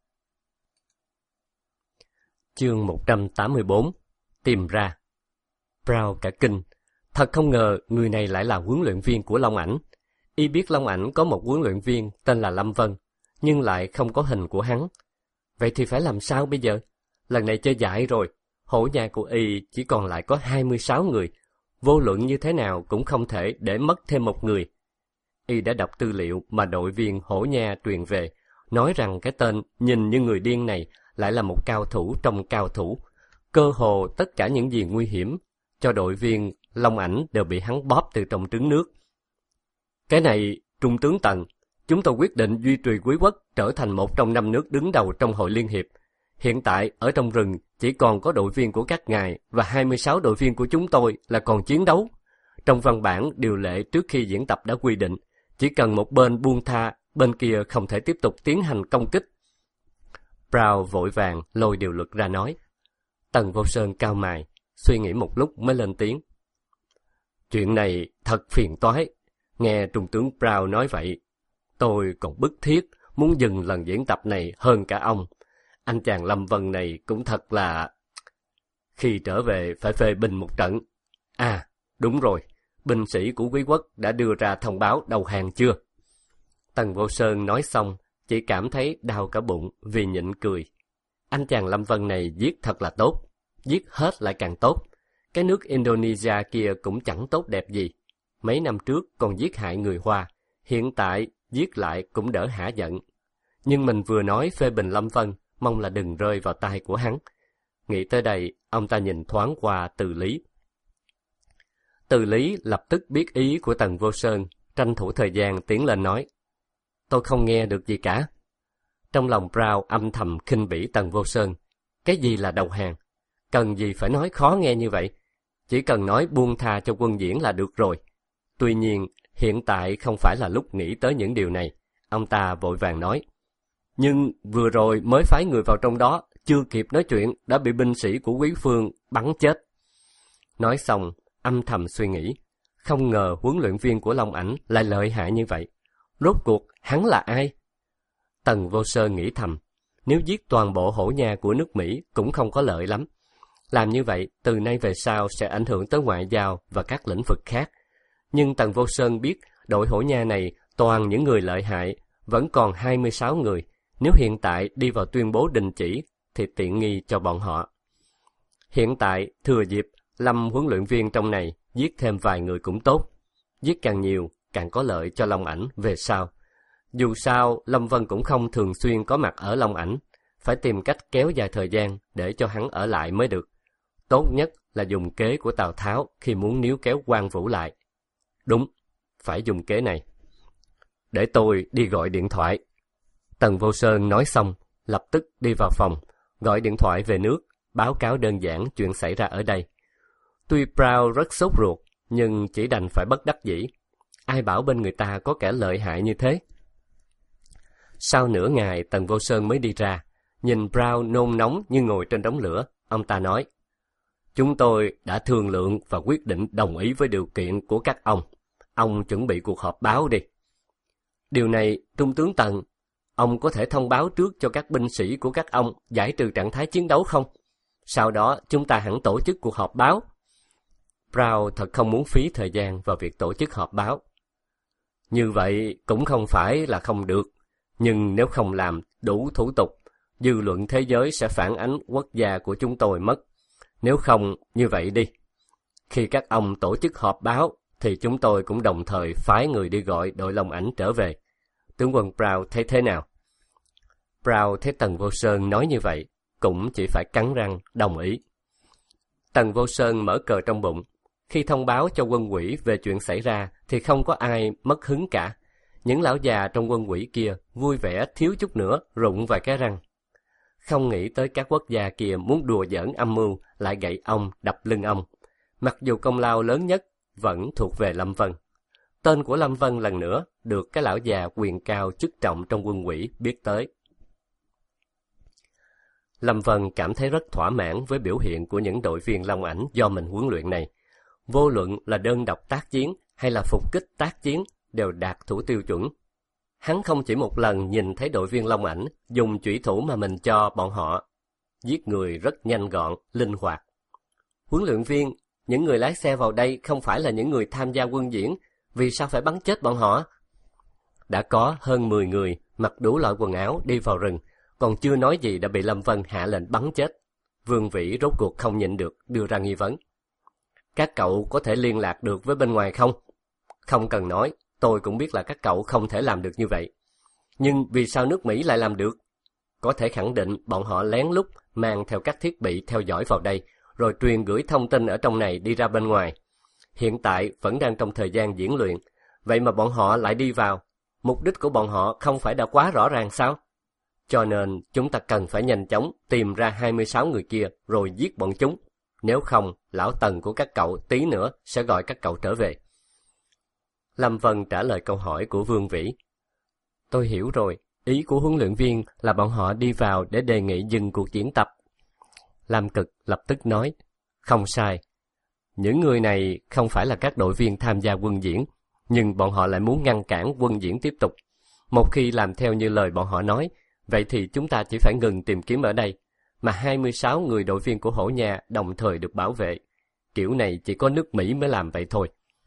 Chương một trăm tám mươi bốn. Tìm ra. Brown cả kinh. Thật không ngờ người này lại là huấn luyện viên của Long Ảnh. Y biết Long Ảnh có một huấn luyện viên tên là Lâm Vân, nhưng lại không có hình của hắn. Vậy thì phải làm sao bây giờ? Lần này chơi dại rồi. Hổ Nha của Y chỉ còn lại có hai mươi sáu người. Vô luận như thế nào cũng không thể để mất thêm một người. Y đã đọc tư liệu mà đội viên Hổ Nha truyền về, nói rằng cái tên nhìn như người điên này lại là một cao thủ trong cao thủ. Cơ hồ tất cả những gì nguy hiểm cho đội viên Long Ảnh đều bị hắn bóp từ trong trứng nước. Cái này, Trung tướng Tần, chúng tôi quyết định duy trì Quý Quốc trở thành một trong năm nước đứng đầu trong Hội Liên Hiệp. Hiện tại, ở trong rừng, chỉ còn có đội viên của các ngài và hai mươi sáu đội viên của chúng tôi là còn chiến đấu. Trong văn bản điều lệ trước khi diễn tập đã quy định, chỉ cần một bên buông tha, bên kia không thể tiếp tục tiến hành công kích. Brown vội vàng lôi điều luật ra nói. Tần Vô Sơn cau mày, suy nghĩ một lúc mới lên tiếng. Chuyện này thật phiền toái. Nghe Trung tướng Brown nói vậy, tôi còn bức thiết muốn dừng lần diễn tập này hơn cả ông. Anh chàng Lâm Vân này cũng thật là... Khi trở về phải phê bình một trận. À, đúng rồi, binh sĩ của quý quốc đã đưa ra thông báo đầu hàng chưa? Tần Vô Sơn nói xong, chỉ cảm thấy đau cả bụng vì nhịn cười. Anh chàng Lâm Vân này giết thật là tốt, giết hết lại càng tốt. Cái nước Indonesia kia cũng chẳng tốt đẹp gì. Mấy năm trước còn giết hại người Hoa, hiện tại giết lại cũng đỡ hả giận. Nhưng mình vừa nói phê bình Lâm Vân, mong là đừng rơi vào tay của hắn. Nghĩ tới đây, ông ta nhìn thoáng qua Từ Lý. Từ Lý lập tức biết ý của Tần Vô Sơn, tranh thủ thời gian tiến lên nói: Tôi không nghe được gì cả. Trong lòng Brown âm thầm khinh bỉ Tần Vô Sơn. Cái gì là đầu hàng? Cần gì phải nói khó nghe như vậy? Chỉ cần nói buông tha cho quân diễn là được rồi. Tuy nhiên, hiện tại không phải là lúc nghĩ tới những điều này. Ông ta vội vàng nói: Nhưng vừa rồi mới phái người vào trong đó, chưa kịp nói chuyện đã bị binh sĩ của Quý Phương bắn chết. Nói xong, âm thầm suy nghĩ, không ngờ huấn luyện viên của Long Ảnh lại lợi hại như vậy. Rốt cuộc hắn là ai? Tần Vô Sơn nghĩ thầm, nếu giết toàn bộ hổ nha của nước Mỹ cũng không có lợi lắm. Làm như vậy từ nay về sau sẽ ảnh hưởng tới ngoại giao và các lĩnh vực khác. Nhưng Tần Vô Sơn biết đội hổ nha này toàn những người lợi hại, vẫn còn hai mươi sáu người. Nếu hiện tại đi vào tuyên bố đình chỉ thì tiện nghi cho bọn họ. Hiện tại thừa dịp Lâm huấn luyện viên trong này giết thêm vài người cũng tốt. Giết càng nhiều càng có lợi cho Long Ảnh về sau. Dù sao Lâm Vân cũng không thường xuyên có mặt ở Long Ảnh, phải tìm cách kéo dài thời gian để cho hắn ở lại mới được. Tốt nhất là dùng kế của Tào Tháo khi muốn níu kéo Quan Vũ lại. Đúng, phải dùng kế này. Để tôi đi gọi điện thoại. Tần Vô Sơn nói xong, lập tức đi vào phòng, gọi điện thoại về nước, báo cáo đơn giản chuyện xảy ra ở đây. Tuy Brown rất sốt ruột, nhưng chỉ đành phải bất đắc dĩ. Ai bảo bên người ta có kẻ lợi hại như thế? Sau nửa ngày, Tần Vô Sơn mới đi ra. Nhìn Brown nôn nóng như ngồi trên đống lửa, ông ta nói: Chúng tôi đã thương lượng và quyết định đồng ý với điều kiện của các ông. Ông chuẩn bị cuộc họp báo đi. Điều này, Trung tướng Tần, ông có thể thông báo trước cho các binh sĩ của các ông giải trừ trạng thái chiến đấu không? Sau đó chúng ta hẳn tổ chức cuộc họp báo. Brown thật không muốn phí thời gian vào việc tổ chức họp báo. Như vậy cũng không phải là không được, nhưng nếu không làm đủ thủ tục, dư luận thế giới sẽ phản ánh quốc gia của chúng tôi mất. Nếu không, như vậy đi. Khi các ông tổ chức họp báo, thì chúng tôi cũng đồng thời phái người đi gọi đội Long Ảnh trở về. Tướng quân Brown thấy thế nào? Brown thấy Tần Vô Sơn nói như vậy, cũng chỉ phải cắn răng đồng ý. Tần Vô Sơn mở cờ trong bụng. Khi thông báo cho quân ủy về chuyện xảy ra thì không có ai mất hứng cả. Những lão già trong quân ủy kia vui vẻ thiếu chút nữa rụng vài cái răng. Không nghĩ tới các quốc gia kia muốn đùa giỡn âm mưu lại gậy ông đập lưng ông. Mặc dù công lao lớn nhất vẫn thuộc về Lâm Vân. Tên của Lâm Vân lần nữa được cái lão già quyền cao chức trọng trong quân ủy biết tới. Lâm Vân cảm thấy rất thỏa mãn với biểu hiện của những đội viên Long Ảnh do mình huấn luyện này. Vô luận là đơn độc tác chiến hay là phục kích tác chiến đều đạt thủ tiêu chuẩn. Hắn không chỉ một lần nhìn thấy đội viên Long Ảnh dùng chủy thủ mà mình cho bọn họ. Giết người rất nhanh gọn, linh hoạt. Huấn luyện viên, những người lái xe vào đây không phải là những người tham gia quân diễn, vì sao phải bắn chết bọn họ? Đã có hơn mười người mặc đủ loại quần áo đi vào rừng, còn chưa nói gì đã bị Lâm Vân hạ lệnh bắn chết. Vương Vĩ rốt cuộc không nhịn được đưa ra nghi vấn. Các cậu có thể liên lạc được với bên ngoài không? Không cần nói, tôi cũng biết là các cậu không thể làm được như vậy. Nhưng vì sao nước Mỹ lại làm được? Có thể khẳng định bọn họ lén lút mang theo các thiết bị theo dõi vào đây, rồi truyền gửi thông tin ở trong này đi ra bên ngoài. Hiện tại vẫn đang trong thời gian diễn luyện, vậy mà bọn họ lại đi vào. Mục đích của bọn họ không phải đã quá rõ ràng sao? Cho nên chúng ta cần phải nhanh chóng tìm ra hai mươi sáu người kia rồi giết bọn chúng. Nếu không, lão Tần của các cậu tí nữa sẽ gọi các cậu trở về. Lâm Vân trả lời câu hỏi của Vương Vĩ. Tôi hiểu rồi, ý của huấn luyện viên là bọn họ đi vào để đề nghị dừng cuộc diễn tập. Lam Cực lập tức nói, không sai. Những người này không phải là các đội viên tham gia quân diễn, nhưng bọn họ lại muốn ngăn cản quân diễn tiếp tục. Một khi làm theo như lời bọn họ nói, vậy thì chúng ta chỉ phải ngừng tìm kiếm ở đây, mà hai mươi sáu người đội viên của Hổ Nha đồng thời được bảo vệ. Kiểu này chỉ có nước Mỹ mới làm vậy thôi.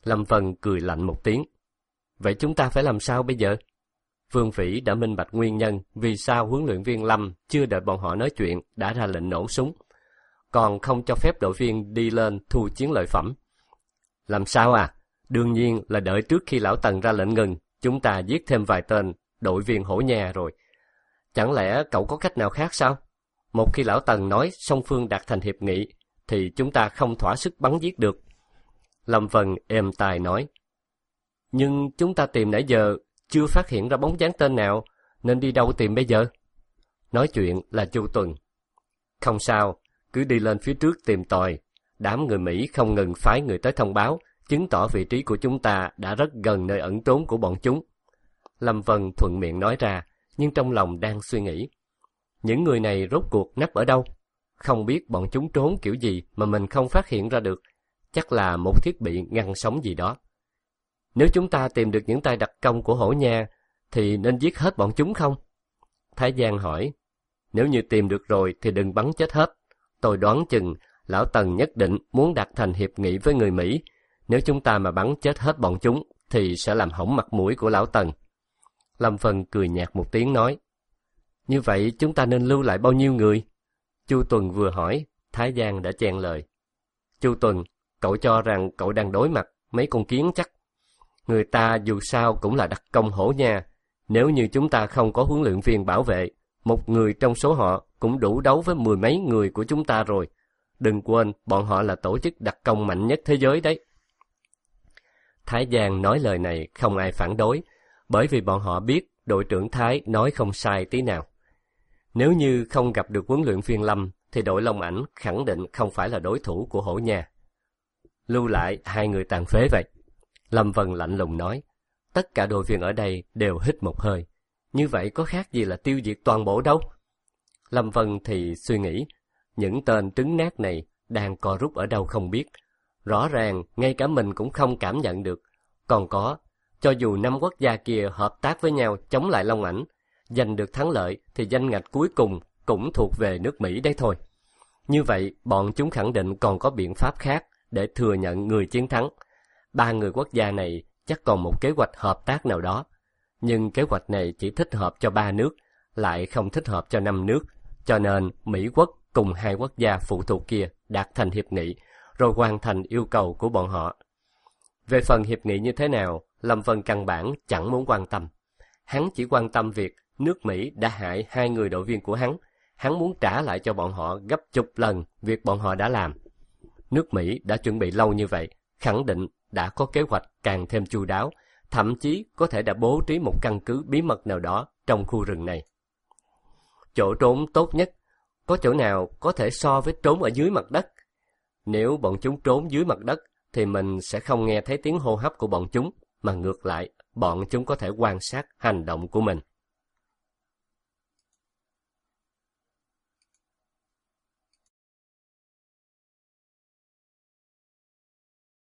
Lâm Vân cười lạnh một tiếng. Vậy chúng ta phải làm sao bây giờ? Vương Vĩ đã minh bạch nguyên nhân vì sao huấn luyện viên Lâm chưa đợi bọn họ nói chuyện đã ra lệnh nổ súng, còn không cho phép đội viên đi lên thu chiến lợi phẩm. Làm sao à? Đương nhiên là đợi trước khi lão Tần ra lệnh ngừng, chúng ta giết thêm vài tên đội viên hổ nhà rồi. Chẳng lẽ cậu có cách nào khác sao? Một khi lão Tần nói song phương đạt thành hiệp nghị, thì chúng ta không thỏa sức bắn giết được. Lâm Vân êm tai nói. Nhưng chúng ta tìm nãy giờ chưa phát hiện ra bóng dáng tên nào, nên đi đâu tìm bây giờ? Nói chuyện là Chu Tuần. Không sao, cứ đi lên phía trước tìm tòi. Đám người Mỹ không ngừng phái người tới thông báo, chứng tỏ vị trí của chúng ta đã rất gần nơi ẩn trốn của bọn chúng. Lâm Vân thuận miệng nói ra, nhưng trong lòng đang suy nghĩ. Những người này rốt cuộc nấp ở đâu? Không biết bọn chúng trốn kiểu gì mà mình không phát hiện ra được. Chắc là một thiết bị ngăn sóng gì đó. Nếu chúng ta tìm được những tay đặc công của hổ nha, thì nên giết hết bọn chúng không? Thái Giang hỏi. Nếu như tìm được rồi thì đừng bắn chết hết. Tôi đoán chừng lão Tần nhất định muốn đạt thành hiệp nghị với người Mỹ. Nếu chúng ta mà bắn chết hết bọn chúng, thì sẽ làm hỏng mặt mũi của lão Tần. Lâm Vân cười nhạt một tiếng nói. Như vậy chúng ta nên lưu lại bao nhiêu người? Chu Tuần vừa hỏi, Thái Giang đã chen lời. Chu Tuần, cậu cho rằng cậu đang đối mặt mấy con kiến chắc. Người ta dù sao cũng là đặc công hổ nha. Nếu như chúng ta không có huấn luyện viên bảo vệ, một người trong số họ cũng đủ đấu với mười mấy người của chúng ta rồi. Đừng quên, bọn họ là tổ chức đặc công mạnh nhất thế giới đấy. Thái Giang nói lời này không ai phản đối, bởi vì bọn họ biết đội trưởng Thái nói không sai tí nào. Nếu như không gặp được huấn luyện viên Lâm, thì đội Long Ảnh khẳng định không phải là đối thủ của hổ nha. Lưu lại hai người tàn phế vậy. Lâm Vân lạnh lùng nói. Tất cả đội viên ở đây đều hít một hơi. Như vậy có khác gì là tiêu diệt toàn bộ đâu? Lâm Vân thì suy nghĩ, những tên trứng nát này đang co rút ở đâu không biết. Rõ ràng ngay cả mình cũng không cảm nhận được. Còn có, cho dù năm quốc gia kia hợp tác với nhau chống lại Long Ảnh, giành được thắng lợi thì danh ngạch cuối cùng cũng thuộc về nước Mỹ đấy thôi. Như vậy, bọn chúng khẳng định còn có biện pháp khác để thừa nhận người chiến thắng. Ba người quốc gia này chắc còn một kế hoạch hợp tác nào đó. Nhưng kế hoạch này chỉ thích hợp cho ba nước, lại không thích hợp cho năm nước. Cho nên Mỹ quốc cùng hai quốc gia phụ thuộc kia đạt thành hiệp nghị, rồi hoàn thành yêu cầu của bọn họ. Về phần hiệp nghị như thế nào, Lâm Vân căn bản chẳng muốn quan tâm. Hắn chỉ quan tâm việc nước Mỹ đã hại hai người đội viên của hắn. Hắn muốn trả lại cho bọn họ gấp chục lần việc bọn họ đã làm. Nước Mỹ đã chuẩn bị lâu như vậy, khẳng định đã có kế hoạch càng thêm chu đáo, thậm chí có thể đã bố trí một căn cứ bí mật nào đó trong khu rừng này. Chỗ trốn tốt nhất, có chỗ nào có thể so với trốn ở dưới mặt đất? Nếu bọn chúng trốn dưới mặt đất, thì mình sẽ không nghe thấy tiếng hô hấp của bọn chúng, mà ngược lại, bọn chúng có thể quan sát hành động của mình.